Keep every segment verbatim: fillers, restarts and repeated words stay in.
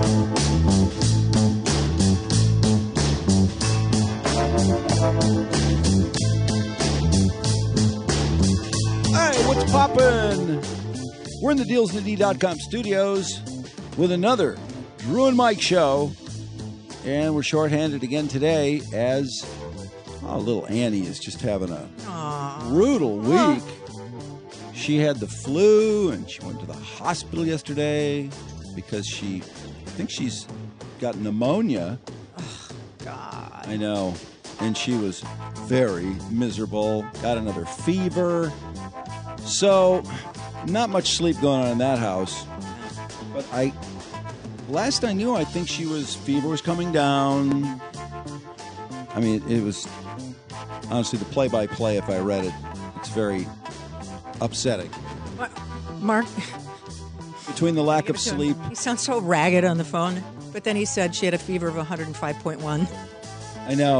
What's poppin'? We're in the deals in the D dot com studios with another Drew and Mike show. And we're shorthanded again today as oh, little Annie is just having a Aww. brutal week. She had the flu and she went to the hospital yesterday because she I think she's got pneumonia. Oh, God. I know. And she was very miserable. Got another fever. So, not much sleep going on in that house. But I, last I knew, I think she was, fever was coming down. I mean, it, it was, honestly, the play-by-play, if I read it, it's very upsetting. Mark? Between the lack of sleep. He sounds so ragged on the phone. But then he said she had a fever of one hundred five point one. I know.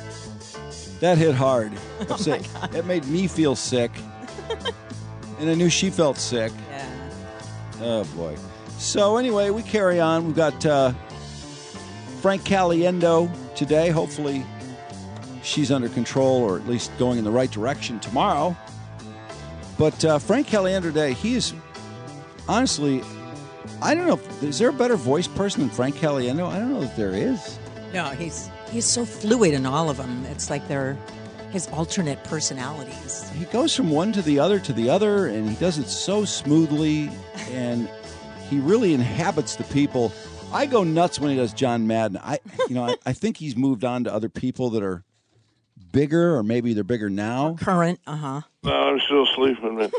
That hit hard. Oh my God. It made me feel sick. And I knew she felt sick. Yeah. Oh, boy. So, anyway, we carry on. We've got uh, Frank Caliendo today. Hopefully, she's under control or at least going in the right direction tomorrow. But uh, Frank Caliendo today, he is, honestly, I don't know. If, is there a better voice person than Frank Caliendo? I don't know if there is. No, he's he's so fluid in all of them. It's like they're his alternate personalities. He goes from one to the other to the other, and he does it so smoothly, and he really inhabits the people. I go nuts when he does John Madden. I, you know, I, I think he's moved on to other people that are bigger, or maybe they're bigger now. Current, uh-huh. No, I'm still sleeping.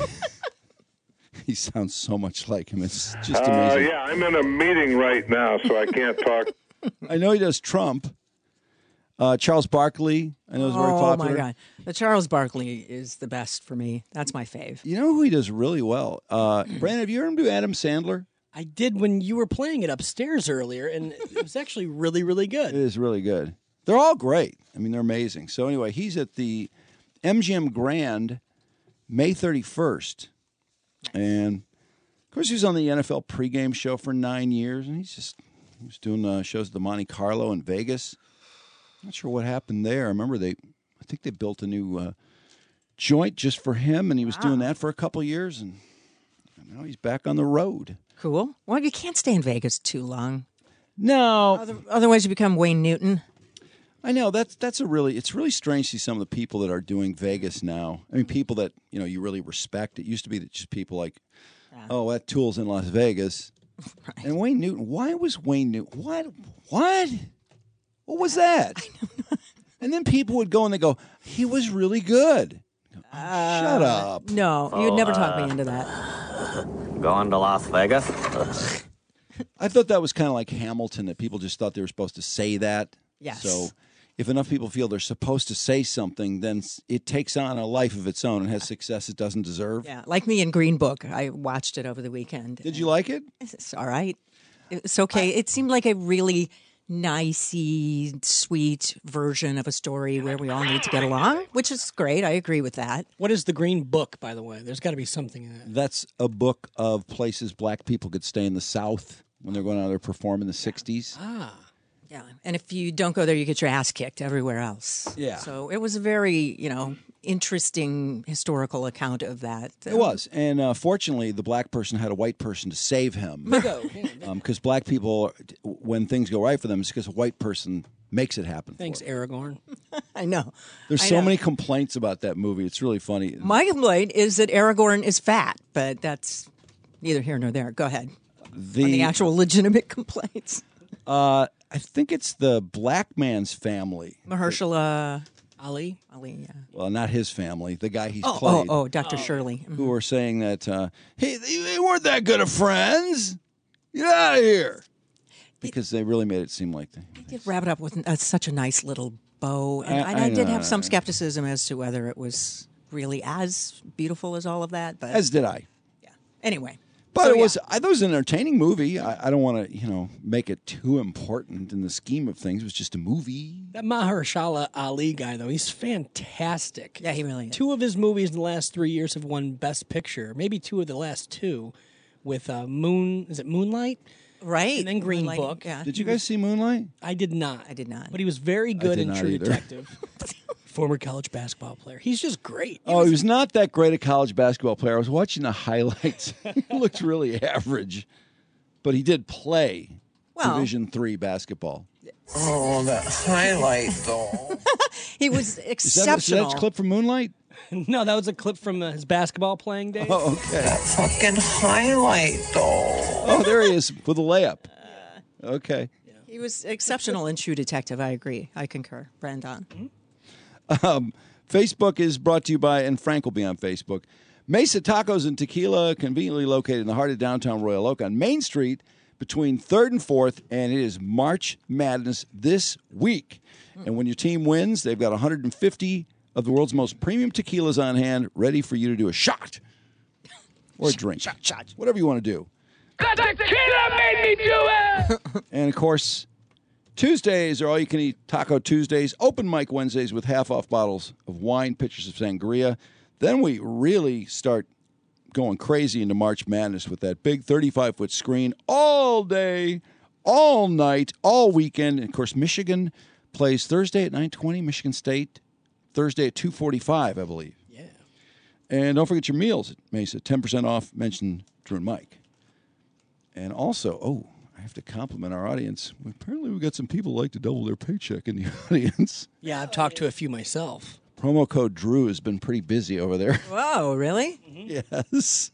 He sounds so much like him. It's just uh, amazing. Yeah, I'm in a meeting right now, so I can't talk. I know he does Trump. Uh, Charles Barkley, I know is very oh, popular. Oh, my God. The Charles Barkley is the best for me. That's my fave. You know who he does really well? Uh, Brandon, have you heard him do Adam Sandler? I did when you were playing it upstairs earlier, and it was actually really, really good. It is really good. They're all great. I mean, they're amazing. So anyway, he's at the M G M Grand May thirty-first. And, of course, he was on the N F L pregame show for nine years, and he's just he was doing uh, shows at the Monte Carlo in Vegas. Not sure what happened there. I remember they, I think they built a new uh, joint just for him, and he was wow. doing that for a couple years, and now he's back on the road. Cool. Well, you can't stay in Vegas too long. No. Other, otherwise, you become Wayne Newton. I know that's that's a really it's really strange to see some of the people that are doing Vegas now. I mean, people that you know you really respect. It used to be that just people like, yeah. oh, that Tool's in Las Vegas, right. And Wayne Newton. Why was Wayne Newton? What? What? What was that? And then people would go and they go, he was really good. Go, oh, uh, shut up. No, oh, you'd never uh, talk me into that. Going to Las Vegas? I thought that was kind of like Hamilton, that people just thought they were supposed to say that. Yes. So if enough people feel they're supposed to say something, then it takes on a life of its own and has success it doesn't deserve. Yeah, like me in Green Book. I watched it over the weekend. Did you like it? It's all right. It's okay. I, it seemed like a really nicey, sweet version of a story where we all need to get along, which is great. I agree with that. What is the Green Book, by the way? There's got to be something in it. That's a book of places black people could stay in the South when they're going out there perform in the sixties. Ah. Yeah, and if you don't go there, you get your ass kicked everywhere else. Yeah. So it was a very, you know, interesting historical account of that. It was. And uh, fortunately, the black person had a white person to save him. Because um, black people, when things go right for them, it's because a white person makes it happen. Thanks, for Aragorn. I know. There's I so know. many complaints about that movie. It's really funny. My complaint is that Aragorn is fat, but that's neither here nor there. Go ahead. The, On the actual legitimate complaints. Uh, I think it's the black man's family. Mahershala Ali? Ali, yeah. Well, not his family. The guy he's oh, played. Oh, oh, Doctor Oh. Shirley. Mm-hmm. Who were saying that, uh, hey, they, they weren't that good of friends. Get out of here. Because they really made it seem like they... They did wrap it up with uh, such a nice little bow. And I- I, I, I did know. have some skepticism as to whether it was really as beautiful as all of that. But As did I. yeah. Anyway. But So, it was, yeah. I thought it was an entertaining movie. I, I don't want to, you know, make it too important in the scheme of things. It was just a movie. That Mahershala Ali guy, though, he's fantastic. Yeah, he really is. Two of his movies in the last three years have won Best Picture. Maybe two of the last two with uh, Moon, is it Moonlight? Right. And then Green Like, Book. Yeah. Did you guys see Moonlight? I did not. I did not. But he was very good did in not True either. Detective. Former college basketball player. He's just great. Oh, he was not that great a college basketball player. I was watching the highlights. He looked really average, but he did play Well- Division three basketball. Oh, that highlight, though. He was Is that, is exceptional. that a clip from Moonlight? No, that was a clip from uh, his basketball playing days. Oh, okay. That fucking highlight, though. Oh, there he is with a layup. Okay. He was exceptional in True Detective. I agree. I concur. Brandon. Um, Facebook is brought to you by, and Frank will be on Facebook, Mesa Tacos and Tequila, conveniently located in the heart of downtown Royal Oak on Main Street between third and fourth, and it is March Madness this week. And when your team wins, they've got one hundred fifty of the world's most premium tequilas on hand, ready for you to do a shot or a drink. Shot, shot. Whatever you want to do. The tequila made me do it! And, of course, Tuesdays are all-you-can-eat Taco Tuesdays, open mic Wednesdays with half-off bottles of wine, pitchers of sangria. Then we really start going crazy into March Madness with that big thirty-five foot screen all day, all night, all weekend. And, of course, Michigan plays Thursday at nine twenty, Michigan State, Thursday at two forty-five, I believe. Yeah. And don't forget your meals at Mesa, ten percent off, mention Drew and Mike. And also, oh, I have to compliment our audience. Apparently we got some people who like to double their paycheck in the audience. Yeah, I've talked to a few myself. Promo code Drew has been pretty busy over there. Whoa, really? Yes.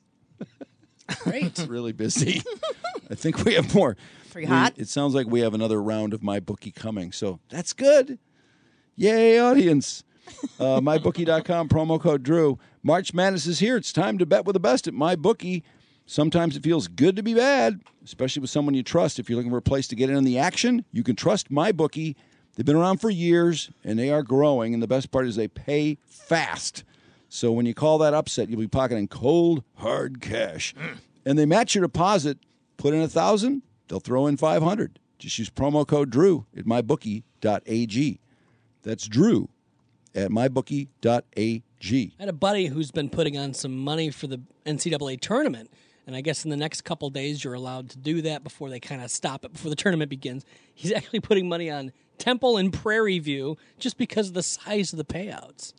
Great. Really busy. I think we have more. Pretty We- hot? It sounds like we have another round of MyBookie coming, so that's good. Yay, audience. Uh, MyBookie dot com, promo code Drew. March Madness is here. It's time to bet with the best at MyBookie. Sometimes it feels good to be bad, especially with someone you trust. If you're looking for a place to get in on the action, you can trust MyBookie. They've been around for years, and they are growing, and the best part is they pay fast. So when you call that upset, you'll be pocketing cold, hard cash. And they match your deposit. Put in one thousand dollars, they'll throw in five hundred dollars. Just use promo code Drew at my bookie dot a g. That's Drew at my bookie dot a g. I had a buddy who's been putting on some money for the N C double A tournament, and I guess in the next couple days you're allowed to do that before they kind of stop it, before the tournament begins. He's actually putting money on Temple and Prairie View just because of the size of the payouts.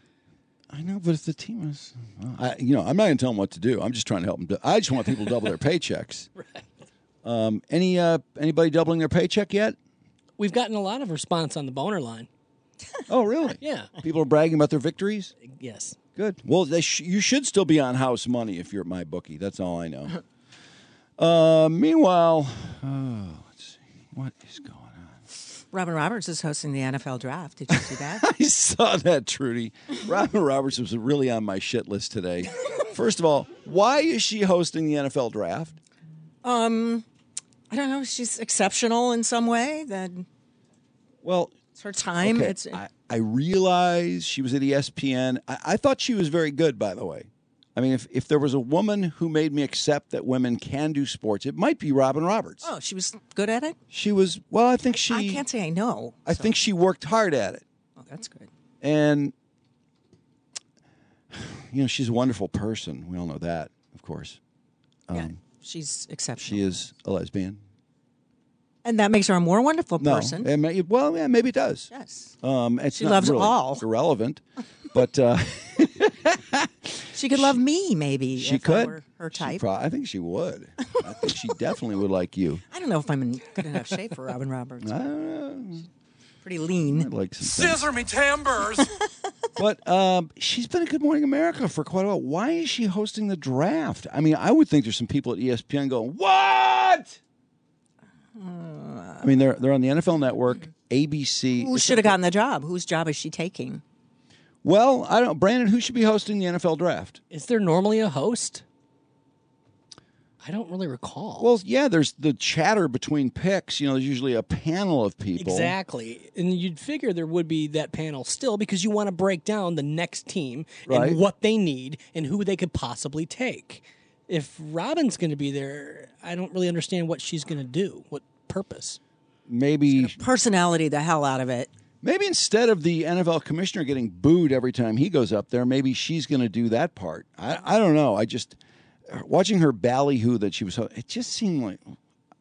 I know, but if the team is, well, I, you know, I'm not going to tell them what to do. I'm just trying to help them. Do, I just want people to double their paychecks. Right. Um, any uh, anybody doubling their paycheck yet? We've gotten a lot of response on the boner line. Oh, really? Yeah. People are bragging about their victories. Yes. Good. Well, they sh- you should still be on house money if you're at my bookie. That's all I know. uh, meanwhile, oh, let's see what is going on. Robin Roberts is hosting the N F L draft. Did you see that? I saw that, Trudy. Robin Roberts was really on my shit list today. First of all, why is she hosting the N F L draft? um, I don't know. She's exceptional in some way. That Well, it's her time. okay, It's I, I realize she was at E S P N. I, I thought she was very good, by the way. I mean, if, if there was a woman who made me accept that women can do sports, it might be Robin Roberts. oh, she was good at it. She was, well, I think she, I can't say I know. I think she worked hard at it. Oh, that's good. And, you know, she's a wonderful person. We all know that, of course. yeah, she's exceptional, She is a lesbian. and that makes her a more wonderful No, person. it may, well, yeah, maybe it does. Yes, Um, it's She not loves really all. irrelevant, but uh, she could love me. Maybe she if I could. were her She type. pro- I think she would. I think she definitely would like you. I don't know if I'm in good enough shape for Robin Roberts. I don't know. Pretty lean. I'd like some things. Scissor me timbers! But um, she's been at Good Morning America for quite a while. Why is she hosting the draft? I mean, I would think there's some people at E S P N going, "What?" I mean, they're they're on the N F L Network, A B C. Who should have gotten the job? Whose job is she taking? Well, I don't know, Brandon. Who should be hosting the N F L draft? Is there normally a host? I don't really recall. Well, yeah, there's the chatter between picks. You know, there's usually a panel of people. Exactly. And you'd figure there would be that panel still because you want to break down the next team Right. and what they need and who they could possibly take. If Robin's going to be there, I don't really understand what she's going to do, what purpose. Maybe, Personality the hell out of it. maybe instead of the N F L commissioner getting booed every time he goes up there, maybe she's going to do that part. I, I don't know. I just watching her ballyhoo that she was. It just seemed like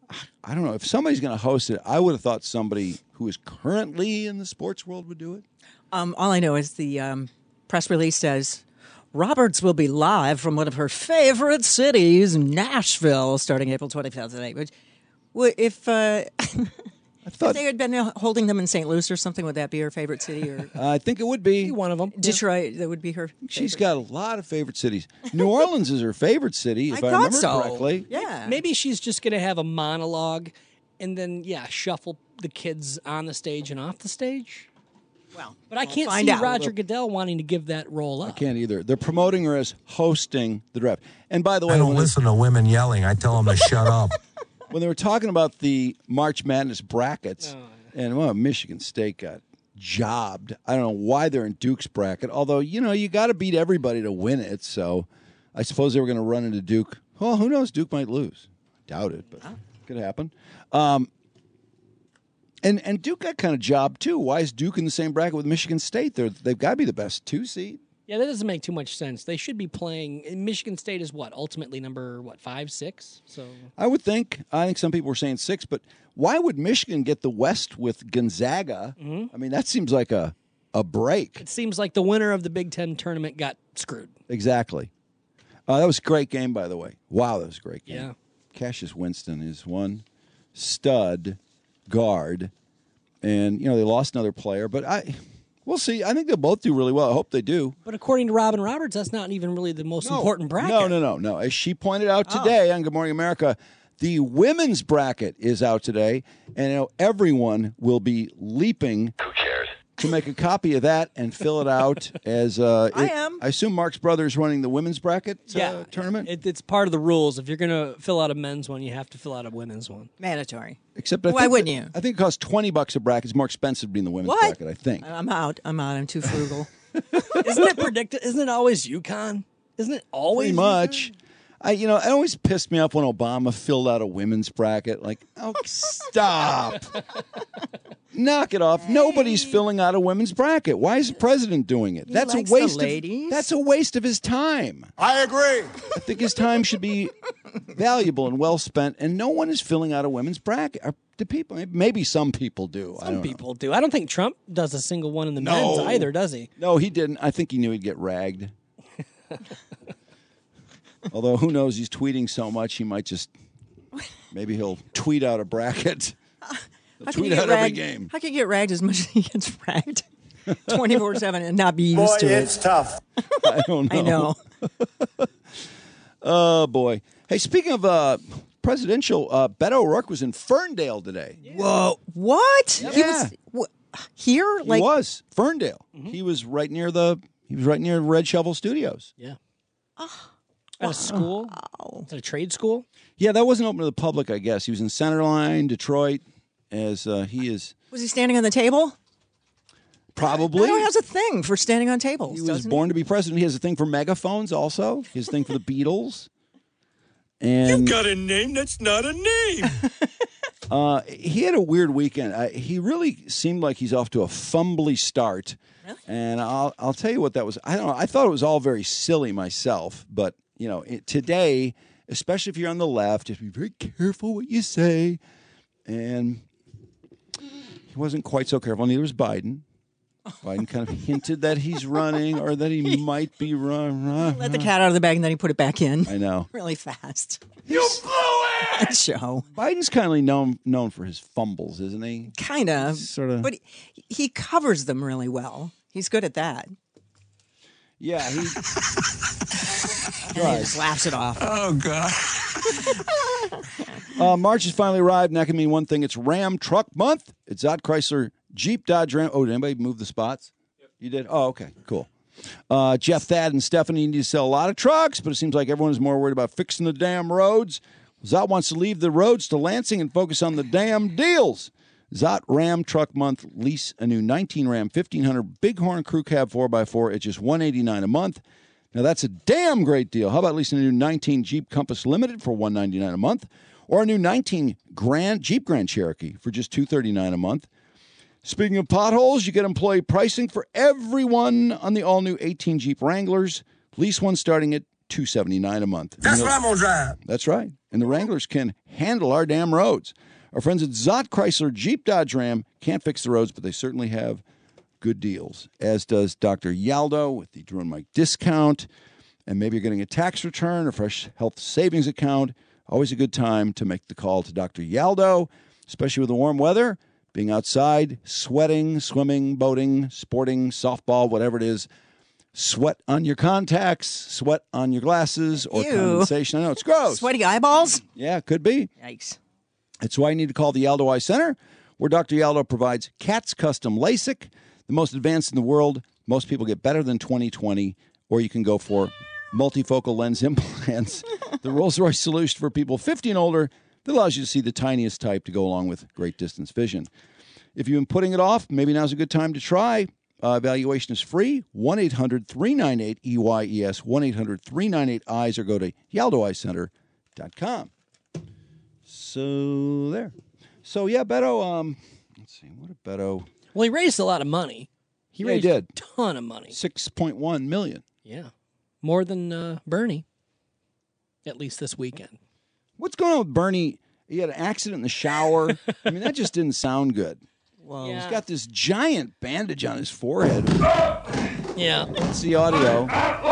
I don't know. If somebody's going to host it, I would have thought somebody who is currently in the sports world would do it. Um, all I know is the um, press release says Roberts will be live from one of her favorite cities, Nashville, starting April twenty-fifth. Which, would- if, uh, I thought if they had been holding them in Saint Louis or something, would that be her favorite city? Or I think it would be. One of them. Detroit, that would be her. She's favorite. got a lot of favorite cities. New Orleans is her favorite city, if I I, thought remember so. correctly. Yeah. Maybe she's just going to have a monologue and then, yeah, shuffle the kids on the stage and off the stage. Well, But I we'll can't find see out. Roger Goodell wanting to give that role up. I can't either. They're promoting her as hosting the draft. And by the way, I don't when, they, listen to women yelling. I tell them to shut up. when they were talking about the March Madness brackets, Oh, and well, Michigan State got jobbed. I don't know why they're in Duke's bracket, although, you know, you got to beat everybody to win it. So I suppose they were going to run into Duke. Well, who knows? Duke might lose. Doubt it, but could happen. Um, and and Duke got kind of jobbed, too. Why is Duke in the same bracket with Michigan State? They're, they've got to be the best two seed. Yeah, that doesn't make too much sense. They should be playing. Michigan State is what? Ultimately number, what, five, six? So I would think. I think some people were saying six, but why would Michigan get the West with Gonzaga? I mean, that seems like a, a break. it seems like the winner of the Big Ten tournament got screwed. Exactly. Uh, that was a great game, by the way. Wow, that was a great game. Yeah. Cassius Winston is one stud guard, and you know they lost another player, but I we'll see. I think they'll both do really well. I hope they do. But according to Robin Roberts, that's not even really the most important bracket. No, no, no, no. As she pointed out today on Good Morning America, the women's bracket is out today, and you know, everyone will be leaping. Who cares? To make a copy of that and fill it out as uh, I it- am. I assume Mark's brother is running the women's bracket uh, Yeah, tournament. It, it's part of the rules. If you're going to fill out a men's one, you have to fill out a women's one. Mandatory. Except I Why think wouldn't that- you? I think it costs twenty bucks a bracket. It's more expensive to be in the women's What? bracket. I think. I'm out. I'm out. I'm too frugal. Isn't it predicted? Isn't it always UConn? Isn't it always Pretty much. I, you know, it always pissed me off when Obama filled out a women's bracket. Like, oh, stop. Knock it off. Nobody's filling out a women's bracket. Why is the president doing it? That's a likes the waste ladies. of That's a waste of his time. I agree. I think his time should be valuable and well spent, and no one is filling out a women's bracket. Are, do people? Maybe some people do. I Some don't know. people do. I don't think Trump does a single one in the men's No. either, does he? No, he didn't. I think he knew he'd get ragged. Although, who knows? He's tweeting so much, he might just, maybe he'll tweet out a bracket. He'll How can tweet you get out every ragged- game. How can you get ragged as much as he gets ragged twenty-four seven and not be used to it? tough. I don't know. I know. Oh, boy. Hey, speaking of uh, presidential, uh, Beto O'Rourke was in Ferndale today. Whoa. What? He Yeah. was wh- here? He Like, was. Ferndale. He was right near the, he was right near Red Shovel Studios. Yeah. At a school? At a trade school? Yeah, that wasn't open to the public, I guess. He was in Centerline, Detroit, as uh, he is was he standing on the table? probably. Beto has a thing for standing on tables. He was doesn't born to be president. He has a thing for megaphones also. He has a thing for the Beatles. And Got a name that's not a name. uh, he had a weird weekend. I, he really seemed like he's off to a fumbly start. Really? And I'll I'll tell you what that was. I don't know. I thought it was all very silly myself, but you know, it, today, especially if you're on the left, you have to be very careful what you say. And he wasn't quite so careful. Neither was Biden. Biden kind of hinted that he's running or that he might be running. Let the cat out of the bag and then he put it back in I know. really fast. You blew it. That show. Biden's kind of known known for his fumbles, isn't he? Kind of. Sorta. But he, he covers them really well. He's good at that. Yeah, he. And he just laughs it off. Oh, God. Uh, March has finally arrived, and that can mean one thing: it's Ram Truck Month. It's Zott Chrysler, Jeep, Dodge, Ram. Oh, did anybody move the spots? You did. Oh, okay, cool. Uh, Jeff, Thad, and Stephanie need to sell a lot of trucks, but it seems like everyone is more worried about fixing the damn roads. Zott wants to leave the roads to Lansing and focus on the damn deals. Zott Ram Truck Month. Lease a new nineteen Ram fifteen hundred Bighorn Crew Cab four by four at just one hundred eighty-nine dollars a month. Now, that's a damn great deal. How about leasing a new nineteen Jeep Compass Limited for one hundred ninety-nine dollars a month? Or a new nineteen Grand Jeep Grand Cherokee for just two hundred thirty-nine dollars a month? Speaking of potholes, you get employee pricing for everyone on the all-new eighteen Jeep Wranglers. Lease one starting at two hundred seventy-nine dollars a month. That's You know- what I'm gonna drive. That's right. And the Wranglers can handle our damn roads. Our friends at Zott Chrysler Jeep Dodge Ram can't fix the roads, but they certainly have good deals, as does Doctor Yaldo with the Drew and Mike discount. And maybe you're getting a tax return or fresh health savings account. Always a good time to make the call to Doctor Yaldo, especially with the warm weather, being outside, sweating, swimming, boating, sporting, softball, whatever it is. Sweat on your contacts, sweat on your glasses, or Ew. condensation. I know, it's gross. Sweaty eyeballs? Yeah, it could be. Yikes. That's why you need to call the Yaldo Eye Center, where Doctor Yaldo provides CATS Custom LASIK, the most advanced in the world. Most people get better than twenty twenty, or you can go for multifocal lens implants, the Rolls-Royce solution for people fifty and older that allows you to see the tiniest type to go along with great distance vision. If you've been putting it off, maybe now's a good time to try. Uh, evaluation is free. one eight hundred three nine eight E Y E S, one eight hundred three nine eight eyes, or go to yaldo eye center dot com. So there. So yeah, Beto. Um, let's see. What did Beto? Well, he raised a lot of money. He Yeah, he raised did. a ton of money. Six point one million. Yeah, more than uh, Bernie. At least this weekend. What's going on with Bernie? He had an accident in the shower. I mean, that just didn't sound good. Whoa. Yeah. He's got this giant bandage on his forehead. Yeah, It's the audio.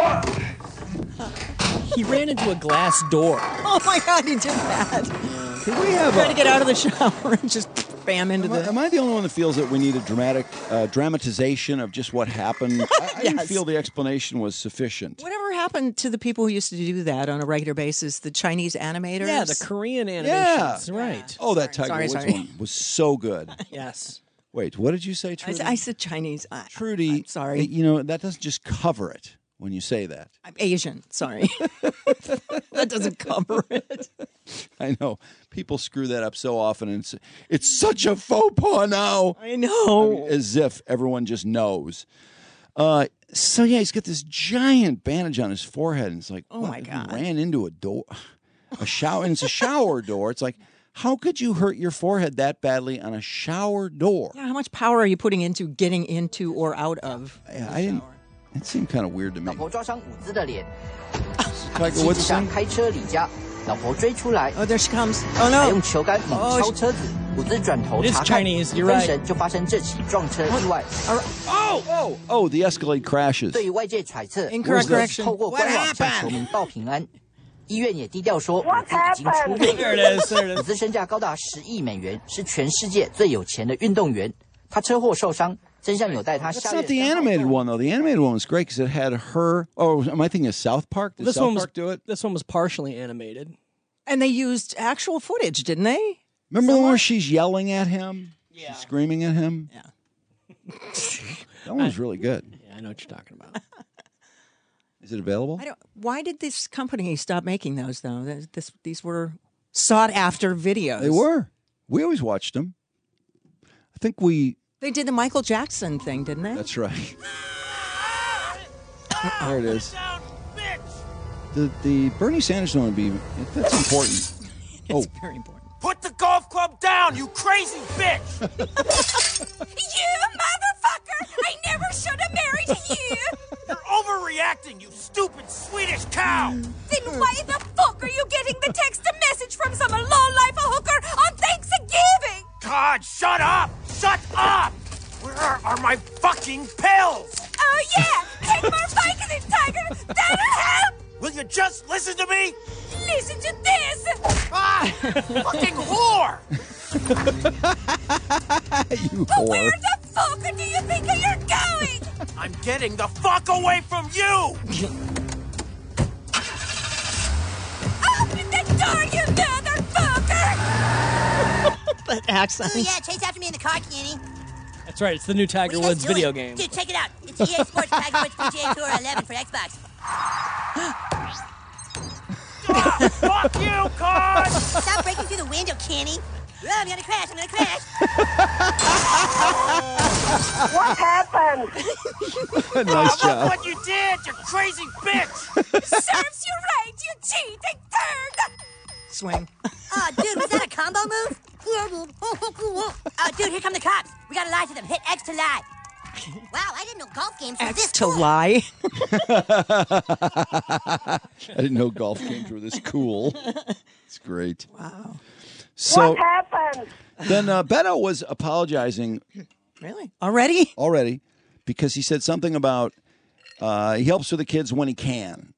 he ran into a glass door. Oh my God, he did that. Could we have Trying to a, get out of the shower and just bam into am, I, the. am I the only one that feels that we need a dramatic uh, dramatization of just what happened? I, I didn't Yes. feel the explanation was sufficient. Whatever happened to the people who used to do that on a regular basis? The Chinese animators? Yeah, the Korean animations. Yeah. Right. Oh, that Tiger Sorry, Woods sorry. one was so good. Yes. Wait, what did you say, I, Trudy? said- I said Chinese. I, Trudy, I'm sorry. You know, that doesn't just cover it when you say that. I'm Asian. Sorry. That doesn't cover it. I know. People screw that up so often, and it's, it's such a faux pas now. I know. As if everyone just knows. Uh, so, yeah, he's got this giant bandage on his forehead, and it's like, Oh, what? my God. He ran into a door, a shower, and it's a shower door. It's like, how could you hurt your forehead that badly on a shower door? Yeah, how much power are you putting into getting into or out of? Yeah, I didn't. It seemed kind of weird to me. 老婆抓伤舞姿的脸， Tiger 骑 Woods 自下 thing? 开车离家，老婆追出来， Oh, there she comes. Oh, 还用 no. 球杆猛敲车子，舞姿转头 It is 查看， Chinese, 一 you're 分 right. 神就发生这起撞车意外。 Oh, oh, oh, the Escalade crashes. 对于外界揣测， Incorrect 舞姿 correction. 透过官网 What 向 happened? 球迷报平安。医院也低调说，舞姿已经出院。 There it is. There it 舞 is. 姿身价高达十亿美元，是全世界最有钱的运动员。他车祸受伤，真相有待他 That's 下 not 月 the 三号 animated one, though. The animated one was great because it had her. Oh, am I thinking of South Park? Did This South one was Park do it? This one was partially animated. And they used actual footage, didn't they? Remember the one where she's yelling at him? Yeah. She's screaming at him? Yeah. That one was really good. Yeah, I know what you're talking about. Is it available? I don't. Why did this company stop making those though? This, this these were sought after videos. They were. We always watched them. I think we. They did the Michael Jackson thing, didn't they? That's right. There it is. The the Bernie Sanders one would be. That's important. It's Oh. very important. Put the golf club down, you crazy bitch! You motherfucker! I never should have married you! You're overreacting, you stupid Swedish cow! Then why the fuck are you getting the text message from some low-life hooker on Thanksgiving? God, shut up! Shut up! Where are my fucking pills? Oh yeah! Take more Vicodin, Tiger! That'll help! Will you just listen to me? Listen to this! Ah! Fucking whore! You But where whore. the fuck do you think you're going? I'm getting the fuck away from you! Open the door, you motherfucker! That accent. Oh yeah, chase after me in the car, Kenny. That's right. It's the new Tiger What are you Woods guys video doing? game. Dude, check it out. It's E A Sports Tiger Woods P G A Tour eleven for Xbox. Ah, fuck you, God! Stop breaking through the window, Kenny. Oh, I'm gonna crash. I'm gonna crash. What happened? Nice Look job. what you did, you crazy bitch! Serves you right, you cheating turd! Swing. Oh, dude, was that a combo move? Oh, dude, here come the cops. We gotta lie to them. Hit X to lie. Wow, I didn't know golf games were X this to cool. lie. I didn't know golf games were this cool. It's great. Wow. So What happened? then uh, Beto was apologizing Really? Already? already because he said something about uh, he helps with the kids when he can.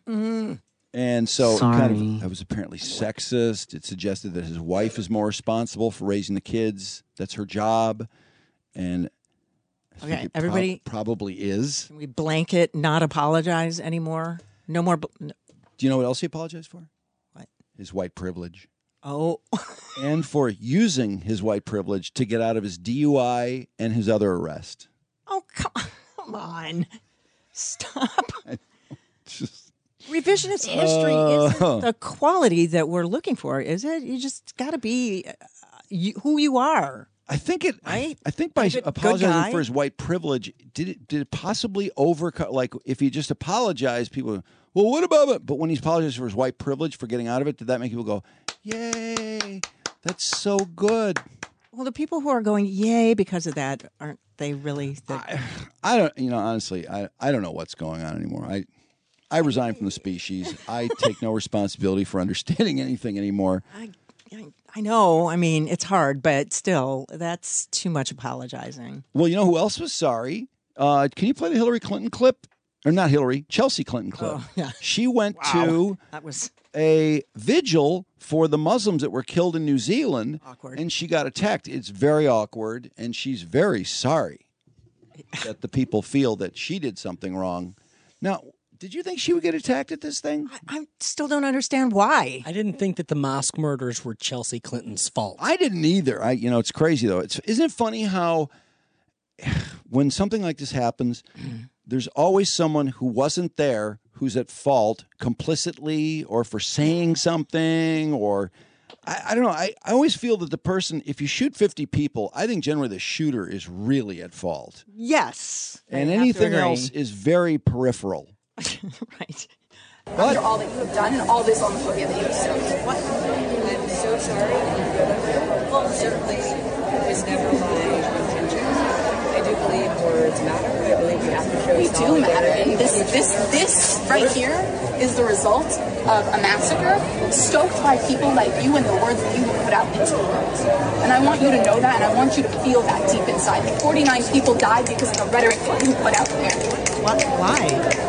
And so it kind of that was apparently sexist. It suggested that his wife is more responsible for raising the kids. That's her job. And I think Okay, it everybody- prob- probably is. Can we blanket not apologize anymore? No more. bl- no- Do you know what else he apologized for? What? His white privilege. Oh, And for using his white privilege to get out of his D U I and his other arrest. oh, come, come on. Stop. Just, Revisionist history Uh. isn't the quality that we're looking for, is it? You just got to be uh, you, who you are. I think it. Right? I think by Good- good apologizing guy. for his white privilege, did it did it possibly overcome? Like if he just apologized, people. go, Well, what about it? But when he apologized for his white privilege for getting out of it, did that make people go, "Yay, that's so good"? Well, the people who are going yay because of that aren't they really? The, I, I don't. You know, honestly, I I don't know what's going on anymore. I I resigned from the species. I take no responsibility for understanding anything anymore. I, I I know. I mean, it's hard, but still, that's too much apologizing. Well, you know who else was sorry? Uh, can you play the Hillary Clinton clip? Or not Hillary, Chelsea Clinton clip. Oh, yeah. She went Wow. to That was a vigil for the Muslims that were killed in New Zealand. Awkward. And she got attacked. It's very awkward. And she's very sorry that the people feel that she did something wrong. Now, did you think she would get attacked at this thing? I, I still don't understand why. I didn't think that the mosque murders were Chelsea Clinton's fault. I didn't either. I, you know, it's crazy though. It's isn't it funny how when something like this happens, there's always someone who wasn't there who's at fault complicitly or for saying something or I, I don't know. I, I always feel that the person, if you shoot fifty people, I think generally the shooter is really at fault. Yes. I And have to anything agree. else is very peripheral. Right. After all that you have done and all this homophobia that you sowed. What? I'm so sorry. Well, certainly it was never my intention. I do believe words matter. I believe we have to show We do matter. And this, this, this right here is the result of a massacre stoked by people like you and the words that you have put out into the world. And I want you to know that, and I want you to feel that deep inside. forty-nine people died because of the rhetoric that you put out there. What? Why?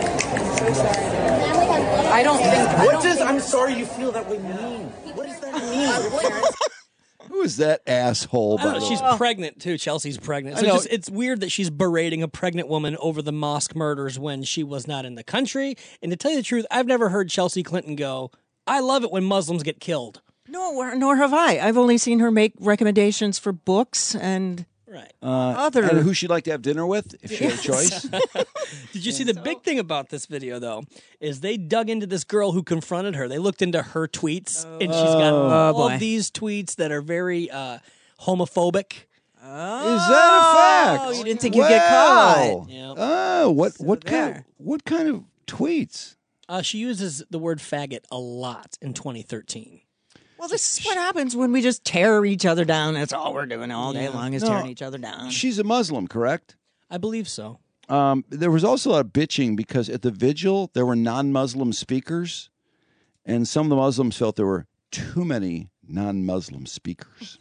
I don't think. I What don't does think, I'm sorry you feel that way mean? What does that mean? Who is that asshole? I don't By know, the she's way? pregnant too. Chelsea's pregnant. I So know. just, it's weird that she's berating a pregnant woman over the mosque murders when she was not in the country. And to tell you the truth, I've never heard Chelsea Clinton go, "I love it when Muslims get killed." No, nor have I. I've only seen her make recommendations for books and Right. Uh, other. and who she'd like to have dinner with if she had a choice. Did you see the big thing about this video, though, is they dug into this girl who confronted her. They looked into her tweets, and she's got Oh, all boy. of these tweets that are very uh, homophobic. Oh, Is that a fact? you didn't think you'd get caught. Wow. Yeah. Oh, what what kind of, there. what kind of tweets? Uh, she uses the word faggot a lot in twenty thirteen. Well, this is what happens when we just tear each other down. That's all we're doing all day Yeah. long is No. tearing each other down. She's a Muslim, correct? I believe so. Um, there was also a lot of bitching because at the vigil there were non-Muslim speakers, and some of the Muslims felt there were too many non-Muslim speakers.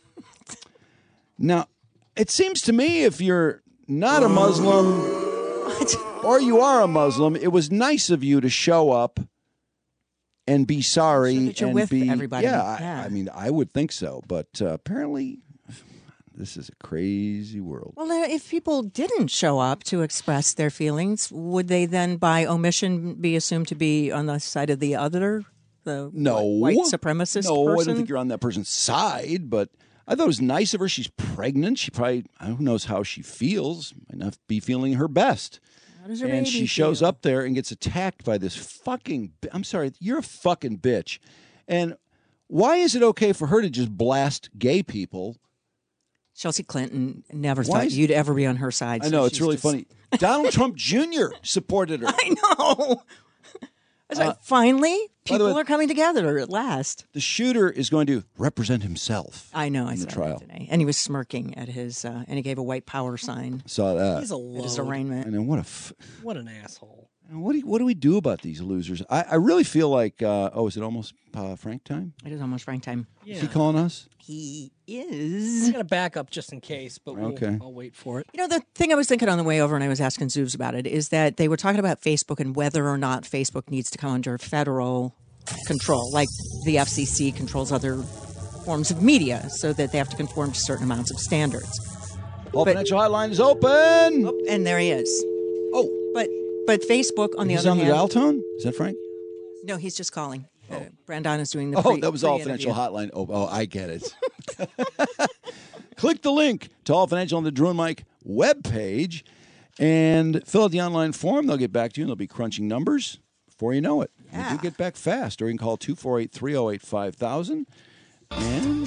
Now, it seems to me if you're not a Muslim or you are a Muslim, it was nice of you to show up and be sorry Show that you're and with be everybody. Yeah, I, Yeah. I mean, I would think so, but uh, apparently, this is a crazy world. Well, now, if people didn't show up to express their feelings, would they then, by omission, be assumed to be on the side of the other, the No, white supremacist No, I person? don't think you're on that person's side. But I thought it was nice of her. She's pregnant. She probably who knows how she feels. Might not be feeling her best. How does her And baby she shows feel? up there and gets attacked by this fucking. bi- I'm sorry, you're a fucking bitch. And why is it okay for her to just blast gay people? Chelsea Clinton never Why thought is- you'd ever be on her side. I so know it's she's really just- funny. Donald Trump Junior supported her. I know. Uh, Finally, people way, are coming together at last. The shooter is going to represent himself. I know. I in saw the trial that today, and he was smirking at his, uh, and he gave a white power sign. Saw that. He's a at his load. arraignment. And then what a f- What an asshole. what do you, what do we do about these losers? I, I really feel like uh, oh, is it almost uh, Frank time? It is almost Frank time. Yeah. Is he calling us? He I is. got to back up just in case, but we'll, Okay. I'll wait for it. You know, the thing I was thinking on the way over, and I was asking Zoobs about it, is that they were talking about Facebook and whether or not Facebook needs to come under federal control, like the F C C controls other forms of media, so that they have to conform to certain amounts of standards. All But- Financial Hotline is open. Oh, and there he is. Oh, But but Facebook, on the he's other on the hand, dial tone. Is that Frank? no, he's just calling. Uh, Brandon is doing the. Oh, pre- that was All pre-interview. Financial Hotline. Oh, oh, I get it. Click the link to All Financial on the Drew and Mike webpage and fill out the online form. They'll get back to you, and they'll be crunching numbers before you know it. Yeah. They do get back fast, or you can call two four eight, three oh eight, five thousand. And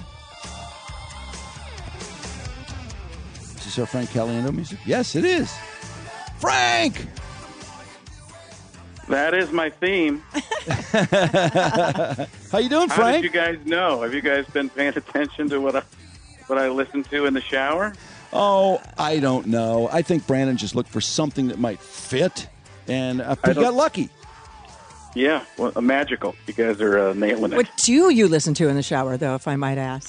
is this our Frank Caliendo music? Yes, it is. Frank! That is my theme. How you doing, How Frank? did you guys know? Have you guys been paying attention to what I, what I listen to in the shower? Oh, I don't know. I think Brandon just looked for something that might fit, and uh, I he got don't- lucky. Yeah, well, uh, magical. You guys are uh, nailing it. What do you listen to in the shower, though, if I might ask?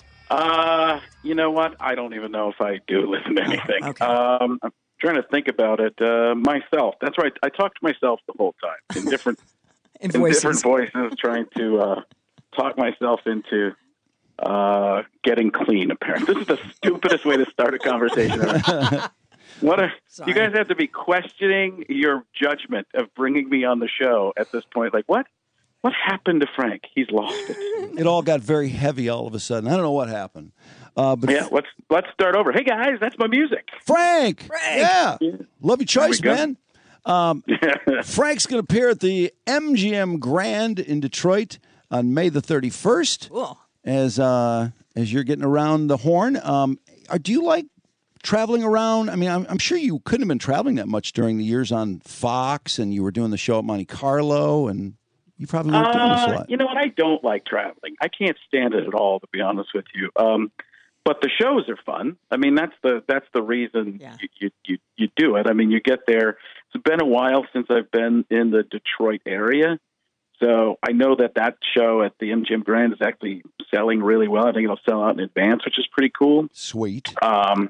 Uh, you know what? I don't even know if I do listen to anything. okay. Um, I'm trying to think about it. Uh, myself. That's right. I talk to myself the whole time in different In in voices. different voices, trying to uh, talk myself into uh, getting clean. Apparently, this is the stupidest way to start a conversation ever. What a, Sorry. you guys have to be questioning your judgment of bringing me on the show at this point. Like, what? What happened to Frank? He's lost it. It all got very heavy all of a sudden. I don't know what happened. Uh, but Yeah, let's let's start over. Hey guys, that's my music. Frank, Frank! yeah, love your choice, There we go. man. Um, Frank's going to appear at the M G M Grand in Detroit on May the thirty-first. Cool. As uh, as you're getting around the horn, um, are, do you like traveling around? I mean, I'm, I'm sure you couldn't have been traveling that much during the years on Fox, and you were doing the show at Monte Carlo, and you probably weren't doing this a Uh, lot. you know what? I don't like traveling. I can't stand it at all, to be honest with you. Um, but the shows are fun. I mean, that's the that's the reason Yeah. you, you you you do it. I mean, you get there. It's been a while since I've been in the Detroit area, so I know that that show at the M G M Grand is actually selling really well. I think it'll sell out in advance, which is pretty cool. Sweet. Um,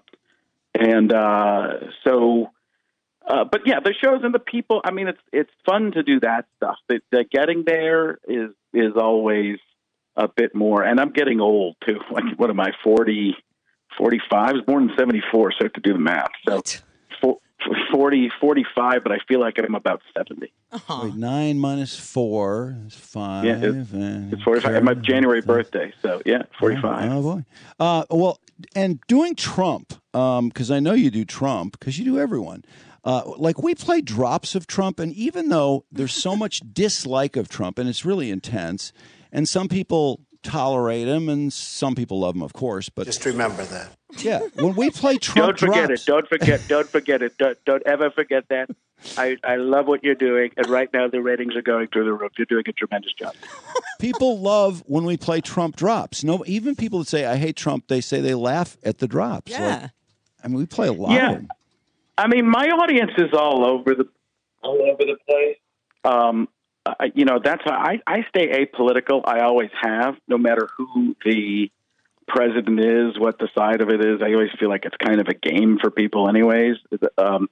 and uh, so, uh, but yeah, the shows and the people. I mean, it's it's fun to do that stuff. The, the getting there is is always a bit more. And I'm getting old too. Like, what am I? forty, forty-five? I was born in seventy-four, so I have to do the math. So for, forty, forty-five, but I feel like I'm about seventy. Wait, nine minus four is five. Yeah, it's- and It's forty-five. My January birthday, so yeah, forty-five. Oh, boy. Uh, well, and doing Trump, because I know you do Trump, because you do everyone. Uh, like, we play drops of Trump, and even though there's so much dislike of Trump, and it's really intense, and some people tolerate him, and some people love him, of course. But Just remember that. yeah, when we play Trump Don't forget drops, it. Don't forget. Don't forget it. Don't, don't ever forget that. I, I love what you're doing, and right now the ratings are going through the roof. You're doing a tremendous job. people love when we play Trump drops. No, even people that say I hate Trump, they say they laugh at the drops. Yeah. Like, I mean, we play a lot Yeah. of them. I mean, my audience is all over the all over the place. Um, I, you know, that's how I, I stay apolitical. I always have, no matter who the president is, what the side of it is. I always feel like it's kind of a game for people, anyways. Um,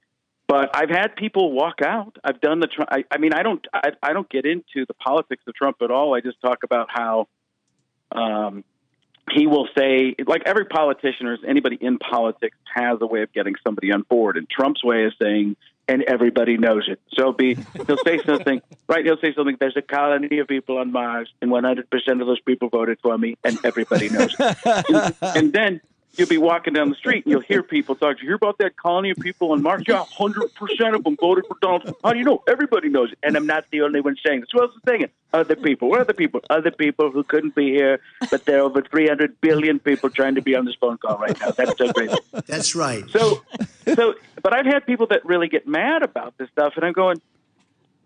but I've had people walk out. I've done the. Tr- I, I mean, I don't. I, I don't get into the politics of Trump at all. I just talk about how. Um, He will say, like every politician or anybody in politics has a way of getting somebody on board. And Trump's way is saying, and everybody knows it. So it'll be, he'll say something, right? He'll say something, there's a colony of people on Mars, and one hundred percent of those people voted for me, and everybody knows it. and, and then you'll be walking down the street, and you'll hear people talk. Did you hear about that colony of people on Mars? Yeah, one hundred percent of them voted for Donald Trump. How do you know? Everybody knows it. And I'm not the only one saying this. Who else is saying it? Other people. What other people? Other people who couldn't be here, but there are over three hundred billion people trying to be on this phone call right now. That's so great. That's right. So, so, but I've had people that really get mad about this stuff, and I'm going,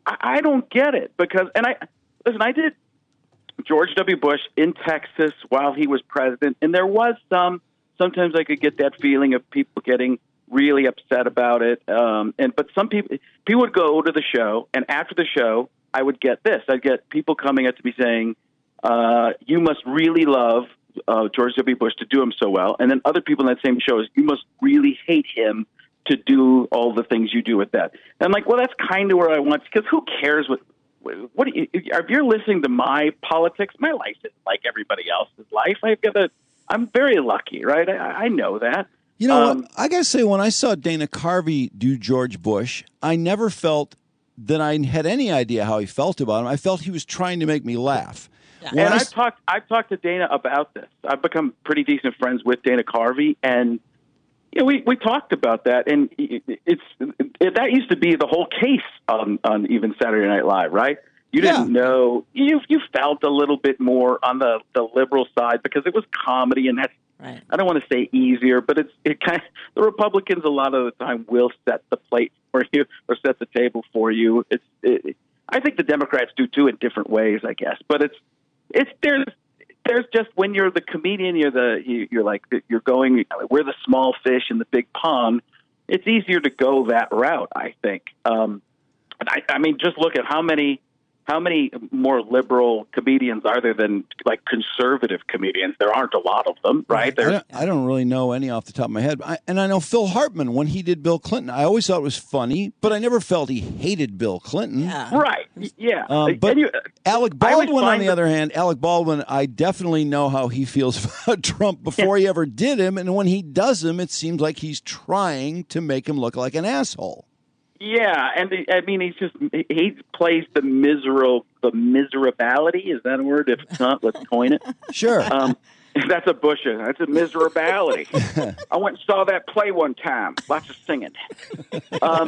I, I don't get it because, and I listen, I did George W. Bush in Texas while he was president, and there was some. Sometimes I could get that feeling of people getting really upset about it, um, and but some people people would go to the show, and after the show, I would get this: I'd get people coming up to me saying, uh, "You must really love uh, George W. Bush to do him so well," and then other people in that same show is, "You must really hate him to do all the things you do with that." And I'm like, well, that's kind of where I want, because who cares what. What do you, if you're listening to my politics, my life is like everybody else's life. I've got a, I'm very lucky, right? I, I know that. You know um, what? I got to say, when I saw Dana Carvey do George Bush, I never felt that I had any idea how he felt about him. I felt he was trying to make me laugh. Yeah. When And I I've talked, I've talked to Dana about this. I've become pretty decent friends with Dana Carvey, and you know, we, we talked about that, and it's it, that used to be the whole case on, on even Saturday Night Live, right? You didn't yeah. know. You you felt a little bit more on the, the liberal side because it was comedy, and that's right. I don't want to say easier, but it's it kind of, the Republicans a lot of the time will set the plate for you or set the table for you. It's it, I think the Democrats do too in different ways, I guess, but it's it's there's. There's just when you're the comedian, you're the you, you're like you're going. We're the small fish in the big pond. It's easier to go that route, I think. Um, I, I mean, just look at how many how many more liberal comedians are there than like conservative comedians? There aren't a lot of them, right? I don't, I don't really know any off the top of my head. I, and I know Phil Hartman, when he did Bill Clinton, I always thought it was funny, but I never felt he hated Bill Clinton. Yeah. Right, yeah. Um, but you, Alec Baldwin, on the the, other hand, Alec Baldwin, I definitely know how he feels about Trump before yeah. he ever did him. And when he does him, it seems like he's trying to make him look like an asshole. Yeah, and I mean, he's just he plays the miserable, the miserability. Is that a word? If it's not, let's coin it. Sure. Um, that's a Bush. That's a miserability. I went and saw that play one time. Lots of singing. Um,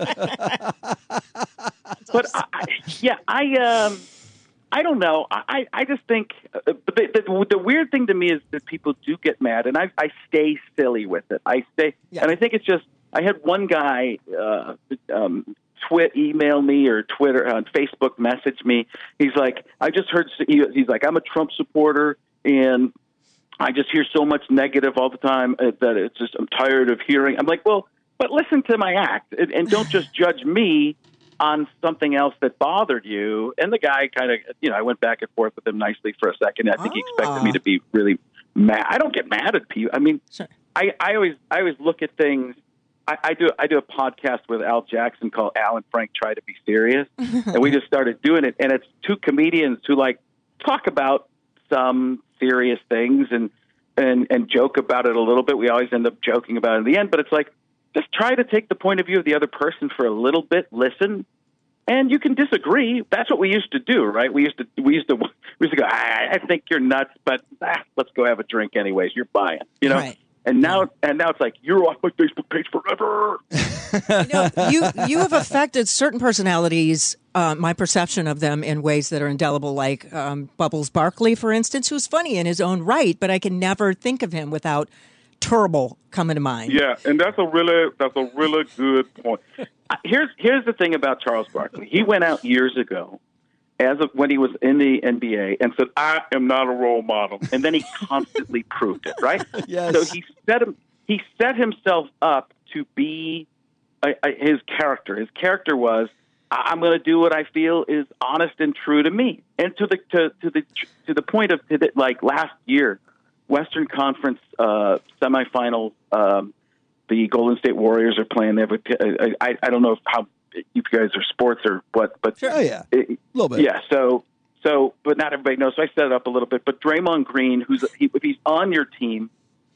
but I, yeah, I um, I don't know. I, I just think uh, the, the the weird thing to me is that people do get mad, and I I stay silly with it. I stay, yeah. and I think it's just. I had one guy uh, um, twit email me or Twitter on uh, Facebook message me. He's like, I just heard. He, he's like, I'm a Trump supporter, and I just hear so much negative all the time that it's just I'm tired of hearing. I'm like, well, but listen to my act, and, and don't just judge me on something else that bothered you. And the guy kind of, you know, I went back and forth with him nicely for a second. I think oh. he expected me to be really mad. I don't get mad at people. I mean, sure. I, I always I always look at things. I do I do a podcast with Al Jackson called Al and Frank Try to Be Serious, and we just started doing it. And it's two comedians who like talk about some serious things and and and joke about it a little bit. We always end up joking about it in the end, but it's like just try to take the point of view of the other person for a little bit. Listen, and you can disagree. That's what we used to do, right? We used to we used to we used to go. I, I think you're nuts, but ah, let's go have a drink anyways. You're buying, you know. Right. And now, and now it's like you're off my Facebook page forever. you know, you you have affected certain personalities, uh, my perception of them in ways that are indelible. Like um, Bubbles Barkley, for instance, who's funny in his own right, but I can never think of him without Turbo coming to mind. Yeah, and that's a really that's a really good point. Here's here's the thing about Charles Barkley. He went out years ago. As of when he was in the N B A, and said, "I am not a role model," and then he constantly proved it. Right? Yes. So he set him. He set himself up to be a, a, his character. His character was, "I'm going to do what I feel is honest and true to me." And to the to, to the to the point of to the, like last year, Western Conference uh, semifinals. Um, the Golden State Warriors are playing there. But I, I, I don't know if how. You guys are sports or what, but sure, oh yeah, it, a little bit. Yeah, so so, but not everybody knows. So I set it up a little bit. But Draymond Green, who's he, if he's on your team,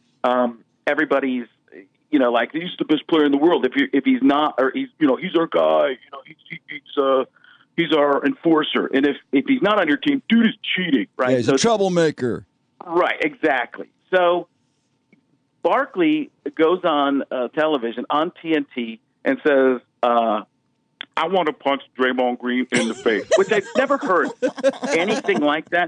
um, everybody's you know like he's the best player in the world. If you if he's not, or he's you know he's our guy. You know he's he's uh he's our enforcer. And if if he's not on your team, dude is cheating, right? Yeah, he's so a troublemaker. Right, exactly. So Barkley goes on uh, television on T N T and says. Uh, I want to punch Draymond Green in the face. Which I've never heard anything like that.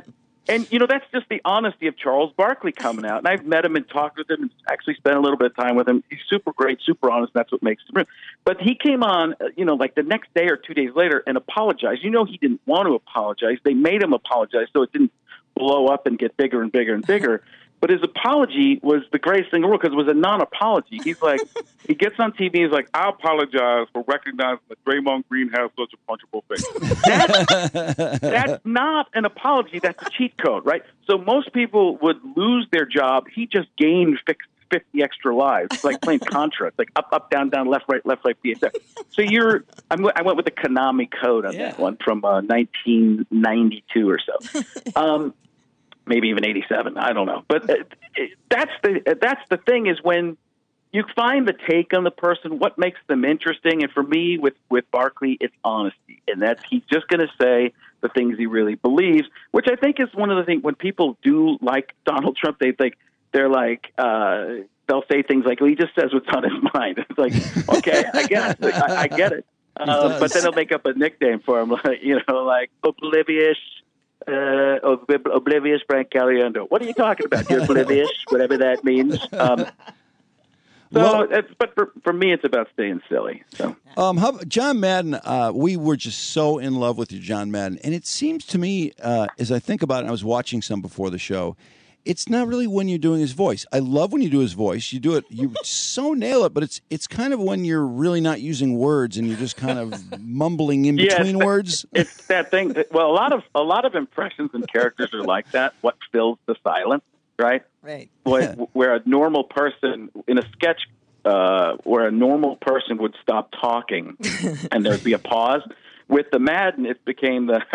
And, you know, that's just the honesty of Charles Barkley coming out. And I've met him and talked with him and actually spent a little bit of time with him. He's super great, super honest, and that's what makes him real. But he came on, uh, you know, like the next day or two days later and apologized. You know, he didn't want to apologize. They made him apologize so it didn't blow up and get bigger and bigger and bigger. But his apology was the greatest thing in the world because it was a non-apology. He's like, he gets on T V, he's like, I apologize for recognizing that Draymond Green has such a punchable face. That's, that's not an apology. That's a cheat code, right? So most people would lose their job. He just gained fifty extra lives. It's like playing Contra. It's like up, up, down, down, left, right, left, right, B S F. So you're, I'm, I went with the Konami code on yeah. that one from uh, nineteen ninety-two or so. Um, maybe even eighty-seven. I don't know. But uh, that's the that's the thing is when you find the take on the person, what makes them interesting. And for me, with, with Barkley, it's honesty. And that's he's just going to say the things he really believes, which I think is one of the things when people do like Donald Trump, they think they're like, uh, they'll say things like, well, he just says what's on his mind. It's like, okay, I get it. I, I get it. Uh, but then they'll make up a nickname for him, like, you know, like Oblivious. Uh, oblivious Frank Caliendo. What are you talking about? You're oblivious, whatever that means. Um, so, well, it's, but for, for me, it's about staying silly. So, um, how, John Madden, uh, we were just so in love with you, John Madden, and it seems to me, uh, as I think about it, and I was watching some before the show. It's not really when you're doing his voice. I love when you do his voice. You do it, you so nail it, but it's it's kind of when you're really not using words and you're just kind of mumbling in yeah, between it's, words. It's that thing. Well, a lot of a lot of impressions and characters are like that. What fills the silence, right? Right. Where, where a normal person in a sketch, uh, where a normal person would stop talking and there'd be a pause. With the Madden, it became the.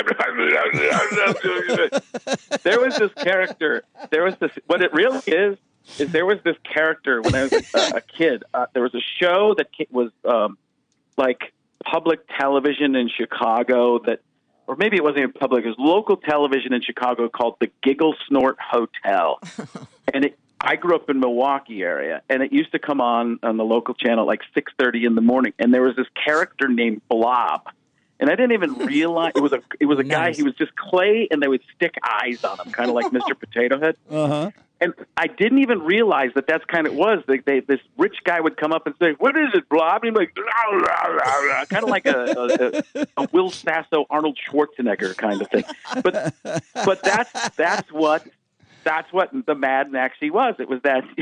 There was this character. There was this. What it really is is there was this character when I was a, a kid. Uh, there was a show that was um, like public television in Chicago that, or maybe it wasn't even public. It was local television in Chicago called the Giggle Snort Hotel, and it. I grew up in Milwaukee area, and it used to come on on the local channel at like six thirty in the morning. And there was this character named Blob. And I didn't even realize it was a it was a nice. guy. He was just clay, and they would stick eyes on him, kind of like Mister Potato Head. Uh-huh. And I didn't even realize that that's kind of was. They, they, this rich guy would come up and say, "What is it, Blob?" And he'd be like, kind of like a, a, a Will Sasso, Arnold Schwarzenegger kind of thing. But but that's that's what. That's what the Madden actually was. It was that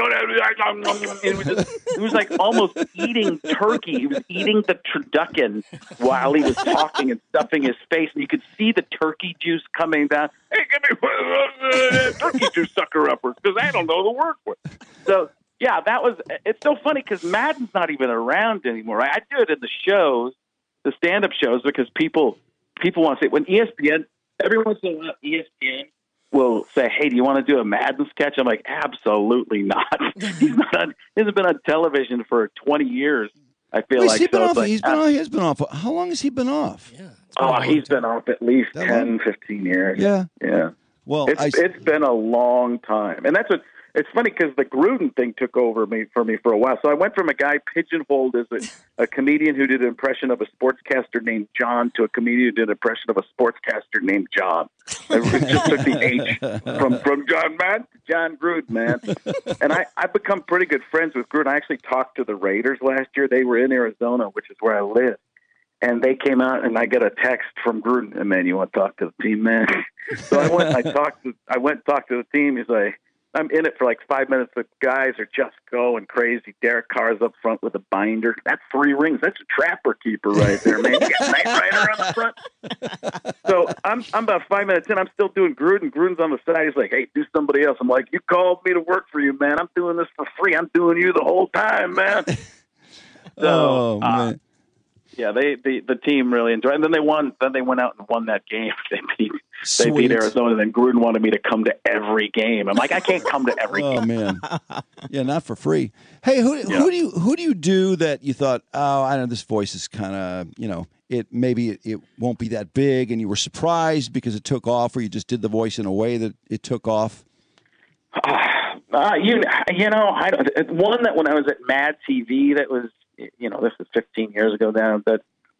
it was, just, it was like almost eating turkey. He was eating the turducken while he was talking and stuffing his face, and you could see the turkey juice coming down. Hey, give me one of those uh, turkey juice sucker uppers because I don't know the word for it. So yeah, that was. It's so funny because Madden's not even around anymore. I do it in the shows, the stand-up shows, because people people want to say when E S P N. Every once in a while, E S P N will say, "Hey, do you want to do a Madden sketch?" I'm like, "Absolutely not." He's not on. He hasn't been on television for twenty years. I feel Well, like he's been so off. like, He's been uh, off. He's been off. How long has he been off? Yeah. Oh, he's been off at least That ten, long? fifteen years. Yeah. Yeah. Well, It's I, it's been a long time, and that's what. It's funny because the Gruden thing took over me for me for a while. So I went from a guy pigeonholed as a, a comedian who did an impression of a sportscaster named John to a comedian who did an impression of a sportscaster named John. It just took the H from, from John man to John Gruden, man. And I, I've become pretty good friends with Gruden. I actually talked to the Raiders last year. They were in Arizona, which is where I live. And they came out, and I got a text from Gruden, "Hey, man, you want to talk to the team, man?" So I went. I talked. To, I went and talked to the team. He's like, I'm in it for like five minutes. The guys are just going crazy. Derek Carr's up front with a binder. That's three rings. That's a trapper keeper right there, man. You got a Knight Rider on the front. So I'm I'm about five minutes in. I'm still doing Gruden. Gruden's on the side. He's like, "Hey, do somebody else." I'm like, "You called me to work for you, man. I'm doing this for free. I'm doing you the whole time, man." So, oh uh, man. Yeah, they the, the team really enjoyed it. And then they won. Then they went out and won that game. They beat they beat Arizona. And then Gruden wanted me to come to every game. I'm like, I can't come to every oh, game. man. Yeah, not for free. Hey, who Yeah. who do you who do you do that you thought, oh, I know this voice is kind of, you know, it maybe it, it won't be that big, and you were surprised because it took off, or you just did the voice in a way that it took off? Uh, you you know, I don't, one that when I was at Mad T V, that was, you know, this is fifteen years ago now, that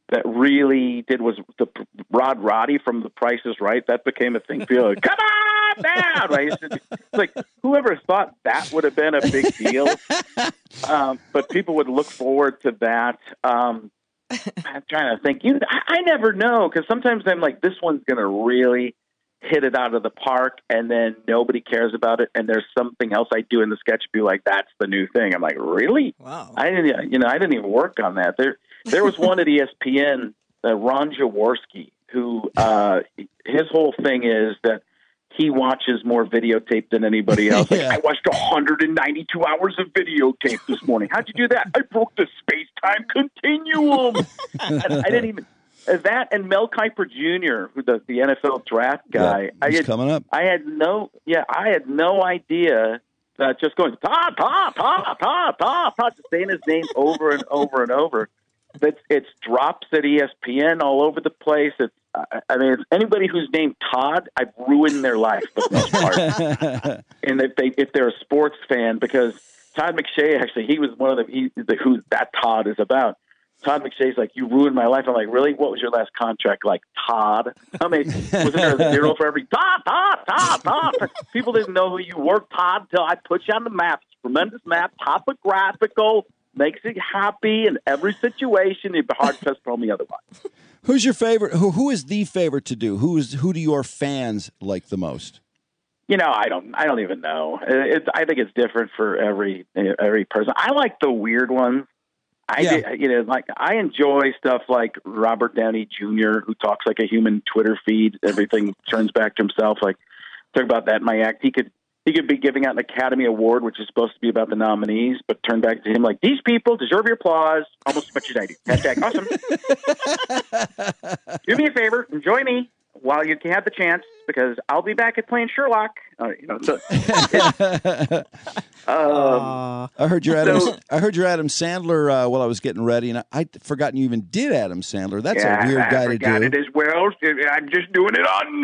that really did was the Rod Roddy from The Price is Right. That became a thing. People like, come on down. Right? It's like, whoever thought that would have been a big deal. Um, but people would look forward to that. Um, I'm trying to think. You, I, I never know, because sometimes I'm like, this one's going to really hit it out of the park, and then nobody cares about it, and there's something else I do in the sketch be like, that's the new thing. I'm like, really? Wow. I didn't, you know, I didn't even work on that. There, there was one at E S P N, uh, Ron Jaworski, who uh, his whole thing is that he watches more videotape than anybody else. Like, Yeah. I watched one hundred ninety-two hours of videotape this morning. How'd you do that? I broke the space-time continuum. I, I didn't even. That and Mel Kiper Junior, who does the N F L draft guy. Yeah, I he's had, coming up. I had no, yeah, I had no idea that just going Todd, Todd, Todd, Todd, Todd, Todd, just saying his name over and over and over. It's it's drops at E S P N all over the place. It's, I, I mean, it's anybody who's named Todd, I've ruined their life for the most part. And if they if they're a sports fan, because Todd McShay actually, he was one of the he, the, who that Todd is about. Todd McShay's like, you ruined my life. I'm like, really? What was your last contract like, Todd? I mean, wasn't there a zero for every Todd, Todd, Todd, Todd? People didn't know who you were, Todd, until I put you on the map. It's a tremendous map, topographical, makes it happy in every situation. It'd be hard to tell me otherwise. Who's your favorite? Who who is the favorite to do? Who is who do your fans like the most? You know, I don't. I don't even know. It's. I think it's different for every every person. I like the weird ones. I Yeah. did, you know, like I enjoy stuff like Robert Downey Junior, who talks like a human Twitter feed. Everything turns back to himself. Like, talk about that in my act. He could he could be giving out an Academy Award, which is supposed to be about the nominees, but turn back to him like, these people deserve your applause almost as much as I do. Hashtag awesome. Do me a favor, enjoy me while you can have the chance, because I'll be back at playing Sherlock. Uh, you know, so, um, I heard your Adam. So- I heard your Adam Sandler uh, while I was getting ready, and I, I'd forgotten you even did Adam Sandler. That's yeah, a weird I guy to forgot do. it as well. I'm just doing it on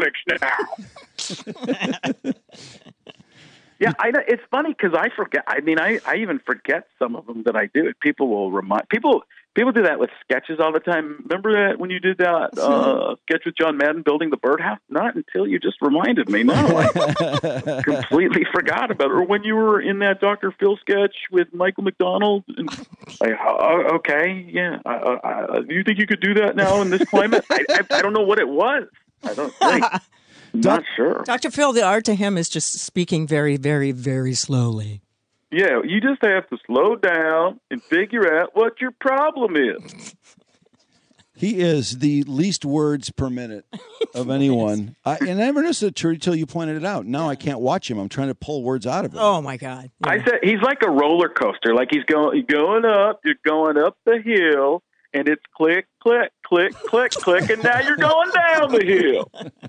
Netflix now. Yeah, I know. It's funny because I forget. I mean, I, I even forget some of them that I do. People will remind people. People do that with sketches all the time. Remember that when you did that uh, sketch with John Madden building the birdhouse? Not until you just reminded me. No, I completely forgot about it. Or when you were in that Doctor Phil sketch with Michael McDonald. And, like, oh, okay, yeah. Uh, uh, do you think you could do that now in this climate? I, I, I don't know what it was. I don't think. Not sure. Doctor Phil, the art to him is just speaking very, very, very slowly. Yeah, you just have to slow down and figure out what your problem is. He is the least words per minute of anyone. I, and I never noticed it until you pointed it out. Now I can't watch him. I'm trying to pull words out of him. Oh, my God. Yeah. I said he's like a roller coaster. Like he's going, going up, you're going up the hill, and it's click, click, click, click, click, and now you're going down the hill.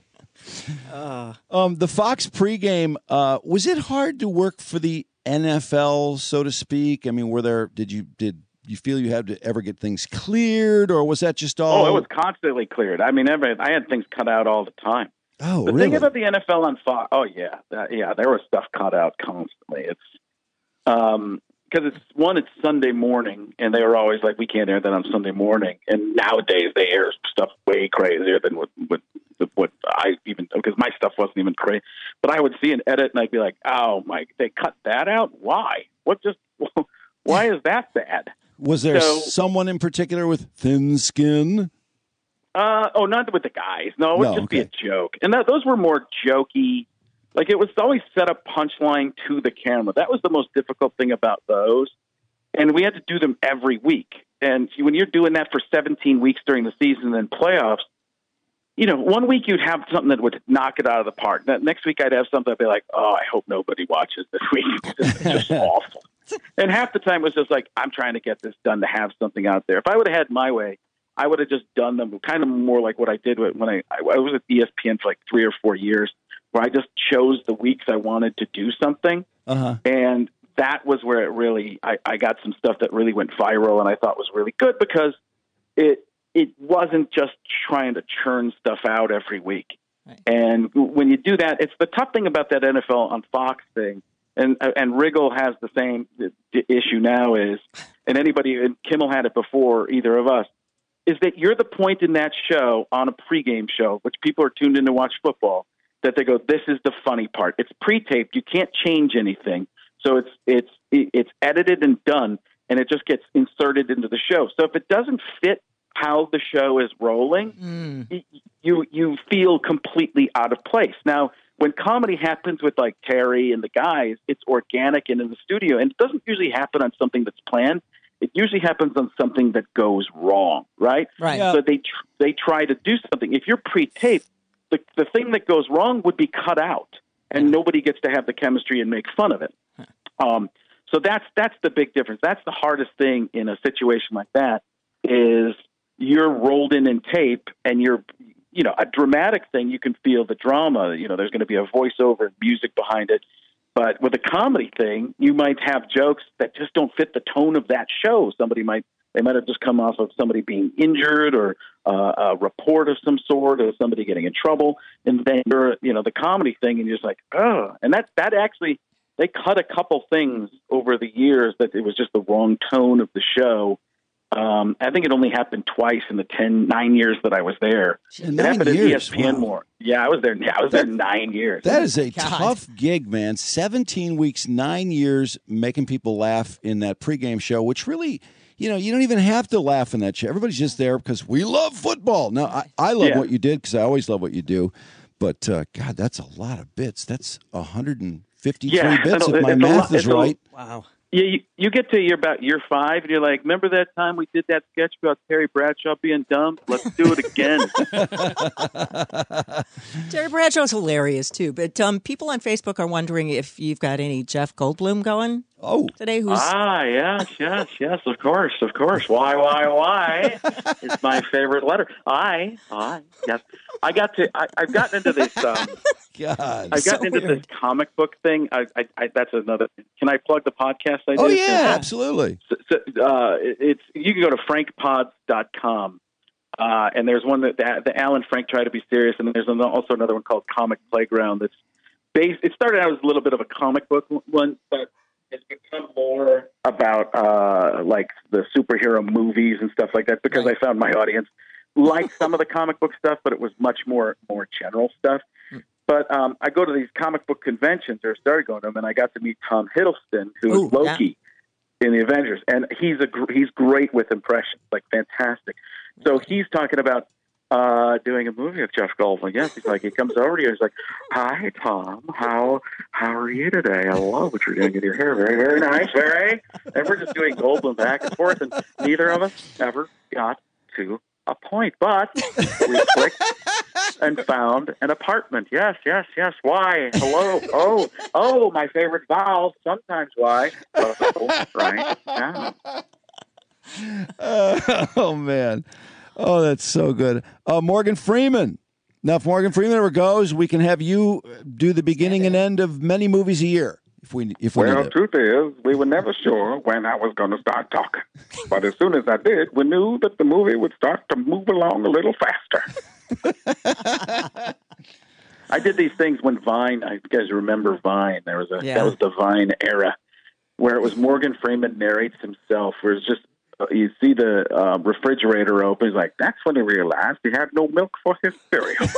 Uh, Um, the Fox pregame, uh, was it hard to work for the N F L, so to speak? I mean, were there, did you, did you feel you had to ever get things cleared, or was that just all? Oh, it was constantly cleared. I mean, every, I had things cut out all the time. Oh, the really? thing about the N F L on Fox, oh, yeah. That, yeah, there was stuff cut out constantly. It's, um, because it's one, it's Sunday morning, and they were always like, we can't air that on Sunday morning. And nowadays they air stuff way crazier than what, what, what I even, because my stuff wasn't even crazy. But I would see an edit, and I'd be like, oh, my, they cut that out? Why? What just, why is that bad? Was there So- someone in particular with thin skin? Uh, oh, not with the guys. No, it would No, just be a okay. joke. And that, those were more jokey. Like, it was always set up punchline to the camera. That was the most difficult thing about those. And we had to do them every week. And when you're doing that for seventeen weeks during the season and playoffs, you know, one week you'd have something that would knock it out of the park. That next week I'd have something I'd be like, oh, I hope nobody watches this week. This is just awful. And half the time it was just like, I'm trying to get this done to have something out there. If I would have had my way, I would have just done them kind of more like what I did when I, I was at E S P N for like three or four years, where I just chose the weeks I wanted to do something. Uh-huh. And that was where it really, I, I got some stuff that really went viral and I thought was really good because it it wasn't just trying to churn stuff out every week. Right. And when you do that, it's the tough thing about that N F L on Fox thing. And and Riggle has the same issue now is, and anybody, and Kimmel had it before either of us, is that you're the point in that show on a pregame show, which people are tuned in to watch football, that they go, this is the funny part. It's pre-taped. You can't change anything. So it's it's it's edited and done, and it just gets inserted into the show. So if it doesn't fit how the show is rolling, mm. you you feel completely out of place. Now, when comedy happens with like Terry and the guys, it's organic and in the studio, and it doesn't usually happen on something that's planned. It usually happens on something that goes wrong, right? Right. So they tr- they try to do something. If you're pre-taped, the the thing that goes wrong would be cut out, and nobody gets to have the chemistry and make fun of it. Um, so that's that's the big difference. That's the hardest thing in a situation like that is you're rolled in in tape, and you're, you know, a dramatic thing. You can feel the drama. You know, there's going to be a voiceover and music behind it. But with a comedy thing, you might have jokes that just don't fit the tone of that show. Somebody might, they might have just come off of somebody being injured or uh, a report of some sort or somebody getting in trouble. And then you're, you know, the comedy thing, and you're just like, oh. And that, that actually, they cut a couple things over the years that it was just the wrong tone of the show. Um, I think it only happened twice in the ten, nine years that I was there. In it nine happened years, at E S P N wow. more. Yeah, I was there. Yeah, I was That- there nine years. That is a God. tough gig, man. seventeen weeks, nine years, making people laugh in that pregame show, which really, you know, you don't even have to laugh in that show. Everybody's just there because we love football. Now, I, I love Yeah. what you did because I always love what you do. But, uh, God, that's a lot of bits. That's one hundred fifty-three Yeah, bits, I know. if my It's a math lot- is it's a- right. Wow. Yeah, you, you get to you're about year five, and you're like, remember that time we did that sketch about Terry Bradshaw being dumb? Let's do it again. Terry Bradshaw's hilarious too. But um, people on Facebook are wondering if you've got any Jeff Goldblum going Oh, today. Who's Ah, yes, yes, yes, of course, of course. Why, why, why? It's my favorite letter. I, I, yes. I got to, I, I've gotten into this, um, God. I've So gotten into weird. this comic book thing. I, I, I, that's another, can I plug the podcast I do? Oh, yeah, absolutely. So, so, uh, it's, you can go to frank pods dot com. Uh, and there's one that the, the Alan Frank Try to Be Serious, and there's also another one called Comic Playground. That's based. It started out as a little bit of a comic book one, but it's become more about uh, like the superhero movies and stuff like that. Because Right. I found my audience liked some of the comic book stuff, but it was much more more general stuff. But um, I go to these comic book conventions, or started going to them, and I got to meet Tom Hiddleston, who's Ooh, Loki in the Avengers, and he's a gr- he's great with impressions, like fantastic. So he's talking about uh, doing a movie with Jeff Goldblum. Yes, he's like, he comes over to you, he's like, "Hi, Tom, how how are you today? I love what you're doing with your hair. Very, very nice, very." And we're just doing Goldblum back and forth, and neither of us ever got to a point, but we clicked and found an apartment. Yes, yes, yes. Why? Hello. Oh, oh, my favorite vowel. Sometimes why? Oh, right now. Uh, oh, man. Oh, that's so good. Uh, Morgan Freeman. Now, if Morgan Freeman ever goes, we can have you do the beginning and end of many movies a year. If we, if we Well, need it. truth is, we were never sure when I was going to start talking. But as soon as I did, we knew that the movie would start to move along a little faster. I did these things when Vine, I you guys remember Vine. There was a Yeah. that was the Vine era where it was Morgan Freeman narrates himself, where it's just uh, you see the uh, refrigerator open. He's like, that's when he realized he had no milk for his cereal.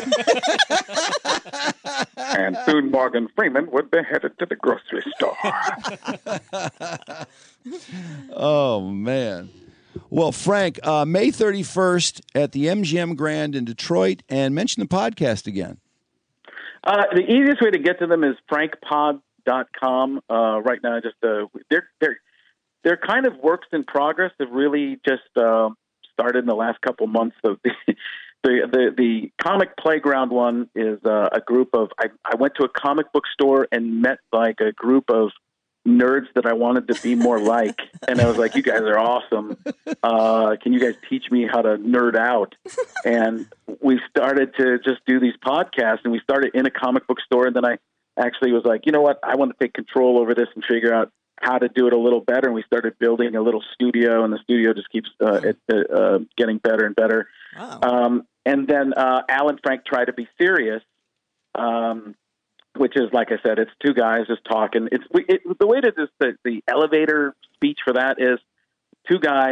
And soon Morgan Freeman would be headed to the grocery store. Oh, man. Well, Frank, uh, May thirty-first at the M G M Grand in Detroit, and mention the podcast again. Uh, the easiest way to get to them is frank pod dot com. Uh, right now, just uh, they're they're they're kind of works in progress. They've really just uh, started in the last couple months. Of the, the the the Comic Playground one is uh, a group of. I, I went to a comic book store and met like a group of nerds that I wanted to be more like, and I was like, "You guys are awesome. Uh, can you guys teach me how to nerd out?" And we started to just do these podcasts, and we started in a comic book store, and then I actually was like, you know what, I want to take control over this and figure out how to do it a little better. And we started building a little studio, and the studio just keeps uh, it, uh, getting better and better. Wow. Um, and then uh, Alan Frank Try to Be Serious, um, which is, like I said, it's two guys just talking. It's we, it, the way to just the, the elevator speech for that is two guys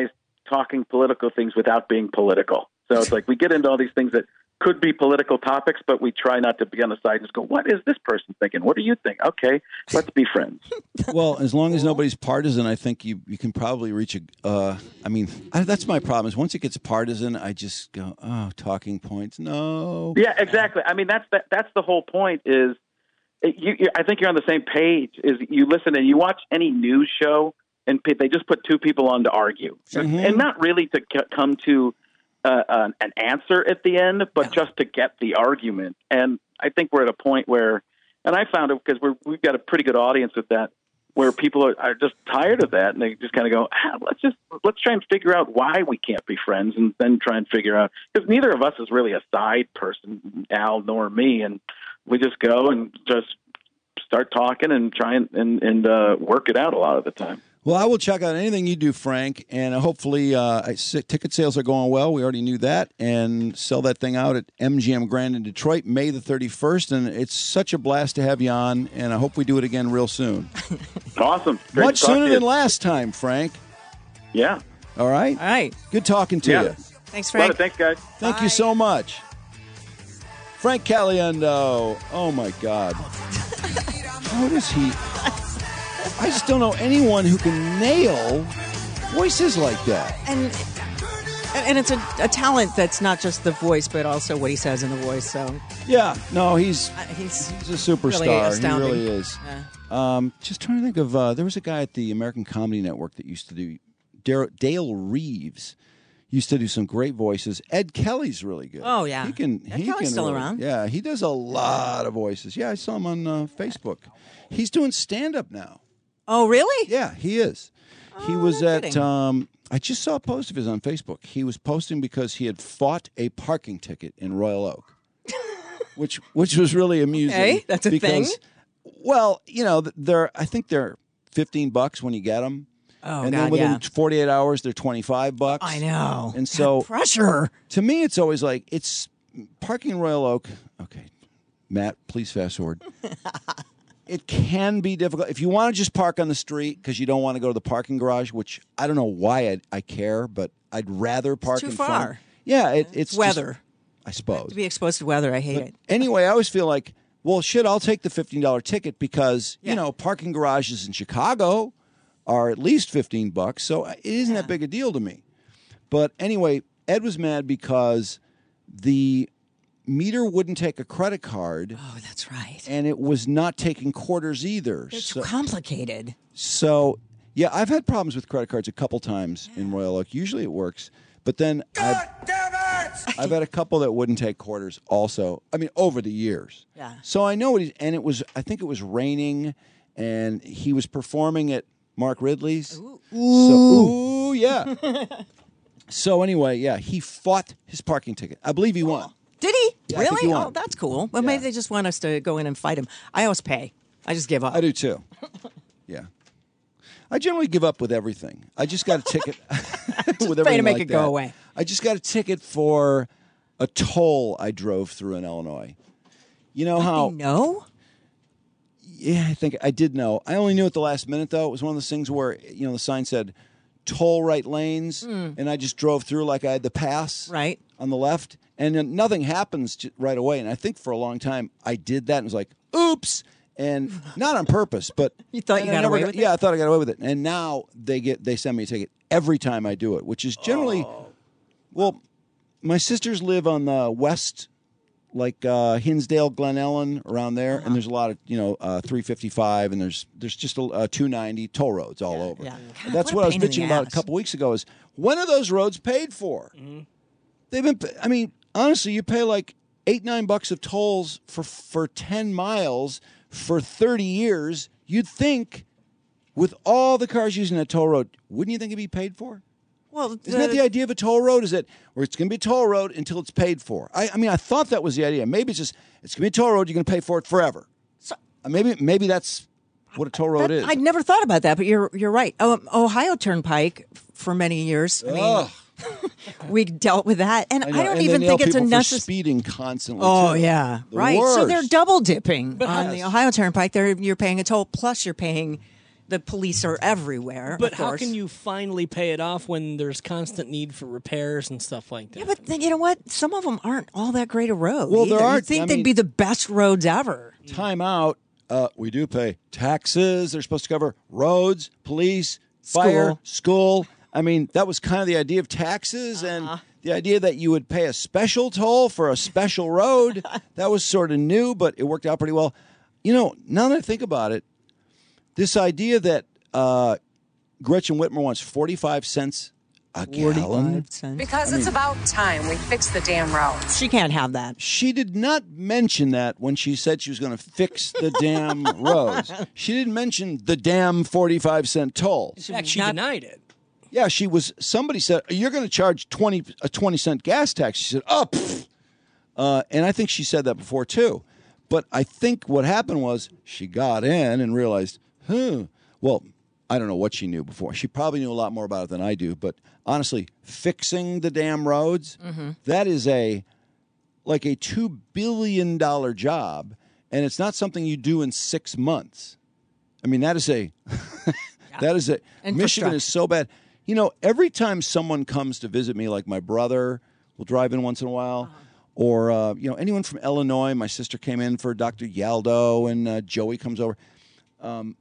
talking political things without being political. So it's like we get into all these things that could be political topics, but we try not to be on the side and just go, what is this person thinking? What do you think? Okay, let's be friends. Well, as long as nobody's partisan, I think you, you can probably reach a. Uh, I mean, I, that's my problem. Is once it gets partisan, I just go, oh, talking points. No. Yeah, exactly. I mean, that's the, that's the whole point. Is it, you, you, I think you're on the same page. Is you listen and you watch any news show, and they just put two people on to argue, mm-hmm. and not really to c- come to. Uh, an, an answer at the end, but just to get the argument. And I think we're at a point where, and I found it because we're, we've got a pretty good audience with that, where people are, are just tired of that, and they just kind of go, ah, let's just let's try and figure out why we can't be friends, and then try and figure out, because neither of us is really a side person, Al nor me, and we just go and just start talking and try and and, and uh, work it out a lot of the time. Well, I will check out anything you do, Frank, and hopefully uh, ticket sales are going well. We already knew that, and sell that thing out at M G M Grand in Detroit, May the thirty-first, and it's such a blast to have you on, and I hope we do it again real soon. Awesome. Great Much to talk sooner to you. than last time, Frank. Yeah. All right? All right. Good talking to Yeah. you. Thanks, Frank. Love it. Thanks, guys. Thank you so much. Frank Caliendo. Oh, my God. How does he... I just don't know anyone who can nail voices like that. And and it's a, a talent that's not just the voice, but also what he says in the voice. So yeah, no, he's uh, he's, he's a superstar. Really astounding. He really is. Yeah. Um, just trying to think of uh, there was a guy at the American Comedy Network that used to do Dale, Dale Reeves used to do some great voices. Ed Kelly's really good. Oh yeah, he can. Ed he Kelly's can still really, around. Yeah, he does a lot of voices. Yeah, I saw him on uh, Facebook. He's doing stand up now. Oh, really? Yeah, he is. Oh, he was no at, kidding. um, I just saw a post of his on Facebook. He was posting because he had fought a parking ticket in Royal Oak, which which was really amusing. Okay, that's a because, thing. Well, you know, they're I think they're fifteen bucks when you get them. Oh, and God, then within yeah. forty-eight hours, they're twenty-five bucks. I know. And so God, pressure. To me, it's always like, it's parking in Royal Oak. Okay, Matt, please fast forward. It can be difficult. If you want to just park on the street because you don't want to go to the parking garage, which I don't know why I, I care, but I'd rather park too in far. front. Yeah, it, it's weather. just- I suppose. To be exposed to weather, I hate But it. anyway, I always feel like, well, shit, I'll take the fifteen dollars ticket because, Yeah. you know, parking garages in Chicago are at least fifteen bucks, so it isn't that big a deal to me. But anyway, Ed was mad because the meter wouldn't take a credit card. Oh, that's right. And it was not taking quarters either. It's so, complicated. so, yeah, I've had problems with credit cards a couple times in Royal Oak. Usually it works. But then I've, I've had a couple that wouldn't take quarters also. I mean, over the years. Yeah. So I know what he's, and it was, I think it was raining, and he was performing at Mark Ridley's. Ooh. So, ooh, yeah. So anyway, yeah, he fought his parking ticket. I believe he won. Did he? Yeah, I think really? he won. Oh, that's cool. Well, maybe they just want us to go in and fight him. I always pay. I just give up. I do too. Yeah. I generally give up with everything. I just got a ticket. with pay to everything make like it go that. away. I just got a ticket for a toll I drove through in Illinois. You know how? No. Yeah, I think I did know. I only knew at the last minute, though. It was one of those things where, you know, the sign said toll right lanes, Mm. and I just drove through like I had the pass right on the left, and then nothing happens j- right away. And I think for a long time I did that and was like, oops. And not on purpose, but You thought you and I got never away with it? Yeah, I thought I got away with it. And now they get they send me a ticket every time I do it, which is generally, Oh. well, my sisters live on the west, like uh, Hinsdale, Glen Ellen, around there, Uh-huh. and there's a lot of you know uh, three fifty-five, and there's there's just a uh, two ninety toll roads all over. yeah. And that's what what, a I was pain in the bitching about a ass. couple weeks ago. Is when are those roads paid for? They've been. I mean, honestly, you pay like eight nine bucks of tolls for for ten miles for thirty years. You'd think, with all the cars using that toll road, wouldn't you think it'd be paid for? Well, Isn't that the idea of a toll road? Is that where it's going to be a toll road until it's paid for? I, I mean, I thought that was the idea. Maybe it's just it's going to be a toll road. You're going to pay for it forever. So, uh, maybe maybe that's what a toll road that, is. I'd never thought about that, but you're you're right. Um, Ohio Turnpike for many years. I mean, Ugh. we dealt with that, and I, know, don't and they even nail think it's a people for necessary. speeding constantly. Oh too. yeah, The right. So they're worst. double dipping But on yes. the Ohio Turnpike. They're you're paying a toll plus you're paying the police are everywhere. But of how course. can you finally pay it off when there's constant need for repairs and stuff like that? Yeah, but then, you know what? Some of them aren't all that great a road. Well, there either. are- You'd think I they'd mean- be the best roads ever. Time out. Uh, we do pay taxes. They're supposed to cover roads, police, fire, School. school. I mean, that was kind of the idea of taxes and the idea that you would pay a special toll for a special road. That was sort of new, but it worked out pretty well. You know, now that I think about it, this idea that uh, Gretchen Whitmer wants forty-five cents a gallon. Because I it's mean- about time we fix the damn roads. She can't have that. She did not mention that when she said she was going to fix the damn roads. She didn't mention the damn forty-five cent toll. In fact, she denied it. Yeah, she was. Somebody said you're going to charge twenty a twenty cent gas tax. She said, "Oh," pfft. uh, and I think she said that before too. But I think what happened was she got in and realized, huh. Well, I don't know what she knew before. She probably knew a lot more about it than I do. But honestly, fixing the damn roads, that is a like a two billion dollar job, and it's not something you do in six months. I mean, that is a that is a Michigan is so bad. You know, every time someone comes to visit me, like my brother will drive in once in a while, or uh, you know, anyone from Illinois. My sister came in for Doctor Yaldo, and uh, Joey comes over. Um,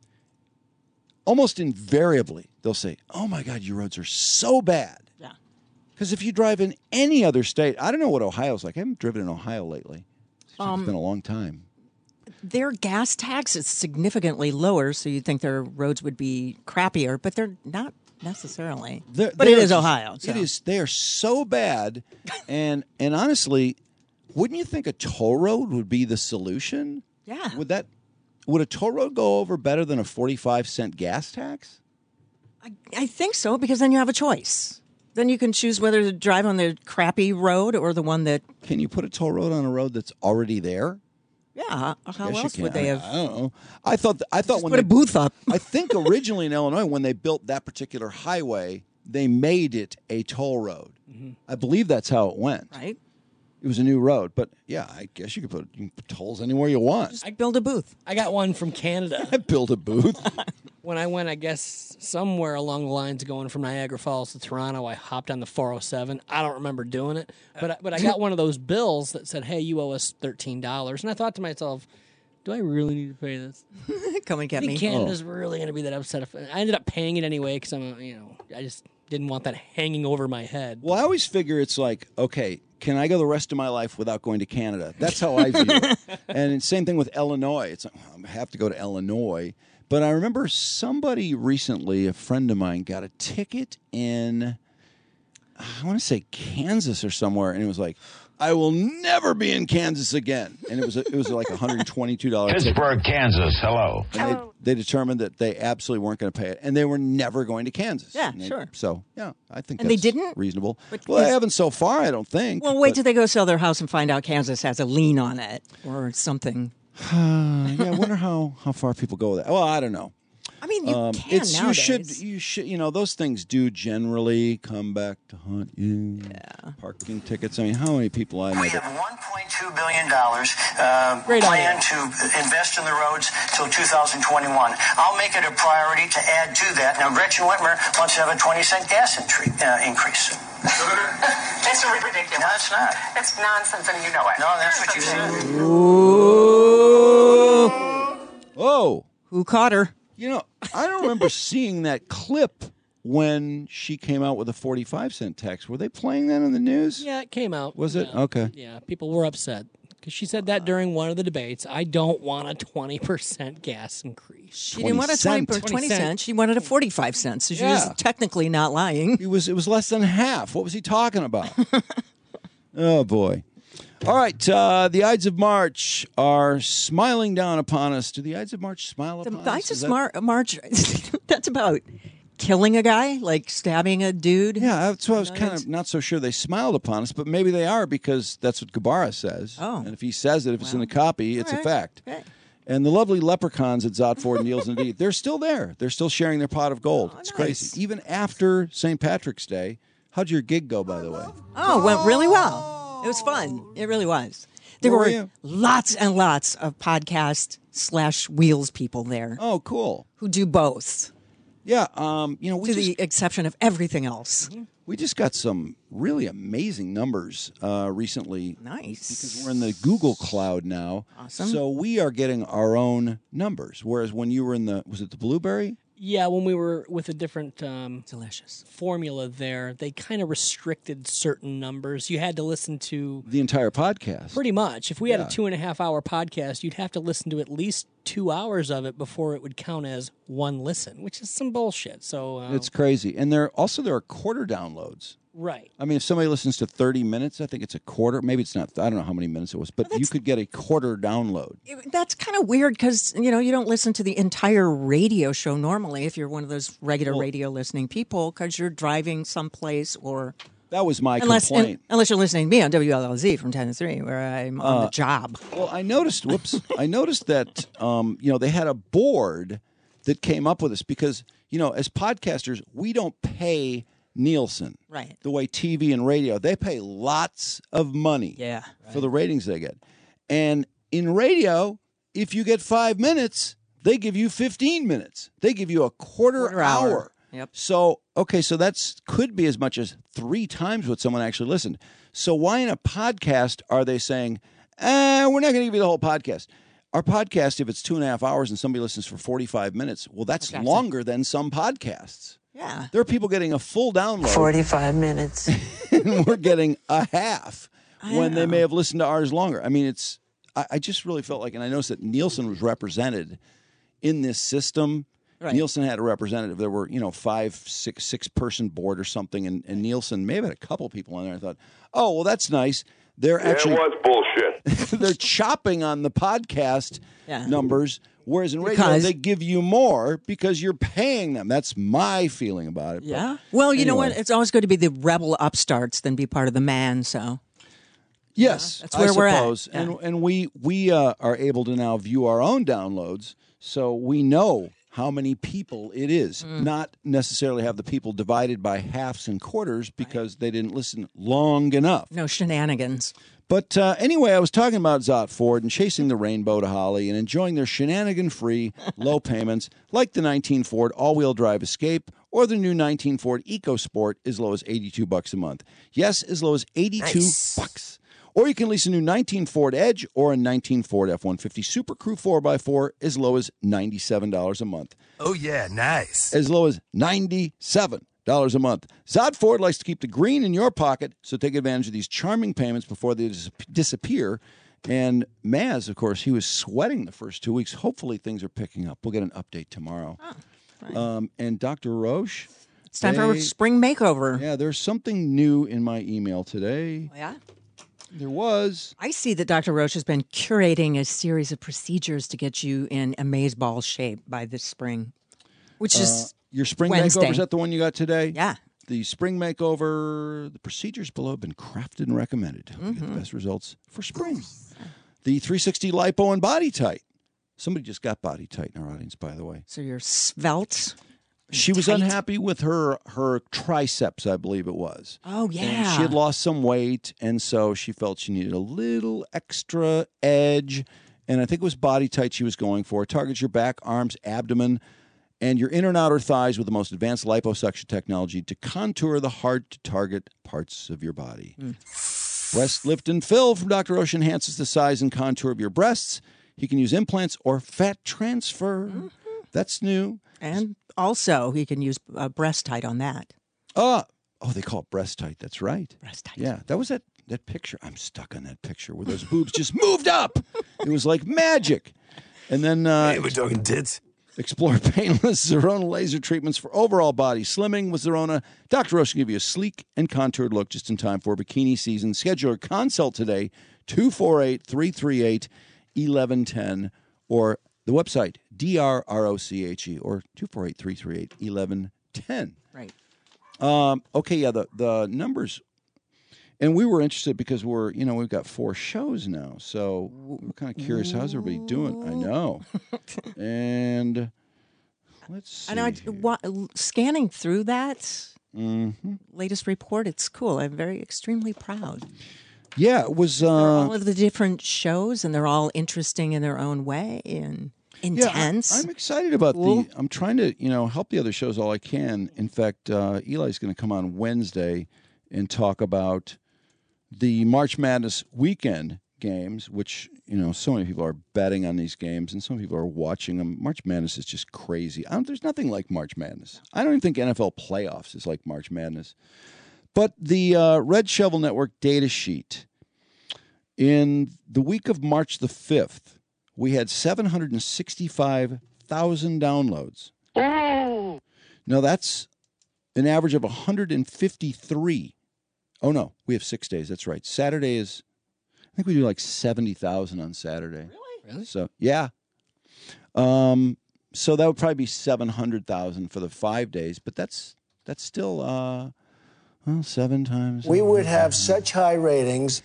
almost invariably, they'll say, "Oh my God, your roads are so bad." Yeah. Because if you drive in any other state, I don't know what Ohio's like. I haven't driven in Ohio lately. It's Um, been a long time. Their gas tax is significantly lower, so you'd think their roads would be crappier, but they're not necessarily. They're- but they it are is just- Ohio. So. It is. They are so bad, and and honestly, wouldn't you think a toll road would be the solution? Yeah. Would that? Would a toll road go over better than a forty-five cent gas tax? I, I think so, because then you have a choice. Then you can choose whether to drive on the crappy road or the one that. Can you put a toll road on a road that's already there? Yeah. How Yes, you else would can. they I- have? I don't know. I thought. I thought Just when put they, a booth up. I think originally in Illinois, when they built that particular highway, they made it a toll road. I believe that's how it went. Right. It was a new road, but yeah, I guess you could put, you can put tolls anywhere you want. Just build a booth. I got one from Canada. Build a booth. When I went, I guess, somewhere along the lines going from Niagara Falls to Toronto, I hopped on the four oh seven. I don't remember doing it, but I- but I got one of those bills that said, "Hey, you owe us thirteen dollars." And I thought to myself, do I really need to pay this? Come and get I think me. Canada's really going to be that upset. If, I ended up paying it anyway because I'm, you know, I just didn't want that hanging over my head. Well, I always figure it's like, okay, can I go the rest of my life without going to Canada? That's how I view it. And it's same thing with Illinois. It's like, well, I have to go to Illinois. But I remember somebody recently, a friend of mine, got a ticket in, I want to say Kansas or somewhere, and it was like, I will never be in Kansas again. And it was a, it was like a one hundred twenty-two dollars ticket. Pittsburgh, Kansas. Hello. And they, they determined that they absolutely weren't going to pay it, and they were never going to Kansas. Yeah, And they- sure. So, yeah, I think And they that's didn't? reasonable. But Well, they is- haven't so far, I don't think. Well, wait but- till they go sell their house and find out Kansas has a lien on it or something. Uh, yeah, I wonder how, how far people go with that. Well, I don't know. I mean, you Um, can it's you nowadays. should you should you know those things do generally come back to haunt you. Yeah. Parking tickets. I mean, how many people I know We that have one point two billion dollars uh, Great plan idea. to invest in the roads till two thousand twenty-one. I'll make it a priority to add to that. Now, Gretchen Whitmer wants to have a twenty cent gas intri- uh, increase. That's ridiculous. No, it's not. That's nonsense, and you know it. No, that's what you said. Ooh. Whoa. Who caught her? You know, I don't remember seeing that clip when she came out with a forty-five cent tax. Were they playing that on the news? Yeah, it came out. Was it? Yeah. Okay. Yeah, people were upset because she said that during one of the debates. I don't want a twenty percent gas increase. She didn't want a twenty, cent. per- twenty cents. She wanted a forty-five cents. So she Yeah. was technically not lying. He was. It was less than half. What was he talking about? Oh boy. All right. Uh, the Ides of March are smiling down upon us. Do the Ides of March smile The upon us? Ides Is of that- Mar- March, that's about killing a guy, like stabbing a dude. Yeah, that's why I was kind of not so sure they smiled upon us, but maybe they are because that's what Gabara says. Oh. And if he says it, if it's in the copy, it's All a right. fact. Okay. And the lovely leprechauns at Zotford and Deals and Deed, they're still there. They're still sharing their pot of gold. it's nice. crazy. Even after Saint Patrick's Day. How'd your gig go, by the way? Oh, it went really well. It was fun. It really was. There Where were were you? lots and lots of podcast slash wheels people there. Oh, cool. Who do both. Yeah, um, you know, we to just, the exception of everything else. we just got some really amazing numbers uh, recently. Nice. Because we're in the Google Cloud now. Awesome. So we are getting our own numbers. Whereas when you were in the, was it the Blueberry? Yeah, when we were with a different um, delicious formula there, they kind of restricted certain numbers. You had to listen to The entire podcast. pretty much. If we had Yeah. a two and a half hour podcast, you'd have to listen to at least two hours of it before it would count as one listen, which is some bullshit. So uh, It's crazy. And there also there are quarter downloads. right. I mean, if somebody listens to thirty minutes, I think it's a quarter. Maybe it's not. I don't know how many minutes it was, but you could get a quarter download. That's kind of weird because, you know, you don't listen to the entire radio show normally if you're one of those regular Well- radio listening people because you're driving someplace or... That was my unless, complaint. unless you're listening to me on W L L Z from ten to three where I'm on Uh, the job. Well, I noticed. Whoops! I noticed that um, you know they had a board that came up with this because you know as podcasters we don't pay Nielsen Right. the way T V and radio they pay lots of money Yeah. for the ratings they get, and in radio if you get five minutes they give you fifteen minutes. They give you a quarter, Quarter hour. hour. Yep. So okay, so that's could be as much as three times what someone actually listened. So why in a podcast are they saying, eh, we're not going to give you the whole podcast? Our podcast, if it's two and a half hours and somebody listens for forty-five minutes, well, that's Exactly. longer than some podcasts. Yeah. There are people getting a full download. forty-five minutes. And we're getting a half I when they know. may have listened to ours longer. I mean, it's, I, I just really felt like, and I noticed that Nielsen was represented in this system. Right. Nielsen had a representative. There were, you know, five, six, six person board or something, and, and Nielsen may have had a couple people on there. I thought, oh, well, that's nice. They're Yeah, actually it was bullshit. they're chopping on the podcast Yeah. numbers, whereas in radio Because- they give you more because you're paying them. That's my feeling about it. But Yeah. Well, you know what? anyway. It's always good to be the rebel upstarts than be part of the man, so... Yes, that's where I we're at. suppose. Yeah. And and we we uh, are able to now view our own downloads, so we know how many people it is. Mm. Not necessarily have the people divided by halves and quarters because they didn't listen long enough. No shenanigans. But uh, anyway, I was talking about Zott Ford and chasing the rainbow to Holly and enjoying their shenanigan-free low payments like the nineteen Ford all-wheel drive Escape or the new nineteen Ford EcoSport as low as eighty-two bucks a month. Yes, as low as eighty-two bucks. Or you can lease a new nineteen Ford Edge or a nineteen Ford F one fifty Super Crew four by four as low as ninety-seven dollars a month. Oh, yeah, nice. As low as ninety-seven dollars a month. Zott Ford likes to keep the green in your pocket, so take advantage of these charming payments before they dis- disappear. And Maz, of course, he was sweating the first two weeks. Hopefully things are picking up. We'll get an update tomorrow. um, and Doctor Roche. It's time for a spring makeover. Yeah, there's something new in my email today. Yeah? There was. I see that Doctor Roche has been curating a series of procedures to get you in amazeball shape by this spring, which is Uh, your spring Wednesday. makeover, is that the one you got today? Yeah. The spring makeover, the procedures below have been crafted and recommended. We get the Mm-hmm. best results for spring. The three sixty lipo and body tight. Somebody just got body tight in our audience, by the way. So you're svelte. She was tight. unhappy with her her triceps, I believe it was. Oh, yeah. And she had lost some weight, and so she felt she needed a little extra edge. And I think it was body tight she was going for. It targets your back, arms, abdomen, and your inner and outer thighs with the most advanced liposuction technology to contour the hard-to-target parts of your body. Breast Lift and Fill from Doctor Roche enhances the size and contour of your breasts. He can use implants or fat transfer. That's new. And also, he can use uh, breast tight on that. Uh, oh, they call it breast tight. That's right. Breast tight. Yeah, that was that, that picture. I'm stuck on that picture where those boobs just moved up. It was like magic. And then uh, Hey, we're talking tits. explore painless Zerona laser treatments for overall body slimming with Zerona. Doctor Roche can give you a sleek and contoured look just in time for bikini season. Schedule a consult today, two four eight, three three eight, one one one zero, or the website, D R R O C H E, or two four eight, three three eight, one one one zero. Right. Um, okay, yeah, the, the numbers. And we were interested because we're, you know, we've got four shows now. So we're kind of curious. How's everybody doing? I know. And let's see. And I, wa- scanning through that Mm-hmm. latest report, it's cool. I'm very extremely proud. Yeah, it was uh, all of the different shows, and they're all interesting in their own way and intense. Yeah, I, I'm excited about Cool. the. I'm trying to, you know, help the other shows all I can. In fact, uh, Eli's going to come on Wednesday and talk about the March Madness weekend games, which, you know, so many people are betting on these games, and some people are watching them. March Madness is just crazy. I don't, there's nothing like March Madness. I don't even think N F L playoffs is like March Madness. But the uh, Red Shovel Network data sheet, in the week of March the fifth, we had seven hundred sixty-five thousand downloads. Oh. Now, that's an average of one hundred fifty-three. Oh, no, we have six days. That's right. Saturday is, I think we do like seventy thousand on Saturday. Really? Really? So, yeah. Um, so that would probably be seven hundred thousand for the five days, but that's that's still, uh, well, seven times. We would have such high ratings.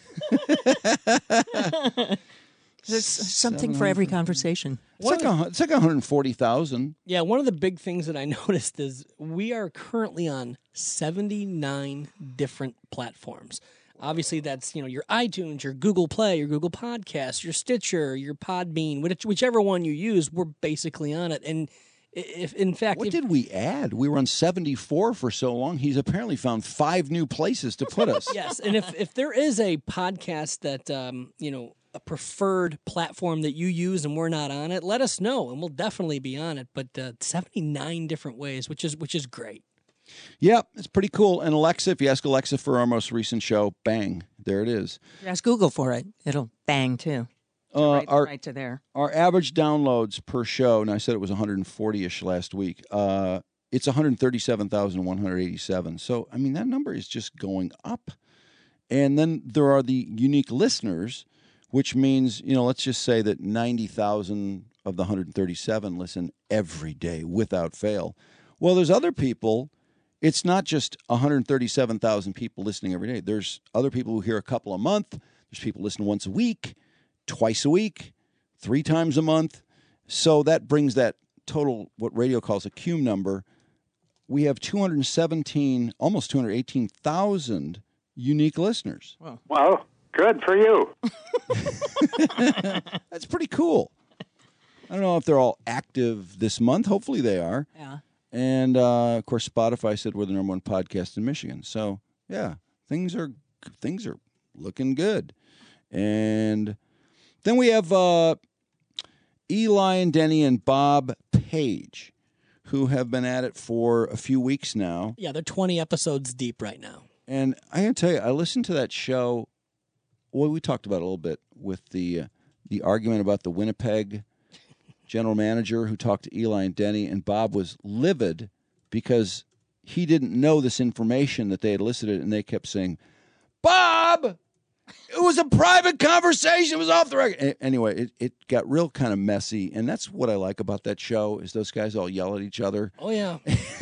There's something for every conversation. It's like, a, it's like one hundred forty thousand. Yeah, one of the big things that I noticed is we are currently on seventy-nine different platforms. Obviously, that's, you know, your iTunes, your Google Play, your Google Podcasts, your Stitcher, your Podbean, which, whichever one you use, we're basically on it. And if, in fact, What if, did we add? We were on seventy-four for so long. He's apparently found five new places to put us. yes, and if if there is a podcast that um, you know, a preferred platform that you use and we're not on it, let us know, and we'll definitely be on it. But uh, seventy-nine different ways, which is which is great. Yeah, it's pretty cool. And Alexa, if you ask Alexa for our most recent show, bang, there it is. You ask Google for it, it'll bang too. Uh, right, our, right to there. Our average downloads per show, and I said it was one hundred forty-ish last week, uh, it's one hundred thirty-seven thousand one hundred eighty-seven. So, I mean, that number is just going up. And then there are the unique listeners, which means, you know, let's just say that ninety thousand of the one hundred thirty-seven listen every day without fail. Well, there's other people. It's not just one hundred thirty-seven thousand people listening every day. There's other people who hear a couple a month. There's people listening once a week, twice a week, three times a month. So that brings that total, what radio calls a C U M number. We have two hundred seventeen, almost two hundred eighteen thousand unique listeners. Wow. Well, good for you. That's pretty cool. I don't know if they're all active this month. Hopefully they are. Yeah. And, uh, of course, Spotify said we're the number one podcast in Michigan. So, yeah, things are things are looking good. And then we have uh, Eli and Denny and Bob Page, who have been at it for a few weeks now. Yeah, they're twenty episodes deep right now. And I got to tell you, I listened to that show. Well, we talked about it a little bit with the uh, the argument about the Winnipeg general manager who talked to Eli and Denny, and Bob was livid because he didn't know this information that they had elicited, and they kept saying, Bob, it was a private conversation. It was off the record. Anyway, it, it got real kind of messy, and that's what I like about that show is those guys all yell at each other. Oh, yeah.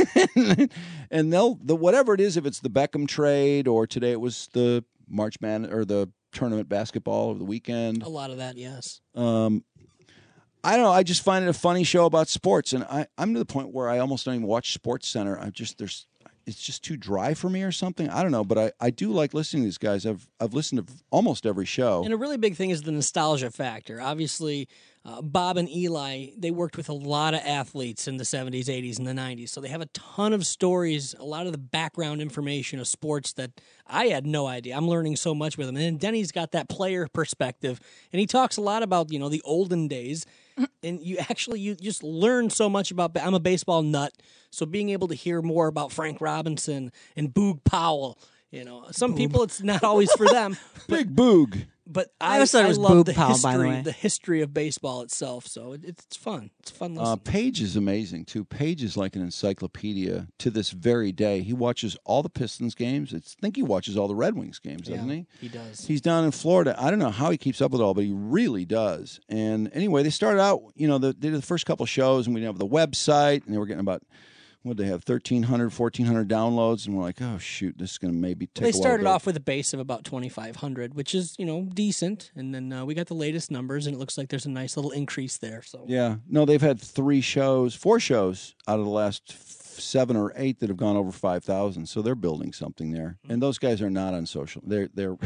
And they'll, the whatever it is, if it's the Beckham trade or today it was the March Man or the tournament basketball over the weekend. A lot of that, yes. Um, I don't know. I just find it a funny show about sports, and I, I'm to the point where I almost don't even watch Sports Center. I just there's it's just too dry for me or something. I don't know, but I, I do like listening to these guys. I've I've listened to almost every show. And a really big thing is the nostalgia factor. Obviously, uh, Bob and Eli, they worked with a lot of athletes in the seventies, eighties, and the nineties. So they have a ton of stories, a lot of the background information of sports that I had no idea. I'm learning so much with him. And then Denny's got that player perspective, and he talks a lot about, you know, the olden days. And you actually, you just learn so much about, I'm a baseball nut, so being able to hear more about Frank Robinson and Boog Powell, you know, some Boog. people, it's not always for them. But, Big Boog. But I, I, always thought I it was love Boog the Powell, history, by the way. the history of baseball itself, so it, it's fun. It's fun listening. Uh, Page is amazing, too. Page is like an encyclopedia to this very day. He watches all the Pistons games. It's, I think he watches all the Red Wings games, doesn't yeah, he? He does. He's down in Florida. I don't know how he keeps up with it all, but he really does. And anyway, they started out, you know, the, they did the first couple shows, and we didn't have the website, and they were getting about, what did they have, thirteen hundred, fourteen hundred downloads, and we're like, oh, shoot, this is going to maybe take They a while. started to- off with a base of about twenty-five hundred, which is, you know, decent. And then uh, we got the latest numbers, and it looks like there's a nice little increase there. So Yeah. No, they've had three shows, four shows out of the last f- seven or eight that have gone over five thousand. So they're building something there. And those guys are not on social. They're they're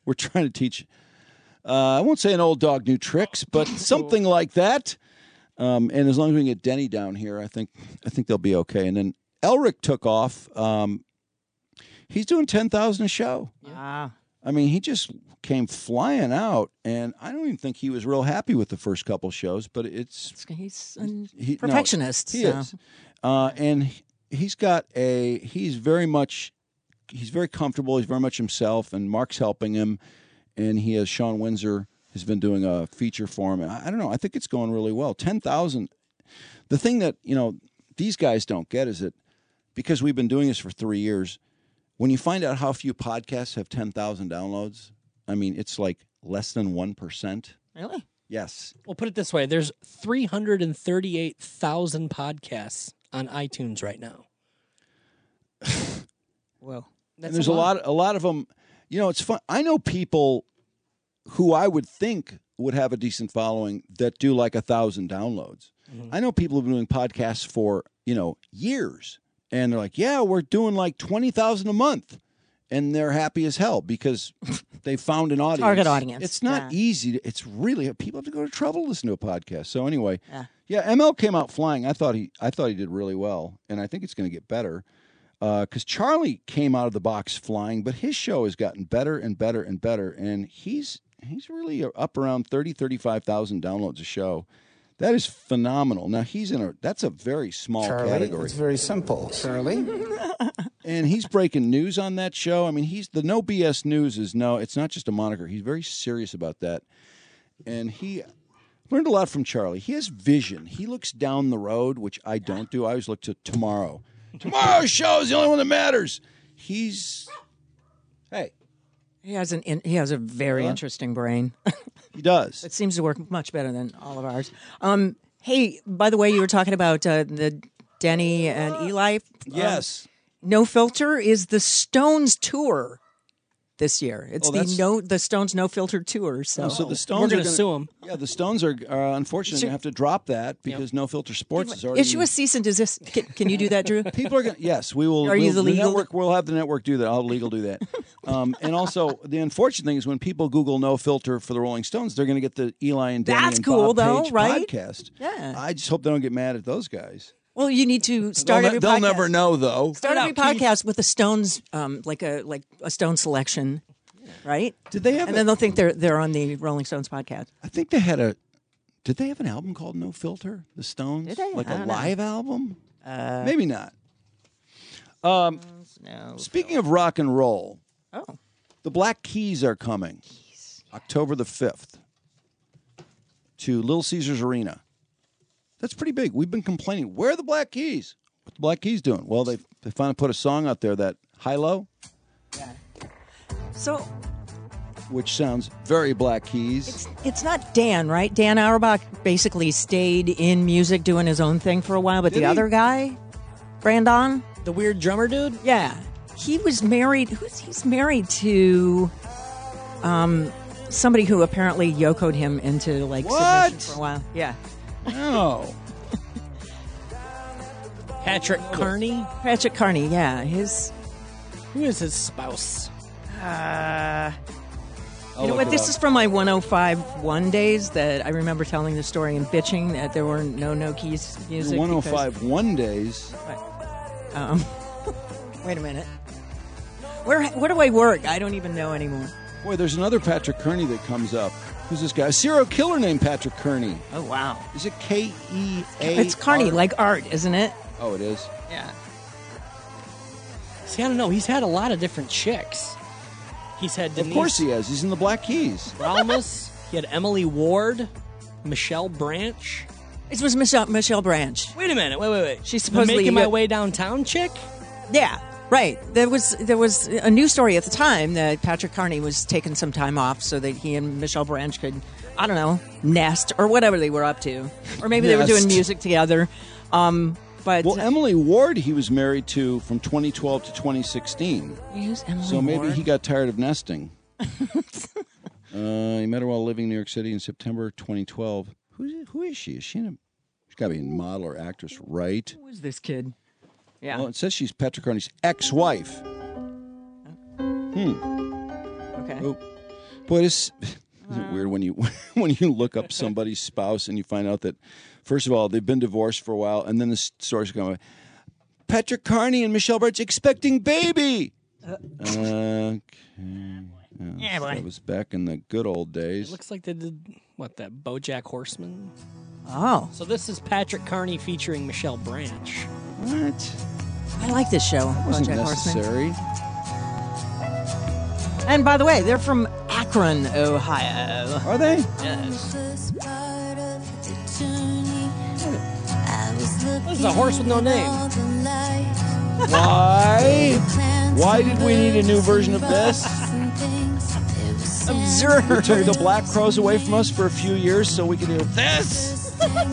We're trying to teach, uh, I won't say an old dog, new tricks, but something like that. Um, and as long as we can get Denny down here, I think I think they'll be okay. And then Elric took off. Um, he's doing ten thousand a show. Yeah. I mean, he just came flying out, and I don't even think he was real happy with the first couple shows, but it's... He's a he, perfectionist. No, he so. is. Uh, and he's got a... He's very much... He's very comfortable. He's very much himself, and Mark's helping him, and he has Sean Windsor has been doing a feature for him. I, I don't know. I think it's going really well. ten thousand. The thing that, you know, these guys don't get is that because we've been doing this for three years, when you find out how few podcasts have ten thousand downloads, I mean, it's like less than one percent. Really? Yes. Well, put it this way. There's three hundred thirty-eight thousand podcasts on iTunes right now. Well, and there's a lot. a lot of them, you know, it's fun. I know people who I would think would have a decent following that do like a thousand downloads. Mm-hmm. I know people who've been doing podcasts for, you know, years. And they're like, yeah, we're doing like twenty thousand a month. And they're happy as hell because they found an audience. Target audience. It's not yeah. easy. To, it's really, people have to go to trouble to listen to a podcast. So anyway, yeah. yeah, M L came out flying. I thought he I thought he did really well. And I think it's going to get better. Because uh, Charlie came out of the box flying, but his show has gotten better and better and better. And he's he's really up around thirty, thirty-five thousand downloads a show. That is phenomenal. Now, he's in a, that's a very small Charlie, category. it's very simple. Charlie? And he's breaking news on that show. I mean, he's the No B S News is no, it's not just a moniker. He's very serious about that. And he learned a lot from Charlie. He has vision. He looks down the road, which I don't do. I always look to tomorrow. Tomorrow's show is the only one that matters. He's, hey. He has an in, he has a very Huh? interesting brain. He does. It seems to work much better than all of ours. Um, hey, by the way, you were talking about uh, the Denny and Eli. Yes. Um, No Filter is the Stones tour this year. It's Oh, the that's- no the Stones No Filter tour. So, Oh, so the Stones We're are gonna gonna sue 'em. Yeah, the Stones are, are unfortunately Sure. going to have to drop that because No Filter Sports is already issue a cease and desist. Can, can you do that, Drew? People are going. Yes, we will. Are you we'll, the legal- network? We'll have the network do that. I'll legal do that. Um, and also, the unfortunate thing is when people Google No Filter for the Rolling Stones, they're going to get the Eli and Danny That's and cool, Bob though, Page right? podcast. Yeah. I just hope they don't get mad at those guys. Well, you need to start they'll every ne- they'll podcast. never know, though. Start every podcast with a Stones, um, like a like a Stone selection, right? Did they have? And a- then they'll think they're they're on the Rolling Stones podcast. I think they had a. Did they have an album called No Filter? The Stones, Did they? like I a don't know. live album? Uh, Maybe not. Um, no. Speaking of rock and roll, Oh, the Black Keys are coming October the fifth to Little Caesars Arena. That's pretty big. We've been complaining. Where are the Black Keys? What the Black Keys doing? Well, they they finally put a song out there, that High-Low, so which sounds very Black Keys. it's it's not Dan, right? Dan Auerbach basically stayed in music doing his own thing for a while, but Did the he? other guy, Brandon, The weird drummer dude? yeah, he was married. Who's he's married to? Um, somebody who apparently yokoed him into like What? submission for a while. Yeah. No. Patrick Carney? Patrick Carney, yeah. His Who is his spouse? uh I'll you know look what? it This up. is from my one oh five one days that I remember telling the story and bitching that there were no no keys music. Your one oh because- five one days. Um, wait a minute. Where where do I work? I don't even know anymore. Boy, there's another Patrick Kearney that comes up. Who's this guy? A serial killer named Patrick Kearney. Oh wow. Is it K E A? It's Carney, like art, isn't it? Oh, it is. Yeah. See, I don't know. He's had a lot of different chicks. He's had Denise Of course he is. He's in the Black Keys. Ralmus. He had Emily Ward, Michelle Branch. It was Michelle Michelle Branch. Wait a minute. Wait, wait, wait. She's The supposedly Making My yo- Way Downtown chick? Yeah, right. There was there was a news story at the time that Patrick Carney was taking some time off so that he and Michelle Branch could, I don't know, nest or whatever they were up to, or maybe they were doing Nest. music together. Um, but Well, Emily Ward, he was married to from twenty twelve to twenty sixteen. Who's Emily So maybe Ward? he got tired of nesting. uh, he met her while living in New York City in September twenty twelve. Who, who is she? Is she in a, she's got to be a model or actress, right? Who is this kid? Yeah. Well, it says she's Patrick Carney's ex-wife. Hmm. Okay. Oh. Boy, it's isn't it weird when you when you look up somebody's spouse and you find out that, first of all, they've been divorced for a while, and then the stories come. Patrick Carney and Michelle Branch expecting baby. Uh, okay. Yeah, Yeah, boy. that was back in the good old days. It looks like they did, what, that BoJack Horseman? Oh. So this is Patrick Carney featuring Michelle Branch. What? I like this show, That wasn't BoJack Horseman. necessary. And by the way, they're from Akron, Ohio. Are they? Yes. This is a horse with no name. Why? Why did we need a new version of this? Absurd. You took the Black Crows away from us for a few years so we could hear this.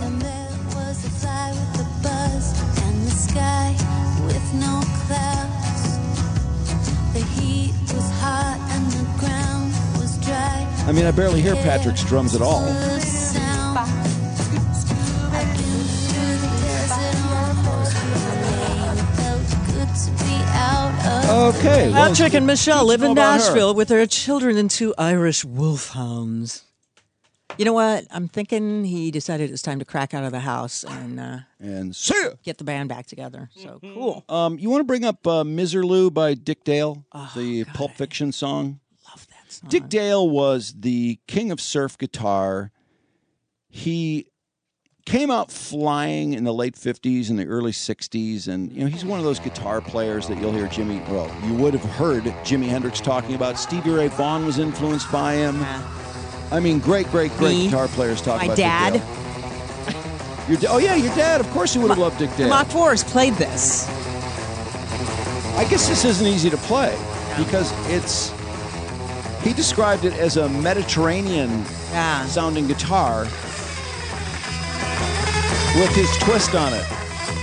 I mean, I barely hear Patrick's drums at all. Okay. well, Patrick and Michelle live in know about her? Nashville with their children and two Irish wolfhounds. You know what? I'm thinking he decided it's time to crack out of the house and uh, and see ya. get the band back together. So cool. Um, you want to bring up uh, Miserlou by Dick Dale, the Pulp Fiction song? Love that song. Dick Dale was the king of surf guitar. He came out flying in the late fifties and the early sixties, and you know he's one of those guitar players that you'll hear Jimmy. Well, you would have heard Jimi Hendrix talking about. Stevie Ray Vaughan was influenced by him. I mean, great, great, great Me, guitar players talk my about dad. Dick Dale. Your da- oh yeah, your dad. Of course, he would have loved Dick Dale. Mach Force played this. I guess this isn't easy to play because it's. He described it as a Mediterranean Yeah. sounding guitar with his twist on it.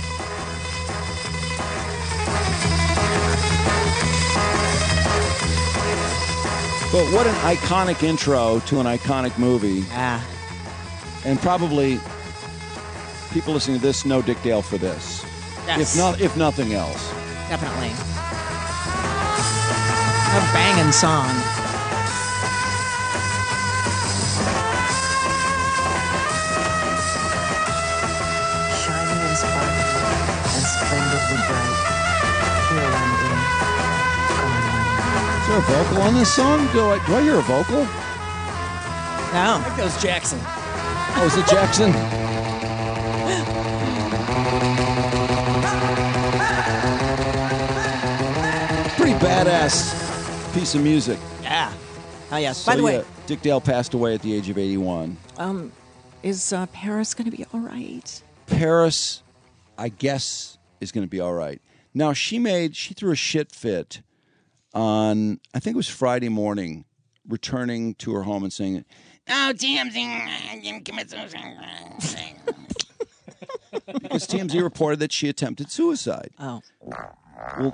But what an iconic intro to an iconic movie. Yeah. And probably people listening to this know Dick Dale for this. Yes. If not, if nothing else. Definitely. A banging song. Shining and sparkling and splendidly bright. Here one day, gone one Is there a vocal on this song? Do I, do I hear a vocal? No. I think that was Jackson. Oh, is it Jackson? Pretty badass piece of music. Yeah. Oh, yes. So, By the way, yeah, Dick Dale passed away at the age of eighty-one. um, is uh, Paris going to be all right? Paris, I guess, is going to be all right. Now, she made, she threw a shit fit on, I think it was Friday morning, returning to her home and saying, Oh, T M Z, I didn't commit suicide. because T M Z reported that she attempted suicide. Oh. Well,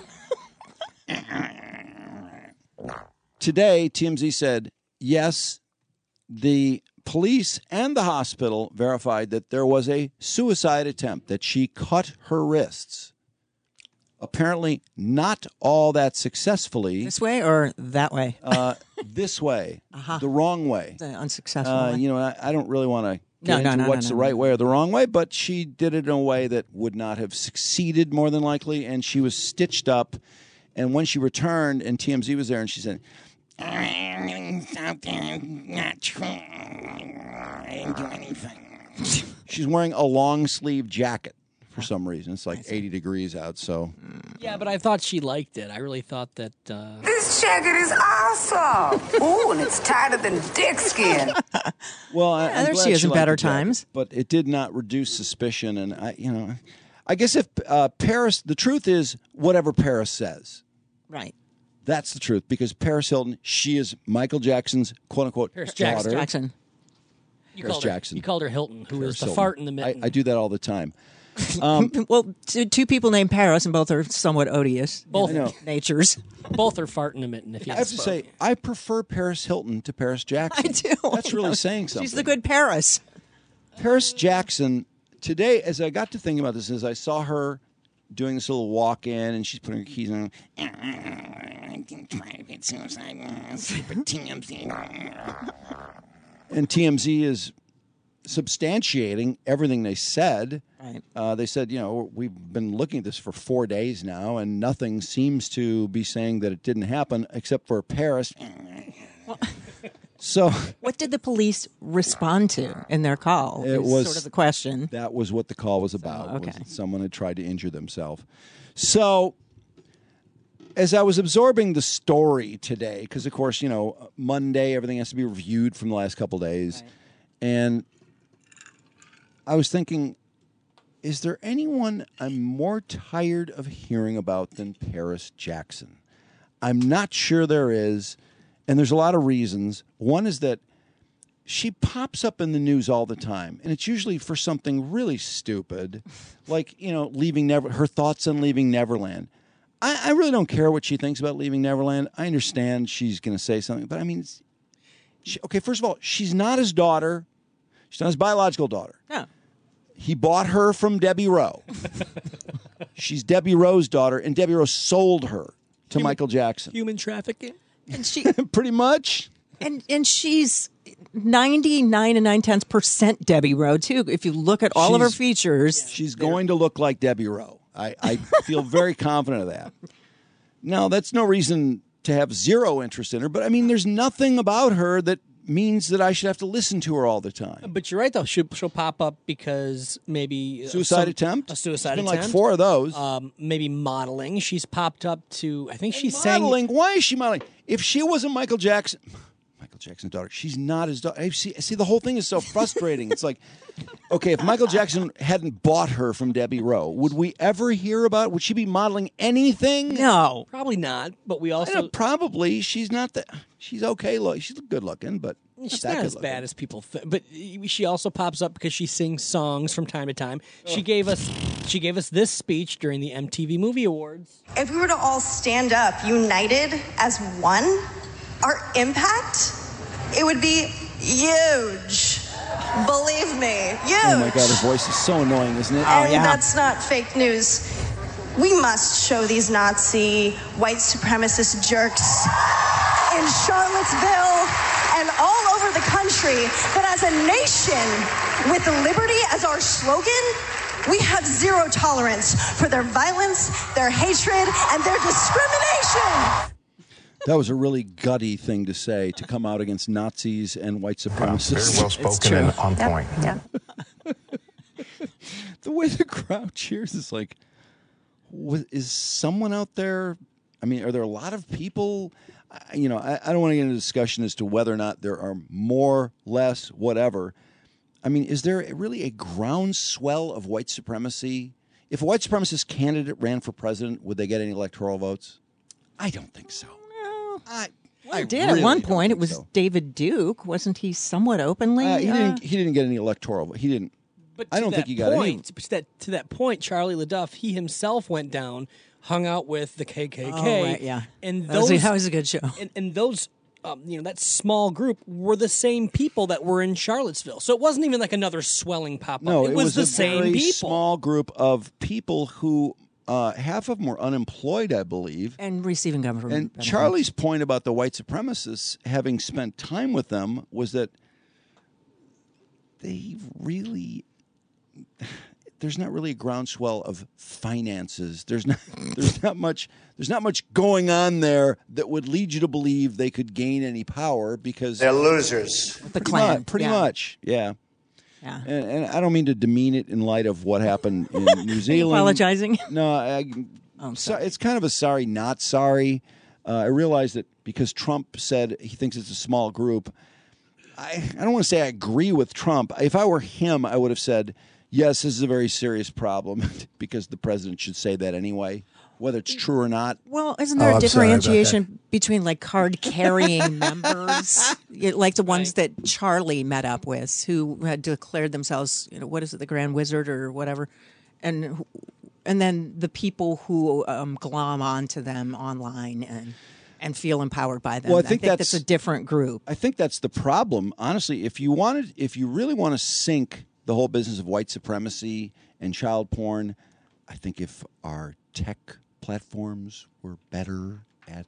today, T M Z said, yes, the police and the hospital verified that there was a suicide attempt, that she cut her wrists. Apparently not all that successfully. This way or that way? Uh, this way. Uh-huh. The wrong way. The unsuccessful Uh, way. you know, I, I don't really want to No, get no, into no, what's no, the no, right no. way or the wrong way, but she did it in a way that would not have succeeded more than likely, and she was stitched up. And when she returned, and T M Z was there, and she said, I'm doing something not true. I didn't do anything. she's wearing a long sleeve jacket for some reason. It's like eighty degrees out, so. Yeah, but I thought she liked it. I really thought that. Uh... This jacket is awesome. Ooh, and it's tighter than dick skin. Well, I, Yeah, I'm there glad she is in liked better the jacket, times. but it did not reduce suspicion. And I, you know, I guess if uh, Paris, the truth is whatever Paris says. Right. That's the truth, because Paris Hilton, she is Michael Jackson's quote unquote Paris daughter. Jackson. Jackson. You Paris called her, Jackson. You called her Hilton, who Paris is the Hilton. fart in the mitten. I, I do that all the time. Um, well, two, two people named Paris, and both are somewhat odious. Both I know. natures. Both are fart in the mitten. If you I have to say, I prefer Paris Hilton to Paris Jackson. I do. That's really saying something. She's the good Paris. Paris Jackson, today, as I got to thinking about this, as I saw her doing this little walk in, and she's putting her keys on. I'm private suicide. Stupid T M Z. And T M Z is substantiating everything they said. Right. Uh, they said, you know, we've been looking at this for four days now, and nothing seems to be saying that it didn't happen except for Paris. Well, so, what did the police respond to in their call? It is was sort of the question. That was what the call was about. So, okay. Was that someone had tried to injure themselves. So, as I was absorbing the story today, because of course, you know, Monday everything has to be reviewed from the last couple days, right. and I was thinking, is there anyone I'm more tired of hearing about than Paris Jackson? I'm not sure there is, and there's a lot of reasons. One is that she pops up in the news all the time, and it's usually for something really stupid, like, you know, leaving Never. Her thoughts on leaving Neverland. I, I really don't care what she thinks about leaving Neverland. I understand she's going to say something, but I mean, it's, she, okay, first of all, she's not his daughter. She's not his biological daughter. No. He bought her from Debbie Rowe. She's Debbie Rowe's daughter, and Debbie Rowe sold her to Human, Michael Jackson. Human trafficking? And she pretty much. And and she's ninety-nine and nine tenths percent Debbie Rowe, too. If you look at all She's- of her features. She's going to look like Debbie Rowe. I, I feel very confident of that. Now, that's no reason to have zero interest in her, but I mean, there's nothing about her that means that I should have to listen to her all the time. But you're right, though. She'll, she'll pop up because maybe... uh, Suicide some- attempt? A suicide There's been attempt. like four of those. Um, maybe modeling. She's popped up to... I think she's sang... Modeling? Why is she modeling? If she wasn't Michael Jackson... Michael Jackson's daughter. She's not his daughter. I see, see, the whole thing is so frustrating. It's like, okay, if Michael Jackson hadn't bought her from Debbie Rowe, would we ever hear about it? Would she be modeling anything? No. Probably not, but we I also... know, probably. She's not that... She's okay. Look, she's good looking, but... She's that not good as looking. bad as people think, but she also pops up because she sings songs from time to time. She gave us, she gave us this speech during the M T V Movie Awards. If we were to all stand up, united as one, our impact, it would be huge. Believe me, huge. Oh my God, her voice is so annoying, isn't it? And that's not fake news. We must show these Nazi, white supremacist jerks in Charlottesville and all over the country that as a nation, with liberty as our slogan, we have zero tolerance for their violence, their hatred, and their discrimination. That was a really gutty thing to say, to come out against Nazis and white supremacists. Very well spoken and on point. Yeah. The way the crowd cheers is like, was, is someone out there? I mean, are there a lot of people? I- You know, I, I don't want to get into a discussion as to whether or not there are more, less, whatever. I mean, is there really a groundswell of white supremacy? If a white supremacist candidate ran for president, would they get any electoral votes? I don't think so. I, Well, I it did really at one don't point. It think was so. David Duke. Wasn't he somewhat openly? Uh, he uh, didn't. He didn't get any electoral. He didn't. But I to don't think that he got any. point, To that, to that point, Charlie LaDuff, he himself went down, hung out with the K K K. Oh, right, yeah. And That was those, a- that was a good show. And, and those, um, you know, that small group were the same people that were in Charlottesville. So it wasn't even like another swelling pop-up. No, it, it, was, was the a same very people. small group of people who uh, half of them were unemployed, I believe. And receiving government And benefits. Charlie's point about the white supremacists, having spent time with them, was that they really, there's not really a groundswell of finances. There's not, there's not much, there's not much going on there that would lead you to believe they could gain any power because They're losers. The pretty Klan, much, pretty yeah. much, yeah. Yeah. And, and I don't mean to demean it in light of what happened in New Zealand. apologizing? No, I, Oh, I'm so, sorry. it's kind of a sorry, not sorry. Uh, I realize that because Trump said he thinks it's a small group. I, I don't want to say I agree with Trump. If I were him, I would have said, yes, this is a very serious problem because the president should say that anyway, whether it's true or not. Well, isn't there Oh, a I'm sorry about differentiation between like card carrying members, Yeah, like the ones that Charlie met up with, who had declared themselves, you know, what is it, the Grand Wizard or whatever, and and then the people who um, glom onto them online and and feel empowered by them. Well, I think that's, that's- a different group. I think that's the problem. Honestly, if you wanted, if you really want to sink the whole business of white supremacy and child porn, I think if our tech platforms were better at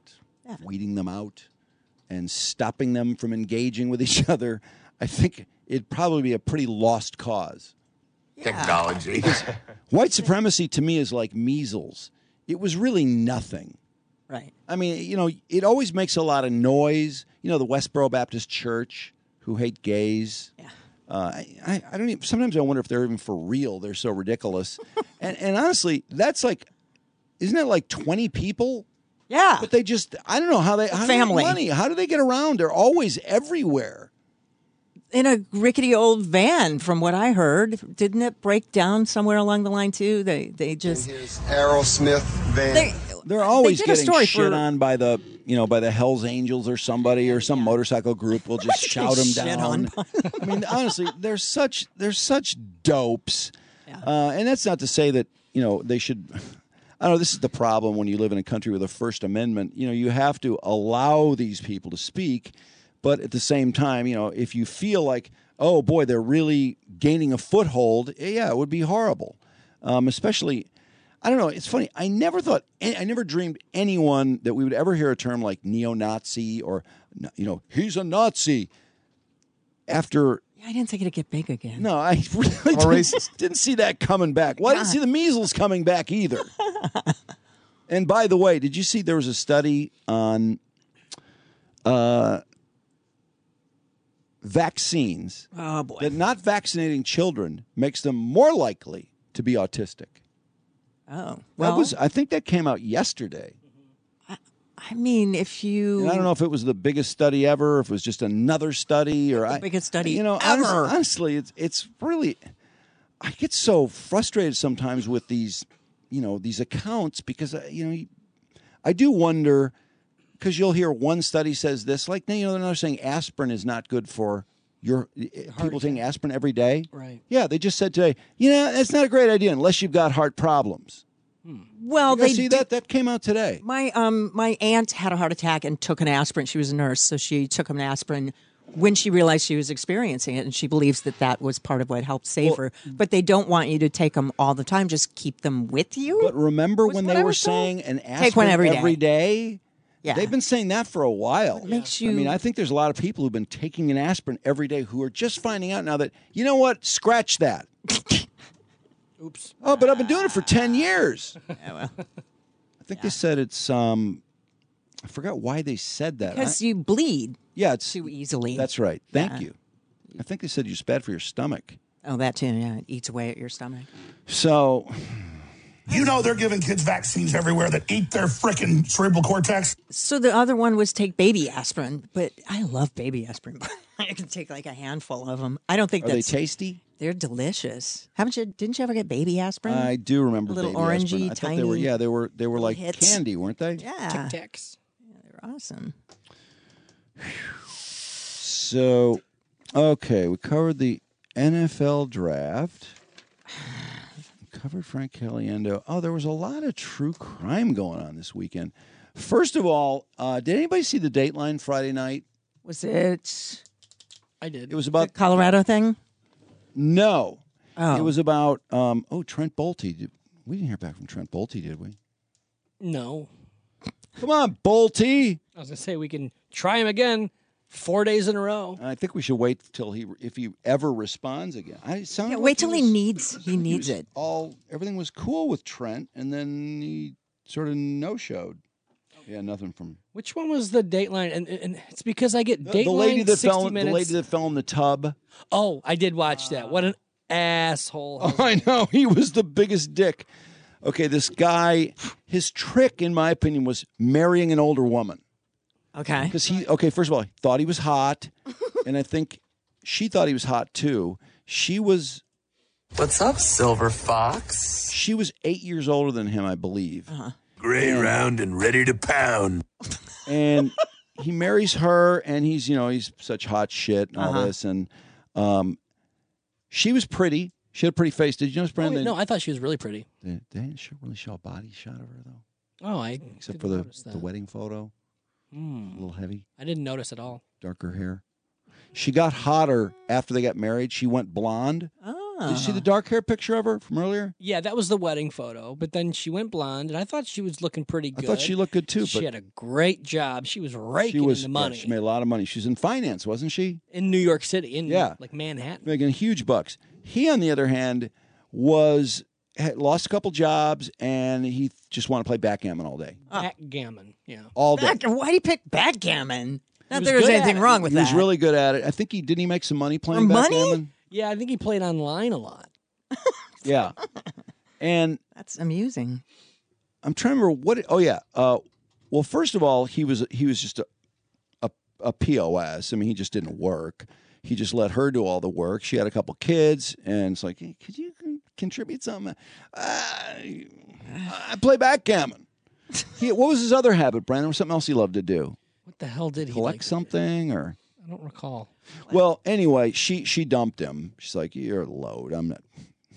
weeding them out and stopping them from engaging with each other, I think it'd probably be a pretty lost cause. Technology. Because white supremacy to me is like measles. It was really nothing. Right. I mean, you know, it always makes a lot of noise. You know, the Westboro Baptist Church, who hate gays. Yeah. Uh, I, I, I don't even, sometimes I wonder if they're even for real. They're so ridiculous. and, and honestly, that's like, isn't that like twenty people? Yeah. But they just, I don't know how they, how family. do they get money? How do they get around? They're always everywhere. In a rickety old van, from what I heard. Didn't it break down somewhere along the line, too? They they just... Aerosmith van. They, They're always they did a getting story shit for- on by the, you know, by the Hells Angels or somebody or some motorcycle group will just shout them Shit down. on. I mean, honestly, they're such they're such dopes, uh, and that's not to say that you know they should. I don't know. This is the problem when you live in a country with a First Amendment. You know, you have to allow these people to speak, but at the same time, you know, if you feel like, oh boy, they're really gaining a foothold, yeah, it would be horrible, um, especially. I don't know. It's funny. I never thought, I never dreamed anyone that we would ever hear a term like neo-Nazi or, you know, he's a Nazi. After, I didn't think it'd get big again. no, I really didn't, didn't see that coming back. Well, I didn't see the measles coming back either. And by the way, did you see there was a study on uh, vaccines Oh, boy. that not vaccinating children makes them more likely to be autistic? Oh. Well, Well, was, I think that came out yesterday. I mean, if you... And I don't know if it was the biggest study ever, or if it was just another study, or The I, biggest study You know, ever. honestly, honestly, it's it's really. I get so frustrated sometimes with these, you know, these accounts because uh, you know, you- I do wonder because you'll hear one study says this, like you know, they're not saying aspirin is not good for your people taking aspirin every day. Right. Yeah, they just said today, you know, that's not a great idea unless you've got heart problems. Well, You guys they see do- that that came out today. My um my aunt had a heart attack and took an aspirin. She was a nurse, so she took an aspirin when she realized she was experiencing it, and she believes that that was part of what helped save her. But they don't want you to take them all the time; just keep them with you. But remember Was when what they I were was told? saying an aspirin Take one every day. every day? Yeah. They've been saying that for a while. It makes I you- mean, I think there's a lot of people who've been taking an aspirin every day who are just finding out now that, you know what, scratch that. Oops. Oh, but I've been doing it for ten years. Yeah, well, I think they said it's, um, I forgot why they said that. because I- you bleed yeah, it's too easily. That's right. Thank Yeah. you. I think they said it's bad for your stomach. Oh, that too. Yeah, it eats away at your stomach. So, You know they're giving kids vaccines everywhere that eat their frickin' cerebral cortex. So the other one was take baby aspirin, but I love baby aspirin. I can take like a handful of them. I don't think are they that's tasty? They're delicious. Haven't you? Didn't you ever get baby aspirin? I do remember A little baby orangey, aspirin. I thought they were, tiny yeah, they were, they were like hits. candy, weren't they? Yeah, Tic Tacs. Yeah, they're awesome. So, okay, we covered the N F L draft. We covered Frank Caliendo. Oh, there was a lot of true crime going on this weekend. First of all, uh, did anybody see the Dateline Friday night? Was it I did. It was about Colorado thing? no. Oh. It was about um, oh Trent Bolte. Did, we didn't hear back from Trent Bolte, did we? No. Come on, Bolte. I was going to say we can try him again four days in a row. I think we should wait till he, if he ever responds again. I it sounded Yeah, like wait till he was- needs. He needs was it. All everything was cool with Trent, and then he sort of no showed. Yeah, nothing from Which one was the Dateline? And, and it's because I get the, Dateline the lady that sixty fell. The minutes. lady that fell in the tub. Oh, I did watch that. What an asshole. Oh, I know. He was the biggest dick. Okay, this guy, his trick, in my opinion, was marrying an older woman. Okay. Because he, okay, first of all, he thought he was hot, and I think she thought he was hot too. She was. What's up, Silver Fox? She was eight years older than him, I believe. Uh-huh. Gray round and ready to pound. And he marries her, and he's, you know, he's such hot shit and all Uh-huh. this. And um, she was pretty. She had a pretty face. Did you notice, Oh, Brandon? wait, no, I thought she was really pretty. They, they didn't show, really show a body shot of her, though. Oh, I Except didn't for the, notice that. the wedding photo. Hmm. A little heavy. I didn't notice at all. Darker hair. She got hotter after they got married. She went blonde. Oh. Did you see the dark hair picture of her from earlier? Yeah, that was the wedding photo. But then she went blonde, and I thought she was looking pretty good. I thought she looked good too. She but had a great job. She was raking she was, in the money. Yeah, she made a lot of money. She was in finance, wasn't she? In New York City, in Yeah. like Manhattan. Making huge bucks. He, on the other hand, was had lost a couple jobs, and he just wanted to play backgammon all day. Backgammon, yeah. All day. Back, why do you pick backgammon? Not was that there's good at anything it. wrong with he that. was really good at it. I think he didn't he make some money playing For money? backgammon? Yeah, I think he played online a lot. Yeah. And That's amusing. I'm trying to remember what. It, oh yeah. Uh, well, first of all, he was he was just a, a a P O S. I mean, he just didn't work. He just let her do all the work. She had a couple kids, and it's like, hey, could you con- contribute something? Uh, I play backgammon. He, what was his other habit, Brandon? Was something else he loved to do? What the hell did he Collect like? something or? I don't recall. Well, anyway, she she dumped him. She's like, "You're a load. I'm not.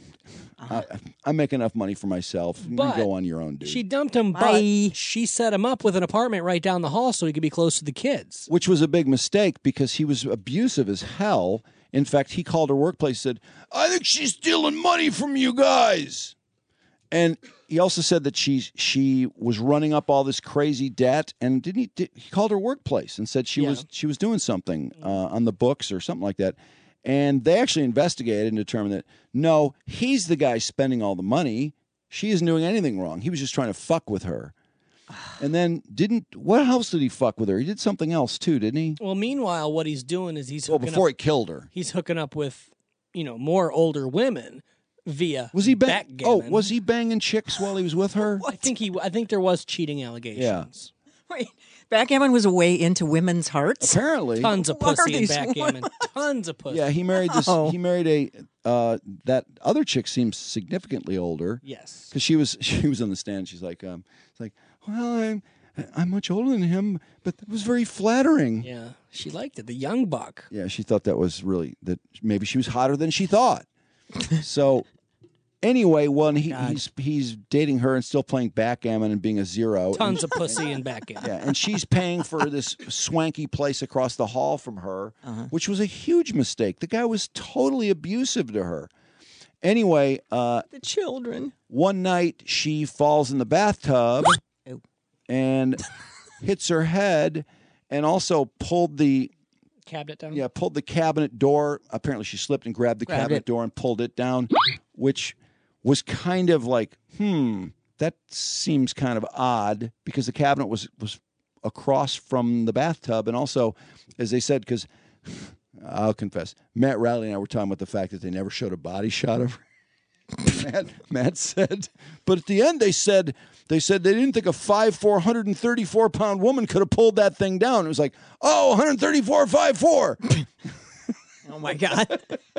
I, I make enough money for myself. You But go on your own, dude." She dumped him, Bye. but she set him up with an apartment right down the hall so he could be close to the kids. Which was a big mistake because he was abusive as hell. In fact, he called her workplace, said, "I think she's stealing money from you guys." And he also said that she she was running up all this crazy debt, and didn't he? Did, he called her workplace and said she Yeah. was she was doing something uh, on the books or something like that. And they actually investigated and determined that no, he's the guy spending all the money. She isn't doing anything wrong. He was just trying to fuck with her. And then didn't what else did he fuck with her? He did something else too, didn't he? Well, meanwhile, what he's doing is he's Well, hooking before up, he killed her. he's hooking up with, you know, more older women via Was he bang- backgammon. Oh, was he banging chicks while he was with her? I think he. I think there was cheating allegations. Wait, backgammon was a way into women's hearts? Apparently. Tons of What are pussy in these backgammon. Tons of pussy. Yeah, he married this. Oh. He married a uh, that other chick seems significantly older. Yes. Because she was she was on the stand. She's like, um, it's like, well, I'm I'm much older than him, but it was very flattering. Yeah, she liked it. The young buck. Yeah, she thought that was really that maybe she was hotter than she thought. So anyway, when he, he's he's dating her and still playing backgammon and being a zero. Tons and, of pussy in backgammon. Yeah, and she's paying for this swanky place across the hall from her, Uh-huh. which was a huge mistake. The guy was totally abusive to her. Anyway, uh, The children. one night she falls in the bathtub Oh. and hits her head, and also pulled the Cabinet down. yeah pulled the cabinet door. Apparently, she slipped and grabbed the Grabbed cabinet it. door and pulled it down, which was kind of like, hmm, that seems kind of odd because the cabinet was was across from the bathtub, and also, as they said, because I'll confess, Matt Riley and I were talking about the fact that they never showed a body shot of her. Matt, Matt said, but at the end they said they said they didn't think a five four, one hundred thirty-four pound woman could have pulled that thing down. It was like, oh, one thirty-four, five four. Oh my God.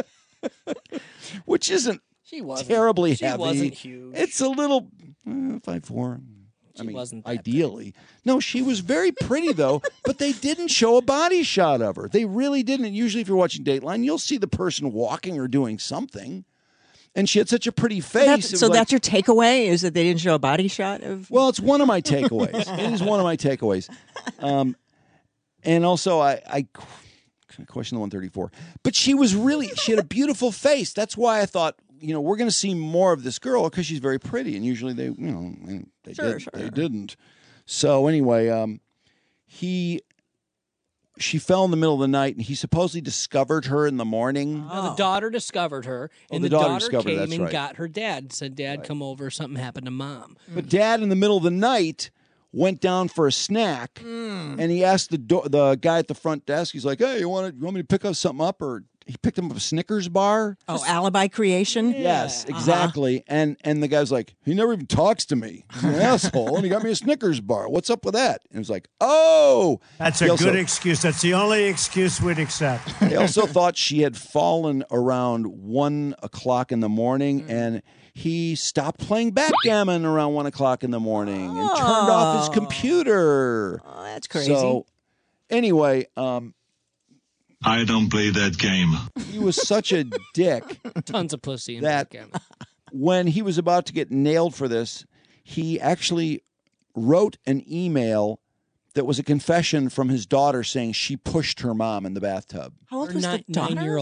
Which isn't She wasn't terribly she heavy. wasn't huge. It's a little uh, five four. I She mean, wasn't that ideally. No, she was very pretty though, but they didn't show a body shot of her. They really didn't. And usually, if you're watching Dateline, you'll see the person walking or doing something. And she had such a pretty face. That's, It was so like- that's your takeaway, is that they didn't show a body shot of. Well, it's one of my takeaways. It is one of my takeaways. Um, and also, I, I question the one thirty-four. But she was really, she had a beautiful face. That's why I thought, you know, we're going to see more of this girl because she's very pretty. And usually they, you know, they, Sure, did, sure. they didn't. So anyway, um, he, she fell in the middle of the night, and he supposedly discovered her in the morning. Now, the daughter discovered her, Oh, and the the, daughter daughter, discovered her, came that's and right. got her dad. Said, "Dad, come over. Something happened to Mom." But Dad, in the middle of the night, went down for a snack, Hmm. and he asked the do- the guy at the front desk. He's like, "Hey, you want to, you want me to pick up something up?" Or he picked him up a Snickers bar. Oh, alibi creation? Yes, Uh-huh. exactly. And and the guy's like, he never even talks to me. He's an asshole, and he got me a Snickers bar. What's up with that? And it was like, oh, That's He a also- good excuse. That's the only excuse we'd accept. They also thought she had fallen around one o'clock in the morning, Mm. and he stopped playing backgammon around one o'clock in the morning and turned off his computer. Oh, that's crazy. So, anyway, um, I don't play that game. he was such a dick Tons of pussy in that backgammon. when he was about to get nailed for this, he actually wrote an email that was a confession from his daughter saying she pushed her mom in the bathtub. How old Her was nine, the daughter? nine-year-old,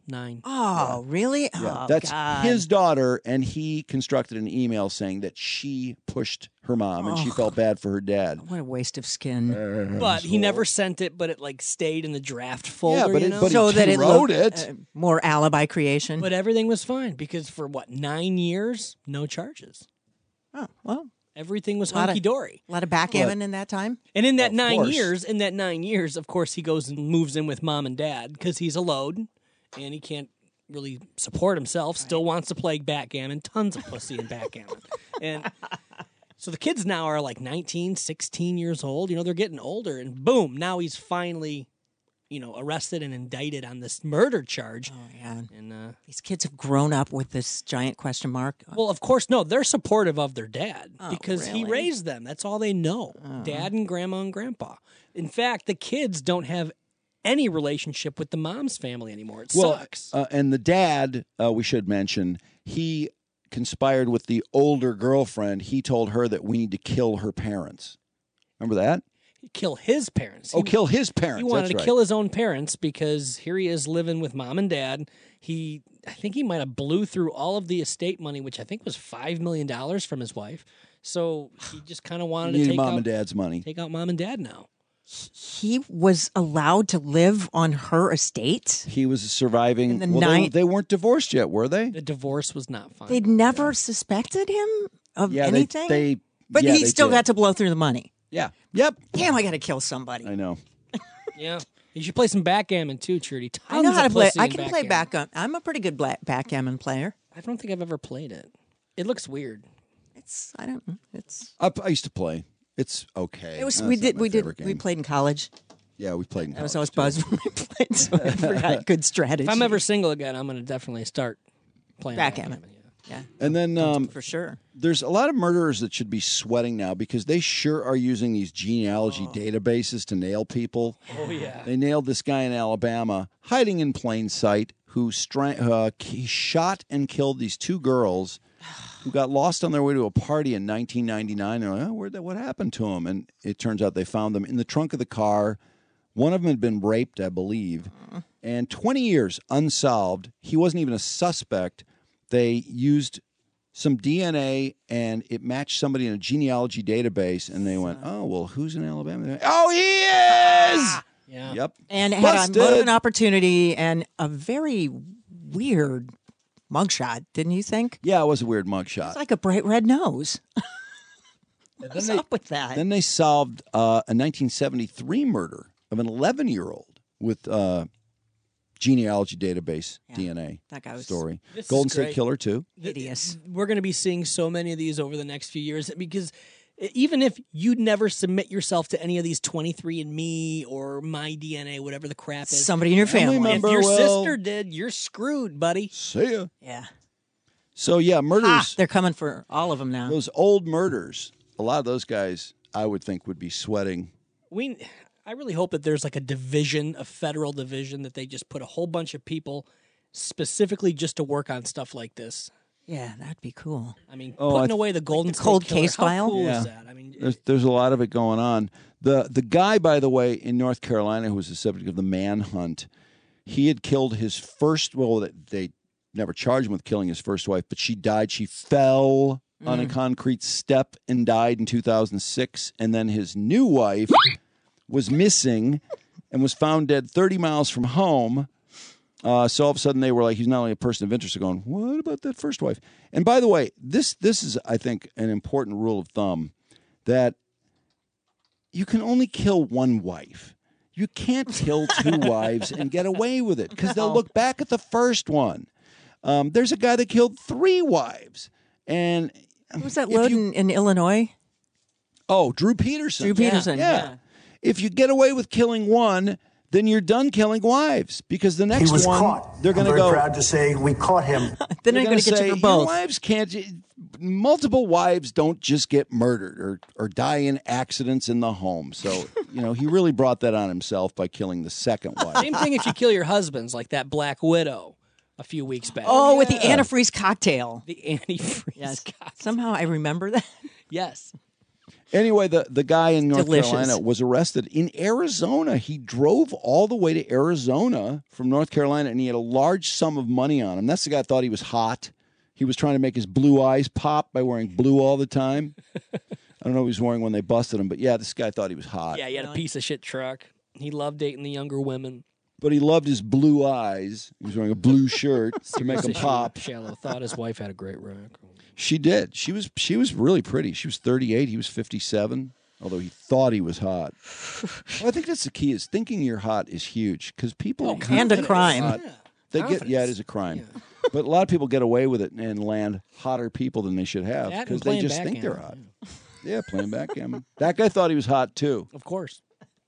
nine. Oh, really? Yeah, Oh, that's God. his daughter, and he constructed an email saying that she pushed her mom, and she Oh. felt bad for her dad. What a waste of skin. But he never sent it, but it like stayed in the draft folder. but you it- know? but he so that it wrote looked, it. uh, more alibi creation. But everything was fine because for what, nine years, no charges. Oh, well. Everything was Lot of- hunky dory. A lot of backgammon in that time. And in that Of nine course. years, in that nine years, of course, he goes and moves in with mom and dad because he's a load and he can't really support himself. Still wants to play backgammon, tons of pussy in backgammon. And so the kids now are like nineteen, sixteen years old. You know, they're getting older, and boom, now he's finally, you know, arrested and indicted on this murder charge. Oh, yeah. And uh, These kids have grown up with this giant question mark. well, of course, no, they're supportive of their dad Oh, because he really? raised them. That's all they know. Dad and grandma and grandpa. In fact, the kids don't have any relationship with the mom's family anymore. It Well, sucks. uh, and the dad, uh, we should mention, he conspired with the older girlfriend. He told her that we need to kill her parents. Remember that? Kill his parents. Oh, kill his parents. He wanted That's to right. kill his own parents because here he is living with mom and dad. He, I think he might have blew through all of the estate money, which I think was five million dollars from his wife. So he just kind of wanted He to needed take mom out and dad's money. Take out mom and dad now. He was allowed to live on her estate. He was surviving. In the well, they, night- they weren't divorced yet, were they? The divorce was not fine. They'd never suspected him of Yeah, they- anything. they- but yeah, he they still did. got to blow through the money. Yeah. Yep. Damn, I got to kill somebody. I know. Yeah. You should play some backgammon too, Trudy. Tons I know how of to play. pussy I in can play backgammon. backgammon. I'm a pretty good black backgammon player. I don't think I've ever played it. It looks weird. It's I don't. It's I, I used to play. It's okay. it was. That's we not did. my We did. favorite We game. played in college. Yeah, we played in I was college, always buzzed when we played, so I forgot good strategy. If I'm ever single again, I'm going to definitely start playing backgammon. backgammon. Yeah, And then um, for sure. there's a lot of murderers that should be sweating now because they sure are using these genealogy databases to nail people. Oh, yeah. They nailed this guy in Alabama, hiding in plain sight, who stra- uh, he shot and killed these two girls who got lost on their way to a party in nineteen ninety-nine. They're like, oh, where'd that, what happened to them? And it turns out they found them in the trunk of the car. One of them had been raped, I believe, and twenty years unsolved. He wasn't even a suspect. They used some D N A, and it matched somebody in a genealogy database, and they went, oh, well, who's in Alabama? They went, oh, he is! Yeah. Yep. And had Busted. a motive and opportunity and a very weird mugshot, didn't you think? Yeah, it was a weird mugshot. It's like a bright red nose. What's they- up with that? Then they solved uh, a nineteen seventy-three murder of an eleven-year-old with uh, genealogy database D N A That guy was- story. This is Golden State great. Killer, too. Hideous. We're going to be seeing so many of these over the next few years because even if you'd never submit yourself to any of these twenty-three and me or My D N A, whatever the crap is, Somebody in your family. if member your will- sister did, you're screwed, buddy. See ya. Yeah. So, yeah, murders. Ah, they're coming for all of them now. Those old murders, a lot of those guys, I would think, would be sweating. We, I really hope that there's like a division, a federal division, that they just put a whole bunch of people specifically just to work on stuff like this. Yeah, that'd be cool. I mean, Oh, putting I- away the Golden the cold State Killer, case how file? cool Yeah. is that? I mean, There's, there's a lot of it going on. The the guy, by the way, in North Carolina who was the subject of the manhunt, he had killed his first, well, they- they never charged him with killing his first wife, but she died. She fell on a Mm. concrete step and died in two thousand six. And then his new wife was missing and was found dead thirty miles from home. Uh, so all of a sudden they were like, he's not only a person of interest, they're going, what about that first wife? And by the way, this this is, I think, an important rule of thumb that you can only kill one wife. You can't kill two wives and get away with it because they'll No. look back at the first one. Um, there's a guy that killed three wives. And Who was that if load you- in, in Illinois? Oh, Drew Peterson. Drew Peterson, Yeah. yeah. If you get away with killing one, then you're done killing wives because the next He was one caught. they're I'm going to very go. proud to say we caught him. Then they're they're going gonna to get say, you for "Your both. wives can't. Multiple wives don't just get murdered or or die in accidents in the home. So you know he really brought that on himself by killing the second wife. same thing if you kill your husbands, like that Black Widow a few weeks back. Oh, with the Yeah. antifreeze cocktail. The antifreeze. Yes. cocktail. Somehow I remember that. Yes. Anyway, the, the guy in North Delicious. Carolina was arrested. In Arizona, he drove all the way to Arizona from North Carolina, and he had a large sum of money on him. That's the guy that thought he was hot. He was trying to make his blue eyes pop by wearing blue all the time. I don't know what he was wearing when they busted him, but yeah, this guy thought he was hot. Yeah, he had a piece of shit truck. He loved dating the younger women. But he loved his blue eyes. He was wearing a blue shirt to make them pop. Shallow thought his wife had a great rack. She did. She was she was really pretty. She was thirty-eight. He was fifty-seven, although he thought he was hot. Well, I think that's the key is thinking you're hot is huge because people... Oh, and a crime. Hot, they get, yeah, it is a crime. Yeah. But a lot of people get away with it and land hotter people than they should have because they just think they're hot. Yeah, playing backgammon. That guy thought he was hot, too. Of course.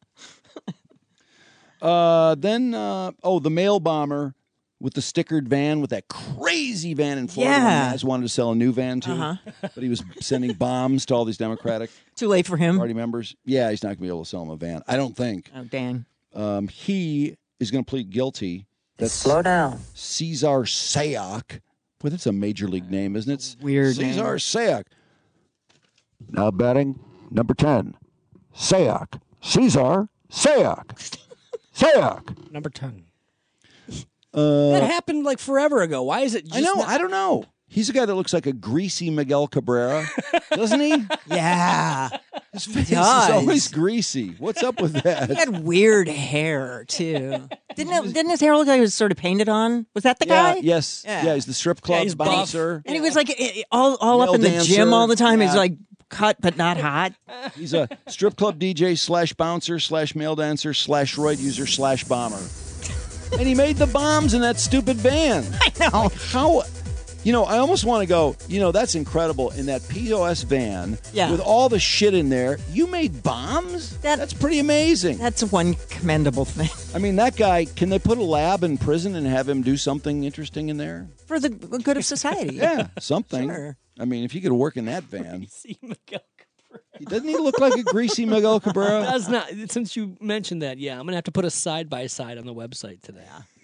Uh, then, uh, oh, the mail bomber with the stickered van, with that crazy van in Florida. Yeah. Naz wanted to sell a new van to, Uh-huh. but he was sending bombs to all these Democratic Too late for him. Party members. Yeah, he's not going to be able to sell them a van. I don't think. Oh, dang. Um, he is going to plead guilty. That's Slow down. Cesar Sayoc. Boy, that's a major league name, isn't it? Weird Cesar name. Sayoc. Now betting number ten. Sayoc. Cesar Sayoc. Sayoc. Number ten. Uh, that happened like forever ago. Why is it just I know. not- I don't know. He's a guy that looks like a greasy Miguel Cabrera, doesn't he? Yeah. His face does. is always greasy. What's up with that? He had weird hair, too. Didn't it, didn't his hair look like it was sort of painted on? Was that the yeah, guy? Yes. Yeah. Yeah. he's the strip club Yeah, he's buff. bouncer. And he was like eh, all, all up Male in the dancer. gym all the time. He's Yeah. like cut but not hot. He's a strip club D J slash bouncer slash male dancer slash roid user slash bomber. And he made the bombs in that stupid van. I know. How, you know, I almost want to go, you know, that's incredible. In that P O S van Yeah. with all the shit in there, you made bombs? That- that's pretty amazing. That's one commendable thing. I mean, that guy, can they put a lab in prison and have him do something interesting in there? For the good of society. Yeah, something. Sure. I mean, if he could work in that van. See Miguel Doesn't he look like a greasy Miguel Cabrera? That's not. Since you mentioned that, yeah, I'm gonna have to put a side by side on the website today.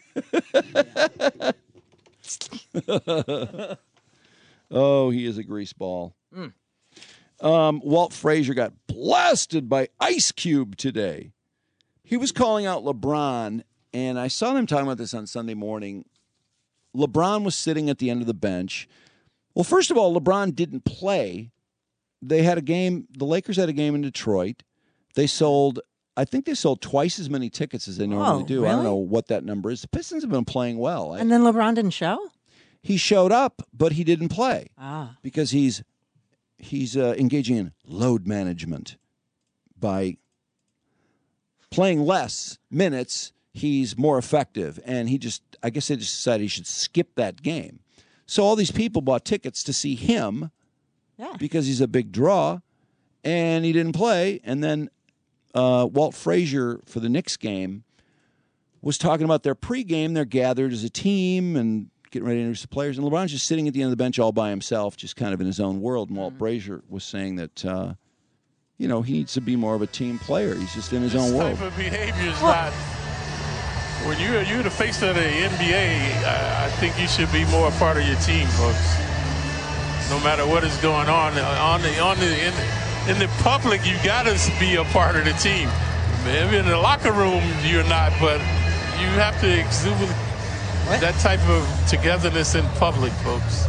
Oh, he is a grease ball. Mm. Um, Walt Frazier got blasted by Ice Cube today. He was calling out LeBron, and I saw them talking about this on Sunday morning. LeBron was sitting at the end of the bench. Well, first of all, LeBron didn't play. They had a game. The Lakers had a game in Detroit. They sold, I think they sold twice as many tickets as they normally Oh, do. I don't really? know what that number is. The Pistons have been playing well. I- And then LeBron didn't show? he showed up, but he didn't play Ah. because he's he's uh, engaging in load management by playing less minutes. He's more effective, and he just I guess they just decided he should skip that game. So all these people bought tickets to see him Yeah. because he's a big draw, and he didn't play. And then uh, Walt Frazier for the Knicks game was talking about their pregame. They're gathered as a team and getting ready to introduce the players. And LeBron's just sitting at the end of the bench all by himself, just kind of in his own world. And Walt Frazier was saying that, uh, you know, he needs to be more of a team player. He's just in his own world. This type of behavior is not. When you're you're the face of the N B A, I, I think you should be more a part of your team, folks. No matter what is going on on the on the in, in the public, you got to be a part of the team. Maybe in the locker room you're not, but you have to exude what? that type of togetherness in public, folks.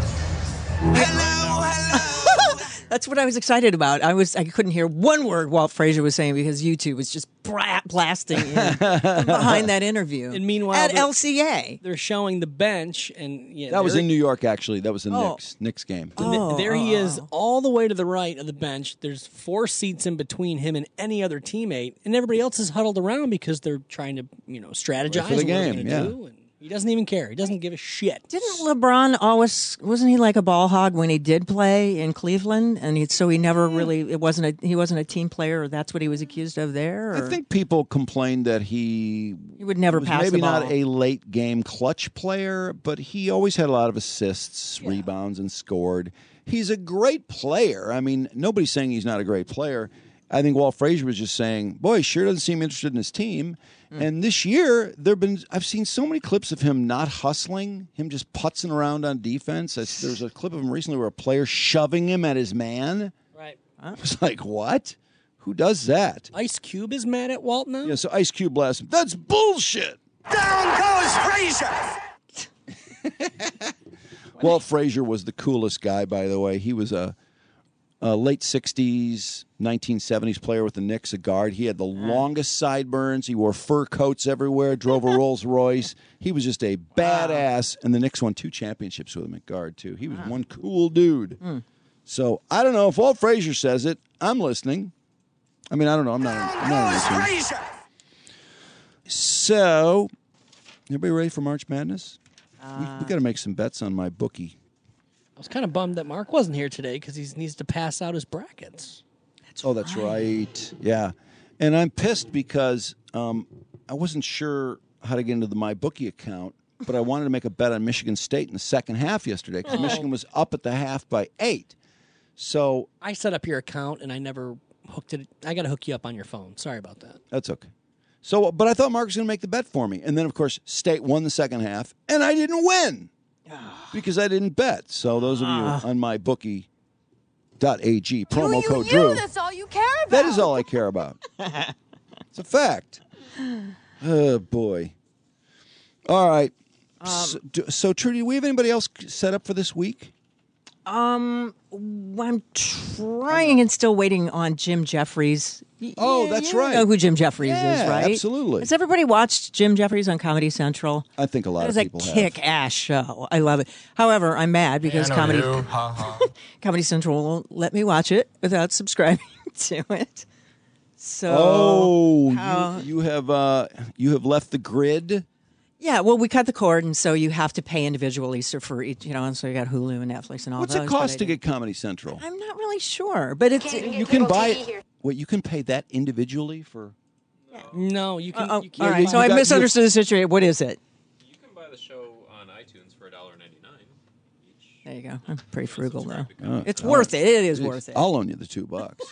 That's what I was excited about. I was I couldn't hear one word Walt Frazier was saying because YouTube was just bra- blasting in from behind that interview. And meanwhile, at they're- L C A, they're showing the bench, and yeah, That was there- in New York, actually. That was the Oh. Knicks, Knicks game. And th- Oh, there he oh, is, all the way to the right of the bench. There's four seats in between him and any other teammate, and everybody else is huddled around because they're trying to, you know, strategize for the what they're game, gonna yeah. do. And he doesn't even care. He doesn't give a shit. didn't LeBron always wasn't he like a ball hog when he did play in Cleveland, and he, so he never really it wasn't a he wasn't a team player. Or that's what he was accused of there. Or? I think people complained that he He would never was pass maybe the ball. not a late game clutch player, but he always had a lot of assists, rebounds, and scored. He's a great player. I mean, nobody's saying he's not a great player. I think Walt Frazier was just saying, boy, he sure doesn't seem interested in his team. Hmm. And this year, there've been I've seen so many clips of him not hustling, him just putzing around on defense. I, there was a clip of him recently where a player shoving him at his man. Right. It's like, what? Who does that? Ice Cube is mad at Walt now? Yeah, so Ice Cube blasts him. That's bullshit! Down goes Frazier! Walt Frazier was the coolest guy, by the way. He was a, a late sixties, nineteen seventies player with the Knicks, a guard. He had the longest sideburns. He wore fur coats everywhere, drove a Rolls Royce. He was just a badass, and the Knicks won two championships with him at guard, too. He was one cool dude. Mm. So, I don't know. If Walt Frazier says it, I'm listening. I mean, I don't know. I'm not, I'm not listening. So, everybody ready for March Madness? Uh, we we got to make some bets on my bookie. I was kind of bummed that Mark wasn't here today because he needs to pass out his brackets. Oh, that's right. Yeah. And I'm pissed because um, I wasn't sure how to get into the MyBookie account, but I wanted to make a bet on Michigan State in the second half yesterday because Oh. Michigan was up at the half by eight. So I set up your account and I never hooked it. I got to hook you up on your phone. Sorry about that. that's okay. So, but I thought Mark was going to make the bet for me. And then, of course, State won the second half, and I didn't win because I didn't bet. So those of you on MyBookie dot A G, promo you, code you, Drew. That's all you care about. That is all I care about. It's a fact. Oh, boy. All right. so, do- so, Trudy, do we have anybody else set up for this week? Um, I'm trying and still waiting on Jim Jeffries. Y- Oh, yeah, that's you right. know who Jim Jeffries Yeah, is, right? absolutely. Has everybody watched Jim Jeffries on Comedy Central? I think a lot That of is people a have. kick-ass show. I love it. However, I'm mad because I know Comedy you. Ha, ha. Comedy Central won't let me watch it without subscribing to it. So, Oh, how- you, you have uh, you have left the grid. yeah. Well, we cut the cord, and so you have to pay individually. So for each, you know, and so you got Hulu and Netflix and all What's those. it but I cost to didn't- get Comedy Central? I'm not really sure, but it's You can buy it. Wait, you can pay that individually for? No, you can. Oh, you all can't right. buy- So I misunderstood the situation. What is it? You can buy the show on iTunes for one dollar and ninety-nine cents. There you go. I'm pretty frugal though. Oh, It's all worth right. it. It is Jeez, worth it. I'll loan you the two bucks.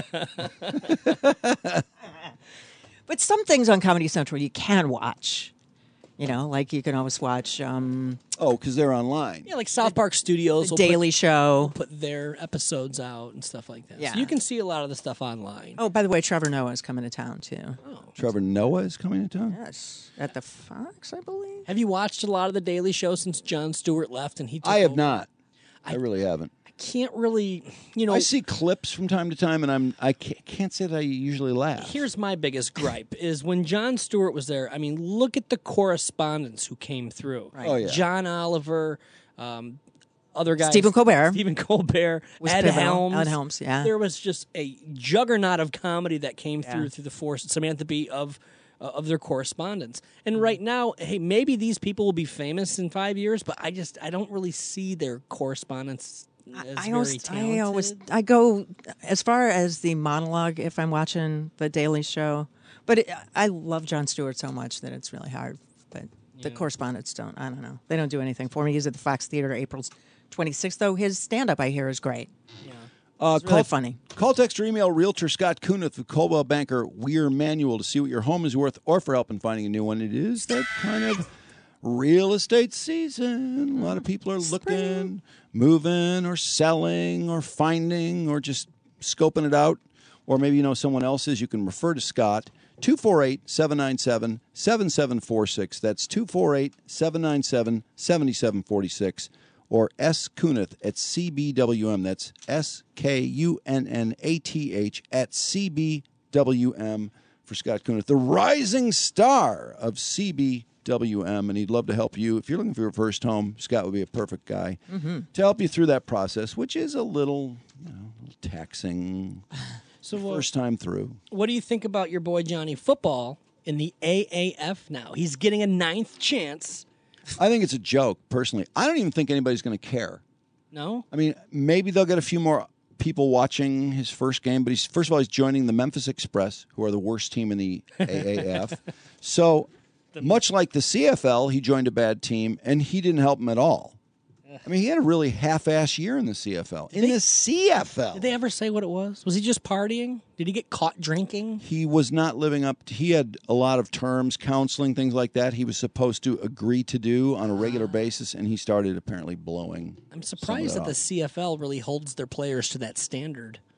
But some things on Comedy Central you can watch. You know, like you can always watch um, Oh, because they're online. Yeah, like South Park Studios, The will Daily put, Show. will put their episodes out and stuff like that. Yeah. So you can see a lot of the stuff online. Oh, by the way, Trevor Noah is coming to town too. Trevor Noah is coming to town. Yes, at the Fox, I believe. Have you watched a lot of the Daily Show since Jon Stewart left and he? Took I have over? not. I, really haven't. I can't really, you know. I see clips from time to time, and I'm I can't, can't say that I usually laugh. Here's my biggest gripe: is when Jon Stewart was there. I mean, look at the correspondents who came through. Right. Oh, yeah. John Oliver, um, other guys, Stephen Colbert. Stephen Colbert, Was Ed pivotal. Helms. Ed Helms, yeah. There was just a juggernaut of comedy that came Yeah. through through the force Samantha Bee of. Uh, of their correspondence. And right now, hey, maybe these people will be famous in five years, but I just I don't really see their correspondence as I very always, talented. I always, I go as far as the monologue if I'm watching the Daily Show. But it, I love Jon Stewart so much that it's really hard. But the correspondents don't. I don't know. They don't do anything for me. He's at the Fox Theater April twenty-sixth, though. His stand-up, I hear, is great. Uh, It's really funny. Call, text, or email Realtor Scott Kunith with Coldwell Banker Weir Manual to see what your home is worth or for help in finding a new one. It is that kind of real estate season. A lot of people are looking, moving, or selling, or finding, or just scoping it out. Or maybe you know someone else's. You can refer to Scott. two four eight, seven nine seven, seven seven four six. That's two four eight, seven nine seven, seven seven four six. Or S. Kunith at C B W M. That's S K U N N A T H at C B W M for Scott Kunith, the rising star of C B W M. And he'd love to help you. If you're looking for your first home, Scott would be a perfect guy Mm-hmm. to help you through that process, which is a little, you know, a little taxing So, the uh, first time through. What do you think about your boy Johnny Football in the A A F now? He's getting a ninth chance. I think it's a joke, personally. I don't even think anybody's going to care. No? I mean, maybe they'll get a few more people watching his first game, but he's first of all, he's joining the Memphis Express, who are the worst team in the A A F. So, much like the C F L, he joined a bad team, and he didn't help him at all. I mean, he had a really half-ass year in the C F L. In they- the C F L. Did they ever say what it was? Was he just partying? Did he get caught drinking? He was not living up to, he had a lot of terms, counseling, things like that he was supposed to agree to do on a regular basis, and he started apparently blowing. I'm some of surprised that off. the C F L really holds their players to that standard.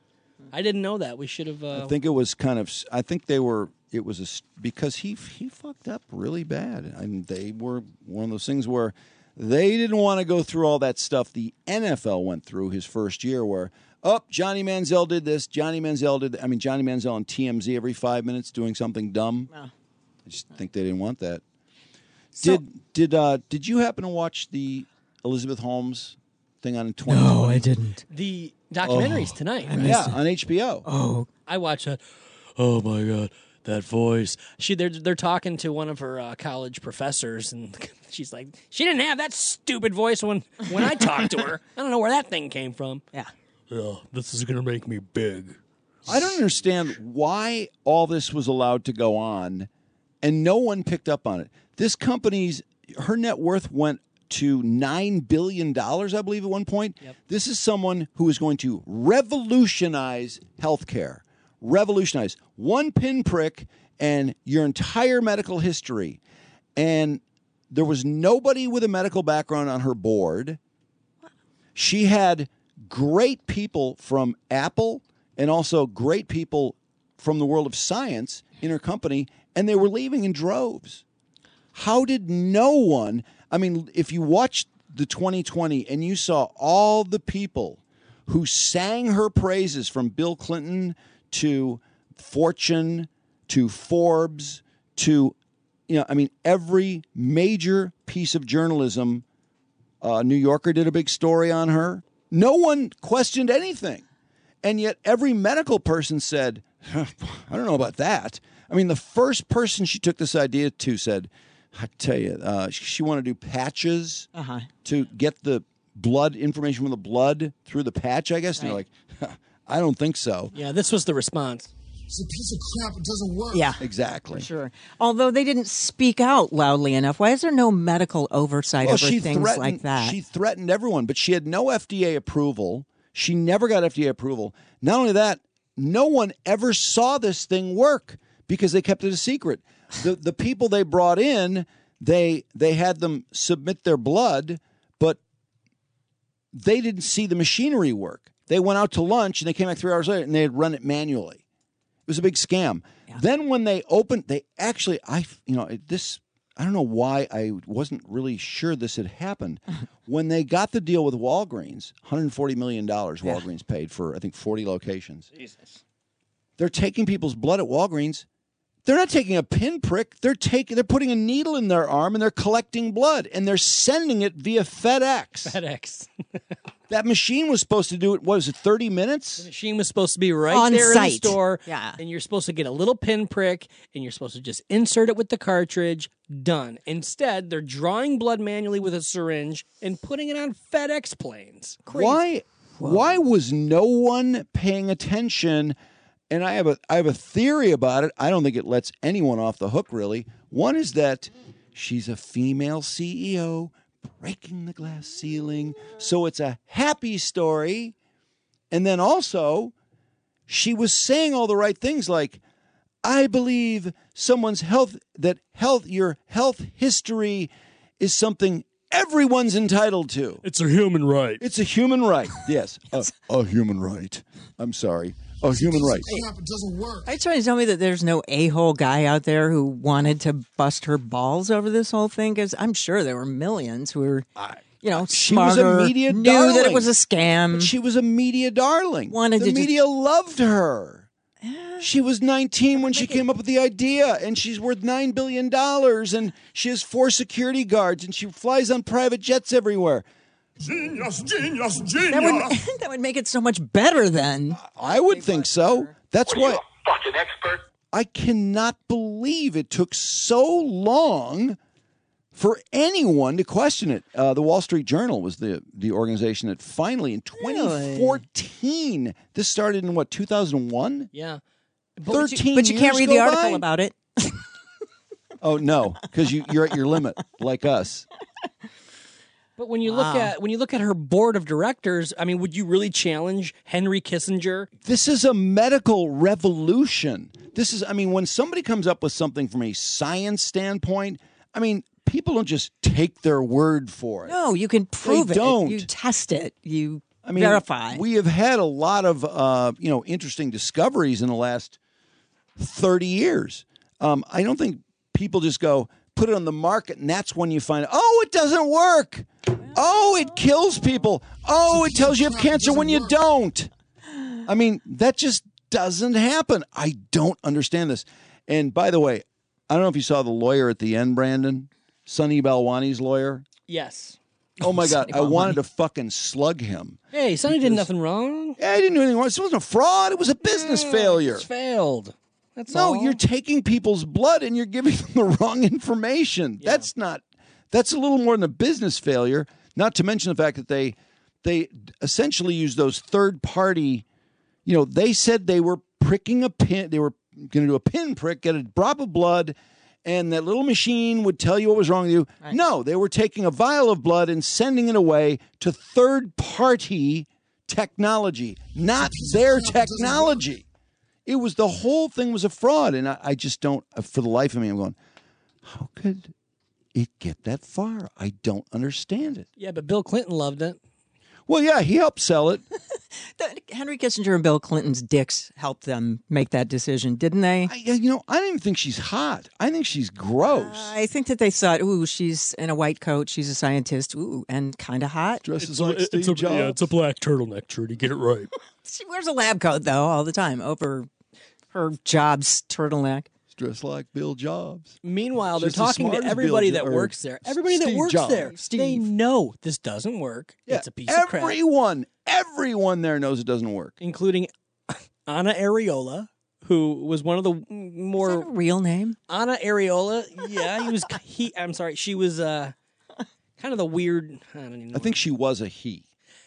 I didn't know that. We should have. Uh, I think it was kind of. I think they were. It was a, because he he fucked up really bad, and they were one of those things where they didn't want to go through all that stuff the N F L went through his first year, where oh Johnny Manziel did this, Johnny Manziel did. I mean Johnny Manziel on T M Z every five minutes doing something dumb. Oh. I just think they didn't want that. So, did did uh, did you happen to watch the Elizabeth Holmes thing on twenty twenty? No, I didn't. The documentaries Oh. tonight. I yeah, on H B O. Oh, I watched that. Oh my god, that voice. She they're they're talking to one of her uh, college professors, and she's like, she didn't have that stupid voice when when I talked to her. I don't know where that thing came from. Yeah. Yeah, this is gonna make me big. I don't understand why all this was allowed to go on, and no one picked up on it. This company's her net worth went to nine billion dollars, I believe, at one point. Yep. This is someone who is going to revolutionize healthcare. Revolutionize. One pinprick and your entire medical history. And there was nobody with a medical background on her board. She had great people from Apple and also great people from the world of science in her company, and they were leaving in droves. How did no one... I mean, if you watched the twenty twenty and you saw all the people who sang her praises, from Bill Clinton to Fortune to Forbes to, you know, I mean, every major piece of journalism, uh, New Yorker did a big story on her. No one questioned anything. And yet every medical person said, I don't know about that. I mean, the first person she took this idea to said, I tell you, uh, she, she wanted to do patches Uh-huh. to get the blood information from the blood through the patch, I guess. And Right. they're like, I don't think so. Yeah, this was the response. It's a piece of crap. It doesn't work. Yeah. Exactly. For sure. Although they didn't speak out loudly enough. Why is there no medical oversight Well, over she things threatened, like that? She threatened everyone, but she had no F D A approval. She never got F D A approval. Not only that, no one ever saw this thing work because they kept it a secret. The the people they brought in, they they had them submit their blood, but they didn't see the machinery work. They went out to lunch and they came back three hours later and they had run it manually. It was a big scam. Yeah. Then when they opened, they actually, I, you know, this, I don't know why I wasn't really sure this had happened. When they got the deal with Walgreens, one hundred forty million dollars Yeah. Walgreens paid for, I think, forty locations. Jesus. They're taking people's blood at Walgreens. They're not taking a pinprick. They're taking, they're putting a needle in their arm and they're collecting blood and they're sending it via FedEx. FedEx. That machine was supposed to do it, what was it, thirty minutes? The machine was supposed to be right On there in site. the store. Yeah. And you're supposed to get a little pinprick, and you're supposed to just insert it with the cartridge. Done. Instead, they're drawing blood manually with a syringe and putting it on FedEx planes. Crazy. Why? Why was no one paying attention? And I have a I have a theory about it. I don't think it lets anyone off the hook, really. One is that she's a female C E O breaking the glass ceiling, so it's a happy story. And then also, she was saying all the right things, like, I believe someone's health that health your health history is something everyone's entitled to. It's a human right. It's a human right. Yes, a, a human right. I'm sorry. A human right. Crap. It doesn't work. Are you trying to tell me that there's no a-hole guy out there who wanted to bust her balls over this whole thing? Because I'm sure there were millions who were, you know, She was smarter, a media knew darling. that it was a scam. But she was a media darling. Wanted the to just- media loved her. She was nineteen when she came up with the idea, and she's worth nine billion dollars, and she has four security guards, and she flies on private jets everywhere. Genius, genius, genius. That would, that would make it so much better then. I would think so. That's What are why you, a fucking expert? I cannot believe it took so long for anyone to question it. Uh, the Wall Street Journal was the, the organization that finally, in twenty fourteen, this started in what, two thousand one? Yeah. thirteen But you can't years read go the article by? about it. Oh, no, because you, you're at your limit, like us. But when you look Wow. at when you look at her board of directors, I mean, would you really challenge Henry Kissinger? This is a medical revolution. This is, I mean, when somebody comes up with something from a science standpoint, I mean, people don't just take their word for it. No, you can prove it. don't. You test it. You I mean, verify. We have had a lot of uh, you know interesting discoveries in the last thirty years. Um, I don't think people just go put it on the market and that's when you find, oh, it doesn't work. Oh, it kills people. Oh, it tells you have cancer when you don't. I mean, that just doesn't happen. I don't understand this. And by the way, I don't know if you saw the lawyer at the end, Brandon, Sunny Balwani's lawyer. Yes. Oh my God, I Balwani. wanted to fucking slug him. Hey, Sonny did nothing wrong. Yeah, I didn't do anything wrong. This wasn't a fraud. It was a business Yeah, failure. It's failed. That's no, all. you're taking people's blood and you're giving them the wrong information. Yeah. That's not. That's a little more than a business failure. Not to mention the fact that they they essentially used those third party. You know, they said they were pricking a pin. They were going to do a pin prick, get a drop of blood, and that little machine would tell you what was wrong with you. Right. No, they were taking a vial of blood and sending it away to third party technology, not their technology. It was the whole thing was a fraud, and I, I just don't. For the life of me, I'm going, how could it get that far? I don't understand it. Yeah, but Bill Clinton loved it. Well, yeah, he helped sell it. Henry Kissinger and Bill Clinton's dicks helped them make that decision, didn't they? I, you know, I don't even think she's hot. I think she's gross. Uh, I think that they thought, ooh, she's in a white coat, she's a scientist, ooh, and kind of hot. Dresses It's like a, Steve it's a, Jobs. Yeah, it's a black turtleneck, Trudy. Get it right. She wears a lab coat, though, all the time over her Jobs turtleneck. Dressed like Bill Jobs. Meanwhile, they're Just as talking smart to as everybody Bill that Jo- or works there. Everybody that Steve works Jobs. there. Steve. They know this doesn't work. Yeah, It's a piece of crap. everyone, everyone there knows it doesn't work. Including Anna Areola, who was one of the more Is that a real name? Anna Areola. Yeah, he was. He. I'm sorry. She was uh, kind of the weird. I don't even know. I think she was a he.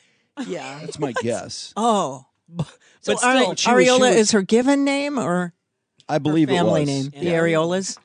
Yeah, That's my guess. Oh. but So still, Ari- she was- she Areola was- is her given name or I believe her family it was. name? The Yeah. Areolas?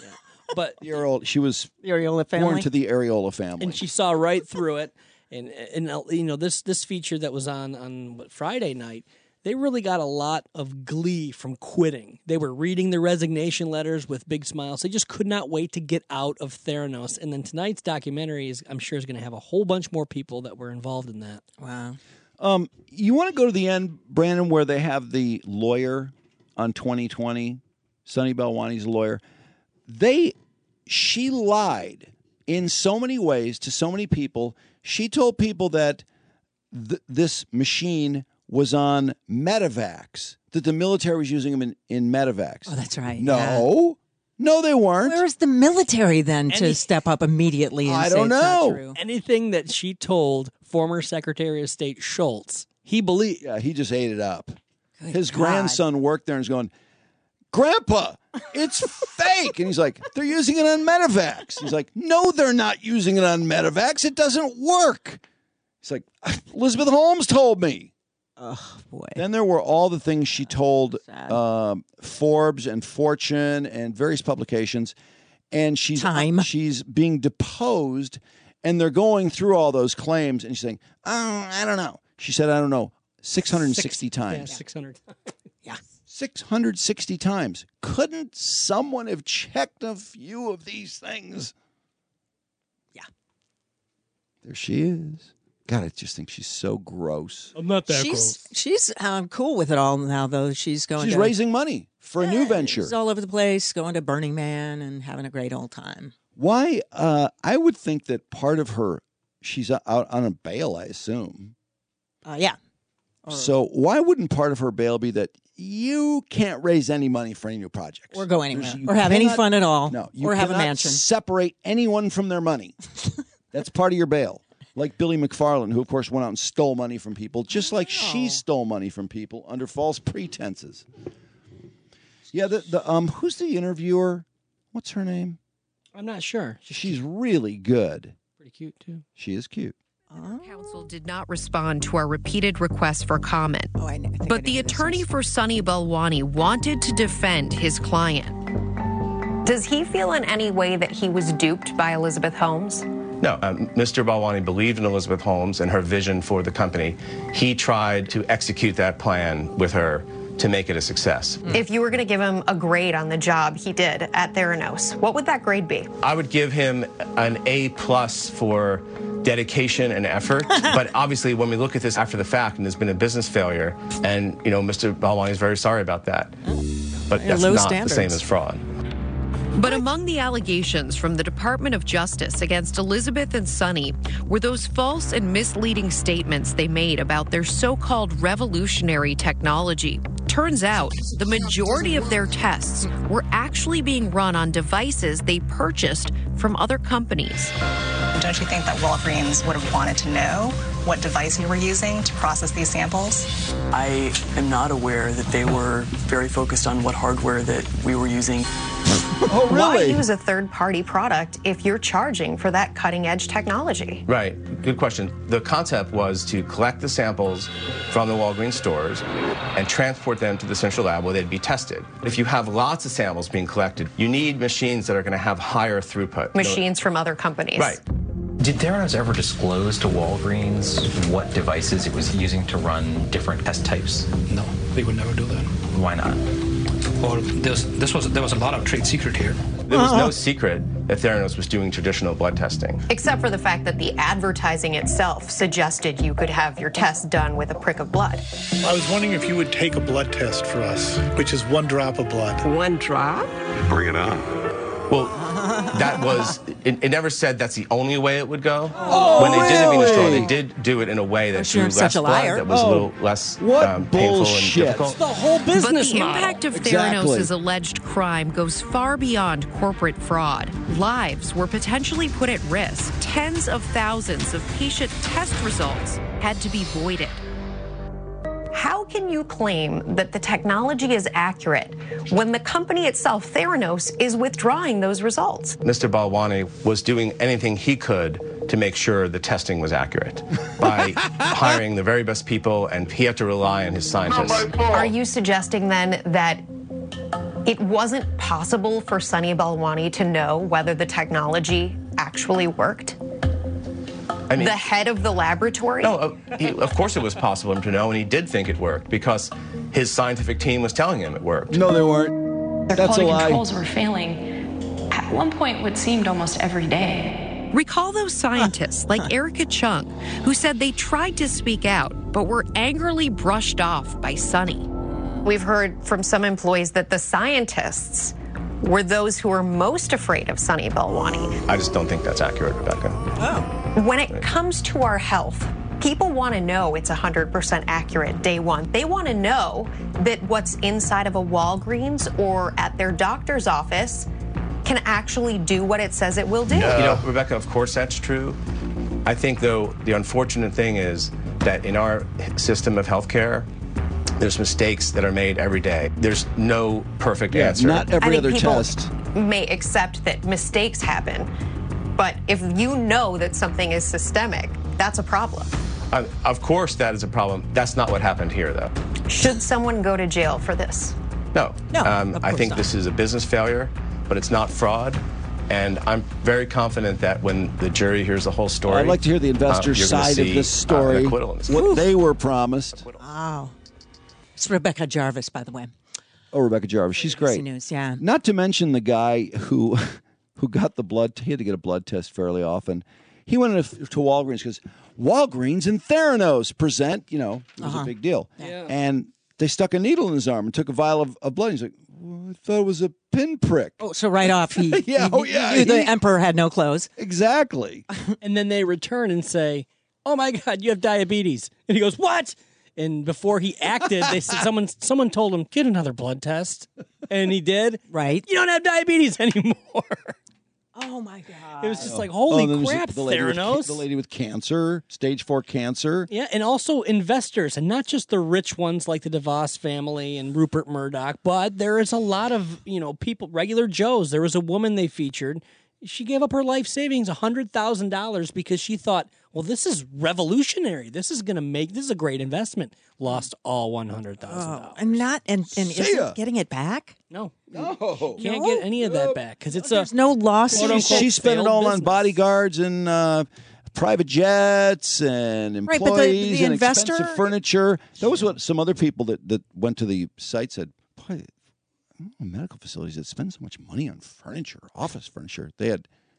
but The Areola, she was The Areola born family? to the Areola family. and she saw right through it. And and uh, you know this this feature that was on on what, Friday night, they really got a lot of glee from quitting. They were reading their resignation letters with big smiles. They just could not wait to get out of Theranos. And then tonight's documentary is, I'm sure, is going to have a whole bunch more people that were involved in that. Wow. Um, you want to go to the end, Brandon, where they have the lawyer on twenty twenty, Sunny Balwani's lawyer. They, she lied in so many ways to so many people. She told people that th- this machine was on Medivacs, that the military was using them in, in Medivacs. Oh, that's right. No, yeah. no, they weren't. Where's the military then to Any- step up immediately and I say don't it's not know. true? Anything that she told former Secretary of State Schultz, he believed. Yeah, he just ate it up. Good His God. grandson worked there and is going, Grandpa, it's fake. And he's like, they're using it on Medivacs. He's like, no, they're not using it on Medivacs. It doesn't work. He's like, Elizabeth Holmes told me. Oh, boy. Then there were all the things she told Sad. um, Forbes and Fortune and various publications. And she's Time. she's being deposed, and they're going through all those claims. And she's saying, oh, I don't know. She said, I don't know, six hundred sixty Six- times. Yeah, six hundred. Yeah. six hundred sixty times. Couldn't someone have checked a few of these things? Yeah. There she is. God, I just think she's so gross. I'm not that She's gross. she's um, cool with it all now, though. She's going She's to raising money for a new venture. She's all over the place, going to Burning Man and having a great old time. Why? Uh, I would think that part of her, she's out on a bail, I assume. Uh, yeah. Or, So why wouldn't part of her bail be that you can't raise any money for any new projects? or go anywhere. There's- you Or have any cannot- fun at all. No, you or have a cannot mansion. separate anyone from their money. That's part of your bail. Like Billy McFarland, who, of course, went out and stole money from people, just like she stole money from people under false pretenses. Yeah, the, the um, who's the interviewer? What's her name? I'm not sure. She's really good. Pretty cute, too. She is cute. Counsel did not respond to our repeated requests for comment. Oh, I, know, I think I But know the who this attorney is. for Sunny Balwani wanted to defend his client. Does he feel in any way that he was duped by Elizabeth Holmes? No, um, Mister Balwani believed in Elizabeth Holmes and her vision for the company. He tried to execute that plan with her to make it a success. If you were going to give him a grade on the job he did at Theranos, what would that grade be? I would give him an A plus for dedication and effort. But obviously, when we look at this after the fact, and there's been a business failure, and you know, Mister Balwani is very sorry about that. But that's Low not standards. the same as fraud. But among the allegations from the Department of Justice against Elizabeth and Sonny were those false and misleading statements they made about their so-called revolutionary technology. Turns out, the majority of their tests were actually being run on devices they purchased from other companies. Don't you think that Walgreens would have wanted to know what device you were using to process these samples? I am not aware that they were very focused on what hardware that we were using. Oh, Why really? use a third-party product if you're charging for that cutting-edge technology? Right. Good question. The concept was to collect the samples from the Walgreens stores and transport them to the central lab where they'd be tested. If you have lots of samples being collected, you need machines that are going to have higher throughput. Machines from other companies. Right. Did Theranos ever disclose to Walgreens what devices it was using to run different test types? No, they would never do that. Why not? Well, this, this was, there was a lot of trade secret here. There was no secret that Theranos was doing traditional blood testing. Except for the fact that the advertising itself suggested you could have your test done with a prick of blood. I was wondering if you would take a blood test for us, which is one drop of blood. One drop? Bring it on. Well, that was, it, it never said that's the only way it would go. Oh, when they did the venous draw, really? they did do it in a way that Well, sure, drew such less a blood, liar. that was Oh, a little less what um, painful bullshit. and difficult. It's the whole business But the model. impact of Exactly. Theranos' alleged crime goes far beyond corporate fraud. Lives were potentially put at risk. Tens of thousands of patient test results had to be voided. How can you claim that the technology is accurate when the company itself, Theranos, is withdrawing those results? Mister Balwani was doing anything he could to make sure the testing was accurate by hiring the very best people, and he had to rely on his scientists. Are you suggesting then that it wasn't possible for Sonny Balwani to know whether the technology actually worked? I mean, the head of the laboratory? No, uh, he, of course it was possible for him to know, and he did think it worked because his scientific team was telling him it worked. No, they weren't. Their That's a quality lie. controls were failing. At one point, what seemed almost every day. Recall those scientists like Erica Chung, who said they tried to speak out, but were angrily brushed off by Sonny. We've heard from some employees that the scientists were those who were most afraid of Sonny Balwani. I just don't think that's accurate, Rebecca. When it comes to our health, people want to know it's one hundred percent accurate day one. They want to know that what's inside of a Walgreens or at their doctor's office can actually do what it says it will do. You know, Rebecca, of course that's true. I think, though, the unfortunate thing is that in our system of healthcare, there's mistakes that are made every day. There's no perfect Yeah, answer. not every I think other people test. may accept that mistakes happen, but if you know that something is systemic, that's a problem. Uh, of course that is a problem. That's not what happened here, though. Should someone go to jail for this? No. No, Um, of I course think not. this is a business failure, but it's not fraud. And I'm very confident that when the jury hears the whole story, I'd like to hear the uh, investor you're gonna side of see, this uh, story. an acquittal in this What case. they were promised. Wow. It's Rebecca Jarvis, by the way. Oh, Rebecca Jarvis. She's great. A B C News, yeah. Not to mention the guy who who got the blood. He had to get a blood test fairly often. He went to, to Walgreens because Walgreens and Theranos present, you know, it was Uh-huh. a big deal. Yeah. And they stuck a needle in his arm and took a vial of, of blood. He's like, well, I thought it was a pinprick. Oh, so right off, he, Yeah, he, oh, he yeah, knew the he- emperor had no clothes. Exactly. And then they return and say, "Oh my God, you have diabetes." And he goes, "What?" And before he acted, they said someone someone told him, "Get another blood test," and he did. Right. You don't have diabetes anymore. Oh my God. It was just like, holy Oh, and then there's crap, the lady with ca- Theranos. the lady with cancer, stage four cancer. Yeah, and also investors, and not just the rich ones like the DeVos family and Rupert Murdoch, but there is a lot of, you know, people, regular Joes. There was a woman they featured. She gave up her life savings, one hundred thousand dollars, because she thought, well, this is revolutionary. This is going to make, this is a great investment. Lost all one hundred thousand dollars. Oh, I'm not, and, and See isn't ya. getting it back? No. No. Can't No? get any of that back because it's a. There's no lawsuit. Quote, She, unquote, she spent it failed all on business. bodyguards and uh, private jets and Right, employees but the- the and investor- expensive furniture. That was what some other people that, that went to the site said. Boy, I don't know medical facilities that spend so much money on furniture, office furniture. They had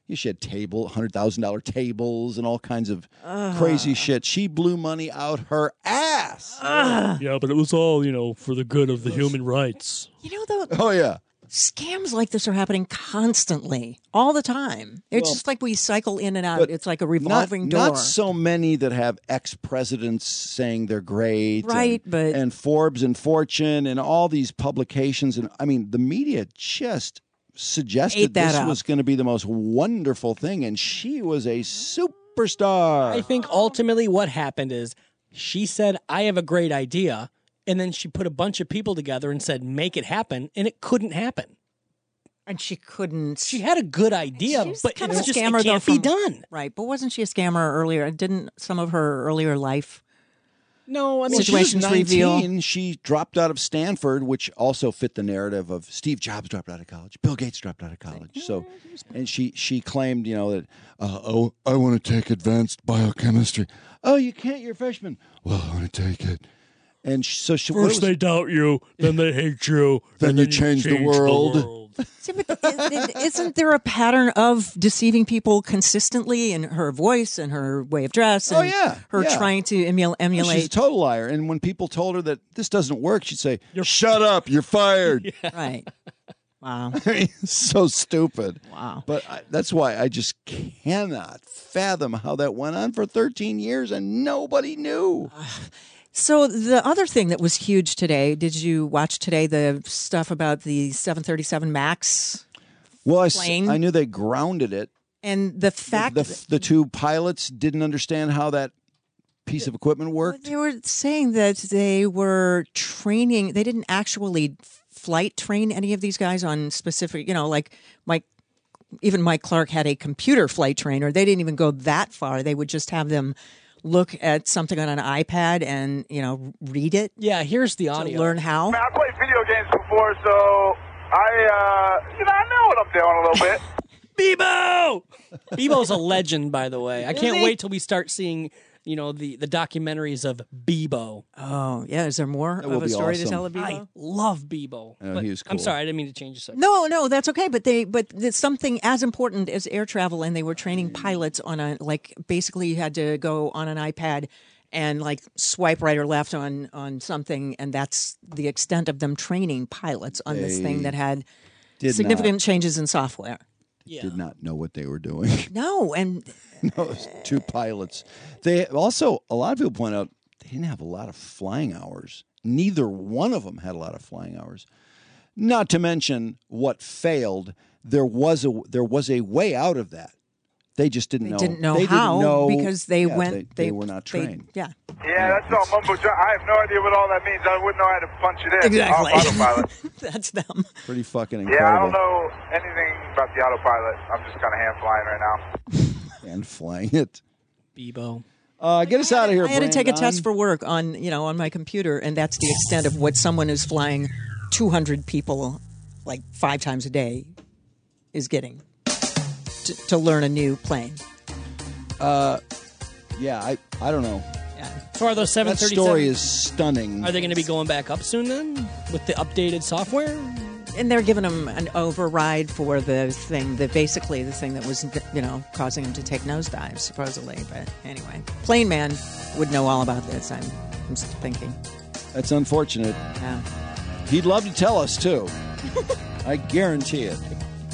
She had table, one hundred thousand dollars tables and all kinds of Ugh. crazy shit. She blew money out her ass. Yeah, but it was all, you know, for the good of the human rights. You know, though, Oh, yeah. scams like this are happening constantly, all the time. It's Well, just like we cycle in and out. But It's like a not, revolving door. not so many that have ex-presidents saying they're great. Right, and, but- And Forbes and Fortune and all these publications. And I mean, the media just suggested Ate that this up. was going to be the most wonderful thing. And she was a superstar. I think ultimately what happened is she said, I have a great idea. And then she put a bunch of people together and said, make it happen. And it couldn't happen. And she couldn't. She had a good idea, She's but kind it's of a just, scammer, it can't though, be from- done. Right, but wasn't she a scammer earlier? Didn't some of her earlier life No, I mean, Well, she was situations nineteen. reveal? She dropped out of Stanford, which also fit the narrative of Steve Jobs dropped out of college, Bill Gates dropped out of college. So, and she she claimed, you know, that uh, oh, I want to take advanced biochemistry. Oh, you can't. You're a freshman. Well, I want to take it. And sh- so she First what they was- doubt you, then they hate you, Then and you change the world. See, but i- i- isn't there a pattern of deceiving people consistently in her voice and her way of dress? And Oh, yeah, her yeah. trying to emul- She's a emulate. total liar. And when people told her that this doesn't work, she'd say, "Shut up! You're fired." Right. Wow. I mean, so stupid. Wow. But I, that's why I just cannot fathom how that went on for thirteen years and nobody knew. So the other thing that was huge today, did you watch today the stuff about the seven thirty-seven MAX? Well, I, s- plane? I knew they grounded it. And the fact the, the, the two pilots didn't understand how that piece of equipment worked. they were saying that they were training, they didn't actually flight train any of these guys on specific, you know, like Mike, even Mike Clark had a computer flight trainer. They didn't even go that far. They would just have them look at something on an iPad and, you know, read it. Yeah, here's the To audio. learn how. Man, I played video games before, so I, uh, you know, I know what I'm doing a little bit. Bebo! Bebo's a legend, by the way. I Is can't he? wait till we start seeing, you know, the, the documentaries of Bebo. Oh, yeah. Is there more That will of a be story to awesome. tell of Bebo? I love Bebo. Oh, But he was I'm cool. sorry, I didn't mean to change the subject. No, no, that's okay. But they, but there's something as important as air travel, and they were training pilots on a like basically you had to go on an iPad and like swipe right or left on on something, and that's the extent of them training pilots on this They thing that had did significant not. changes in software. Did not know what they were doing. No, and No, it was two pilots. They also, a lot of people point out, they didn't have a lot of flying hours. Neither one of them had a lot of flying hours. Not to mention what failed. There was a there was a way out of that. They just didn't they know. didn't know they how Didn't know, because they yeah, went. They, they were not they- trained. yeah, Yeah, that's all mumbo jumbo. I have no idea what all that means. I wouldn't know how to punch it in. Exactly. Autopilot. that's them. Pretty fucking incredible. Yeah, I don't know anything about the autopilot. I'm just kind of hand flying right now. And flying it. Bebo. Uh, get us out of here. I had to take a Brandon. test for work on you know on my computer, and that's the extent of what someone who's flying two hundred people like five times a day is getting to, to learn a new plane. Uh, yeah, I I don't know. So are those seven That thirty-seven? story is stunning. Are they going to be going back up soon then with the updated software? And they're giving them an override for the thing that basically the thing that was, you know, causing them to take nosedives, supposedly. But anyway, Plane Man would know all about this, I'm, I'm thinking. That's unfortunate. Yeah. He'd love to tell us, too. I guarantee it.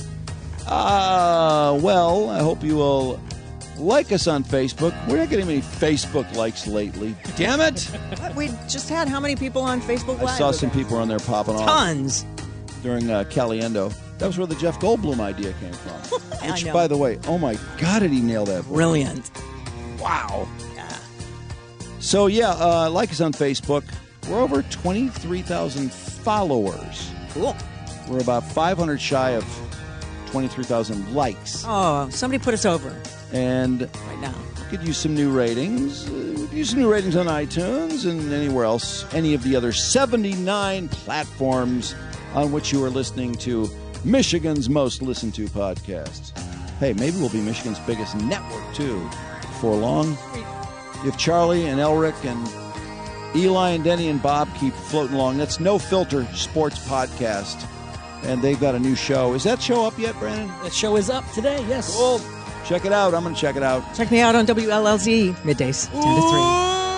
Uh, well, I hope you will like us on Facebook. We're not getting many Facebook likes lately. Damn it! What? We just had how many people on Facebook Live? I saw some people on there popping off. Tons. During uh, Caliendo. That was where the Jeff Goldblum idea came from. I Which, know. by the way, oh my God, did he nail that? Brilliant. Wow. So, yeah, uh, like us on Facebook. We're over twenty-three thousand followers. Cool. We're about five hundred shy of twenty-three thousand likes. Oh, somebody put us over And right now. could use some new ratings. Uh, we could use some new ratings on iTunes and anywhere else. Any of the other seventy-nine platforms on which you are listening to Michigan's most listened to podcasts. Hey, maybe we'll be Michigan's biggest network, too, before long. If Charlie and Elric and Eli and Denny and Bob keep floating along, that's No Filter Sports Podcast. and they've got a new show. Is that show up yet, Brandon? That show is up today, yes. Cool. Check it out. I'm going to check it out. Check me out on W L L Z, middays, ten to three.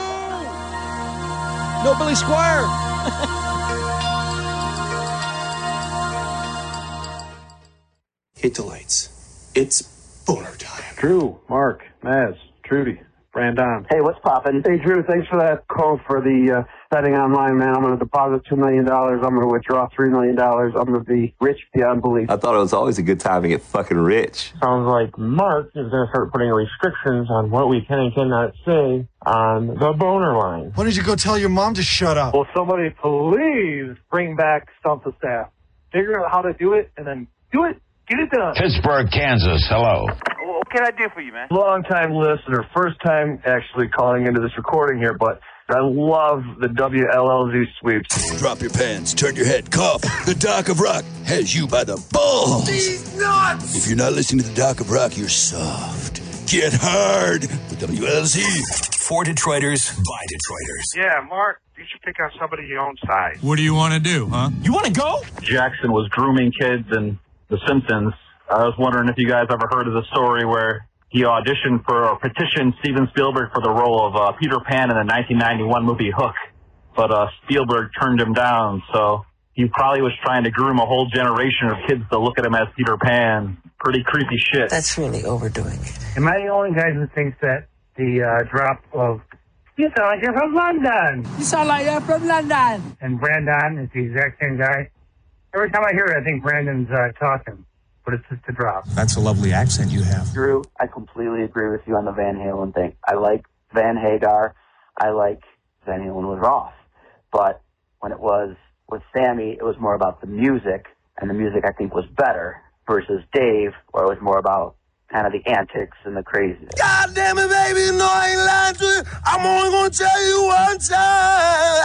No Billy Squire. Hit the lights. It's boner time. Drew, Mark, Maz, Trudy, Brandon. Hey, what's poppin'? Hey, Drew, thanks for that call for the uh, betting online, man. I'm going to deposit two million dollars. I'm going to withdraw three million dollars. I'm going to be rich beyond belief. I thought it was always a good time to get fucking rich. Sounds like Mark is going to start putting restrictions on what we can and cannot say on the boner line. Why don't you go tell your mom to shut up? Will somebody please bring back Stump the Staff? Figure out how to do it and then do it. Get it done. Pittsburgh, Kansas. Hello. What can I do for you, man? Long time listener, first time actually calling into this recording here, but I love the W L L Z sweeps. Drop your pants, turn your head, cough. The Doc of Rock has you by the balls. These nuts! If you're not listening to the Doc of Rock, you're soft. Get hard with W L L Z. For Detroiters, by Detroiters. Yeah, Mark, you should pick on somebody your own size. What do you want to do, huh? You want to go? Jackson was grooming kids in The Simpsons. I was wondering if you guys ever heard of the story where he auditioned for or petitioned Steven Spielberg for the role of uh, Peter Pan in the nineteen ninety-one movie Hook, but uh, Spielberg turned him down, so he probably was trying to groom a whole generation of kids to look at him as Peter Pan. Pretty creepy shit. That's really overdoing it. Am I the only guy who thinks that the uh, drop of "You sound like you're from London"? You sound like you're from London. And Brandon is the exact same guy. Every time I hear it, I think Brandon's uh, talking, but it's just a drop. That's a lovely accent you have. Drew, I completely agree with you on the Van Halen thing. I like Van Hagar. I like Van Halen with Roth. But when it was with Sammy, it was more about the music, and the music I think was better, versus Dave, where it was more about kind of the antics and the craziness. God damn it, baby, no, I ain't lying to you. I'm only gonna tell you one time.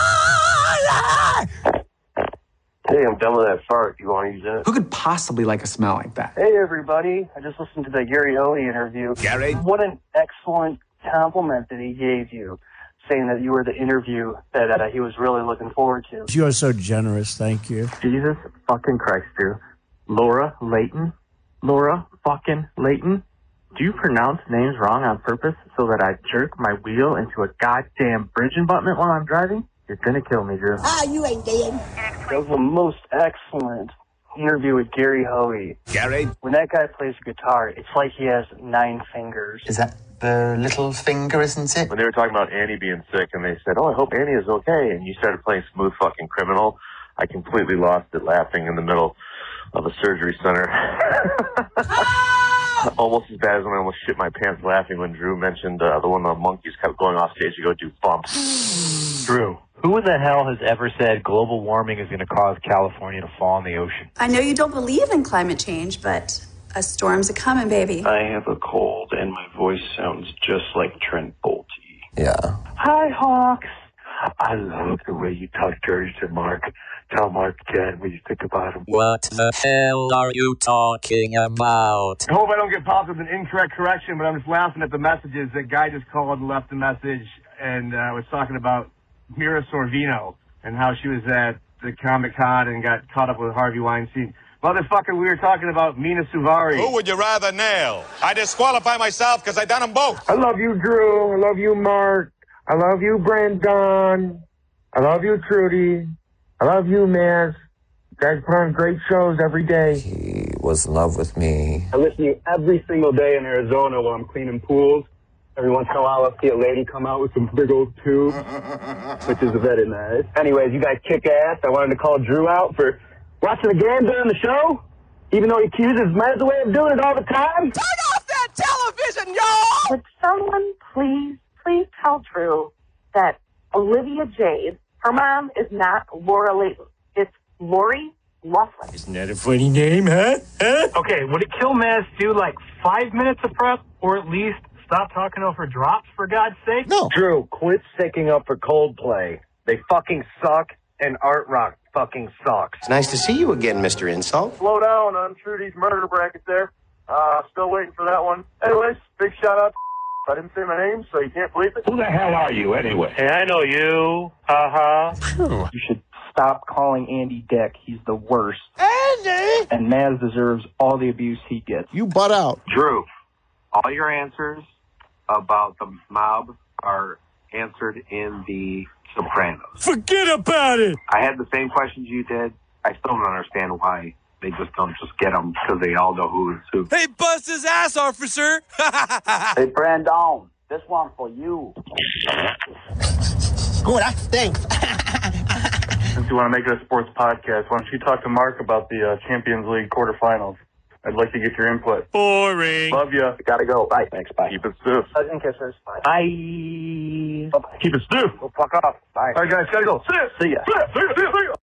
Ah, yeah. Hey, I'm done with that fart. You want to use it? Who could possibly like a smell like that? Hey, everybody. I just listened to the Gary Hoey interview. Gary? What an excellent compliment that he gave you, saying that you were the interview that uh, he was really looking forward to. You are so generous. Thank you. Jesus fucking Christ, Drew. Laura Layton? Laura fucking Layton? Do you pronounce names wrong on purpose so that I jerk my wheel into a goddamn bridge abutment while I'm driving? You're gonna kill me, Drew. Ah, you ain't dead. That was the most excellent interview with Gary Hoey. Gary? When that guy plays guitar, it's like he has nine fingers. Is that the little finger, isn't it? When they were talking about Annie being sick and they said, oh, I hope Annie is okay, and you started playing Smooth Fucking Criminal, I completely lost it laughing in the middle of a surgery center. Almost as bad as when I almost shit my pants laughing when Drew mentioned uh, the one of the monkeys kept going off stage to go do bumps. Drew, who in the hell has ever said global warming is going to cause California to fall in the ocean? I know you don't believe in climate change, but a storm's a coming, baby. I have a cold and my voice sounds just like Trent Bolte. Yeah. Hi, Hawks. I love the way you talk dirty to Mark. Tell Mark again what you think about him. What the hell are you talking about? I hope I don't get popped with an incorrect correction, but I'm just laughing at the messages. That guy just called and left a message and uh, was talking about Mira Sorvino and how she was at the Comic-Con and got caught up with Harvey Weinstein. Motherfucker, we were talking about Mina Suvari. Who would you rather nail? I disqualify myself because I done them both. I love you, Drew. I love you, Mark. I love you, Brandon. I love you, Trudy. I love you, man. You guys put on great shows every day. He was in love with me. I listen to you every single day in Arizona while I'm cleaning pools. Every once in a while, I'll see a lady come out with some big old tubes, which is very nice. Anyways, you guys kick ass. I wanted to call Drew out for watching the game during the show, even though he accuses Mez way of doing it all the time. Turn off that television, y'all! Would someone please, please tell Drew that Olivia Jade, her mom is not Laura Layton. It's Lori Loughlin. Isn't that a funny name, huh? Huh? Okay, would it kill Mez to do like five minutes of prep, or at least stop talking over drops, for God's sake? No. Drew, quit sticking up for Coldplay. They fucking suck, and art rock fucking sucks. It's nice to see you again, Mister Insult. Slow down on Trudy's murder bracket there. Uh, still waiting for that one. Anyways, big shout out. I didn't say my name, so you can't believe it. Who the hell are you, anyway? Hey, I know you. Uh-huh. You should stop calling Andy Dick. He's the worst. Andy! And Maz deserves all the abuse he gets. You butt out. Drew, all your answers about the mob are answered in The Sopranos. Forget about it! I had the same questions you did. I still don't understand why they just don't just get them, because they all know who is who. Hey, bust his ass, officer! Hey, Brandon, this one for you. Oh, that stinks. Since you want to make it a sports podcast, why don't you talk to Mark about the uh, Champions League quarterfinals? I'd like to get your input. Boring. Love ya. Gotta go. Bye. Thanks. Bye. Keep it stiff. Hugs and kisses. Bye. Bye. Keep it stiff. Well, fuck off. Bye. All right, guys, gotta go. See ya. See ya. See ya. See ya. See ya.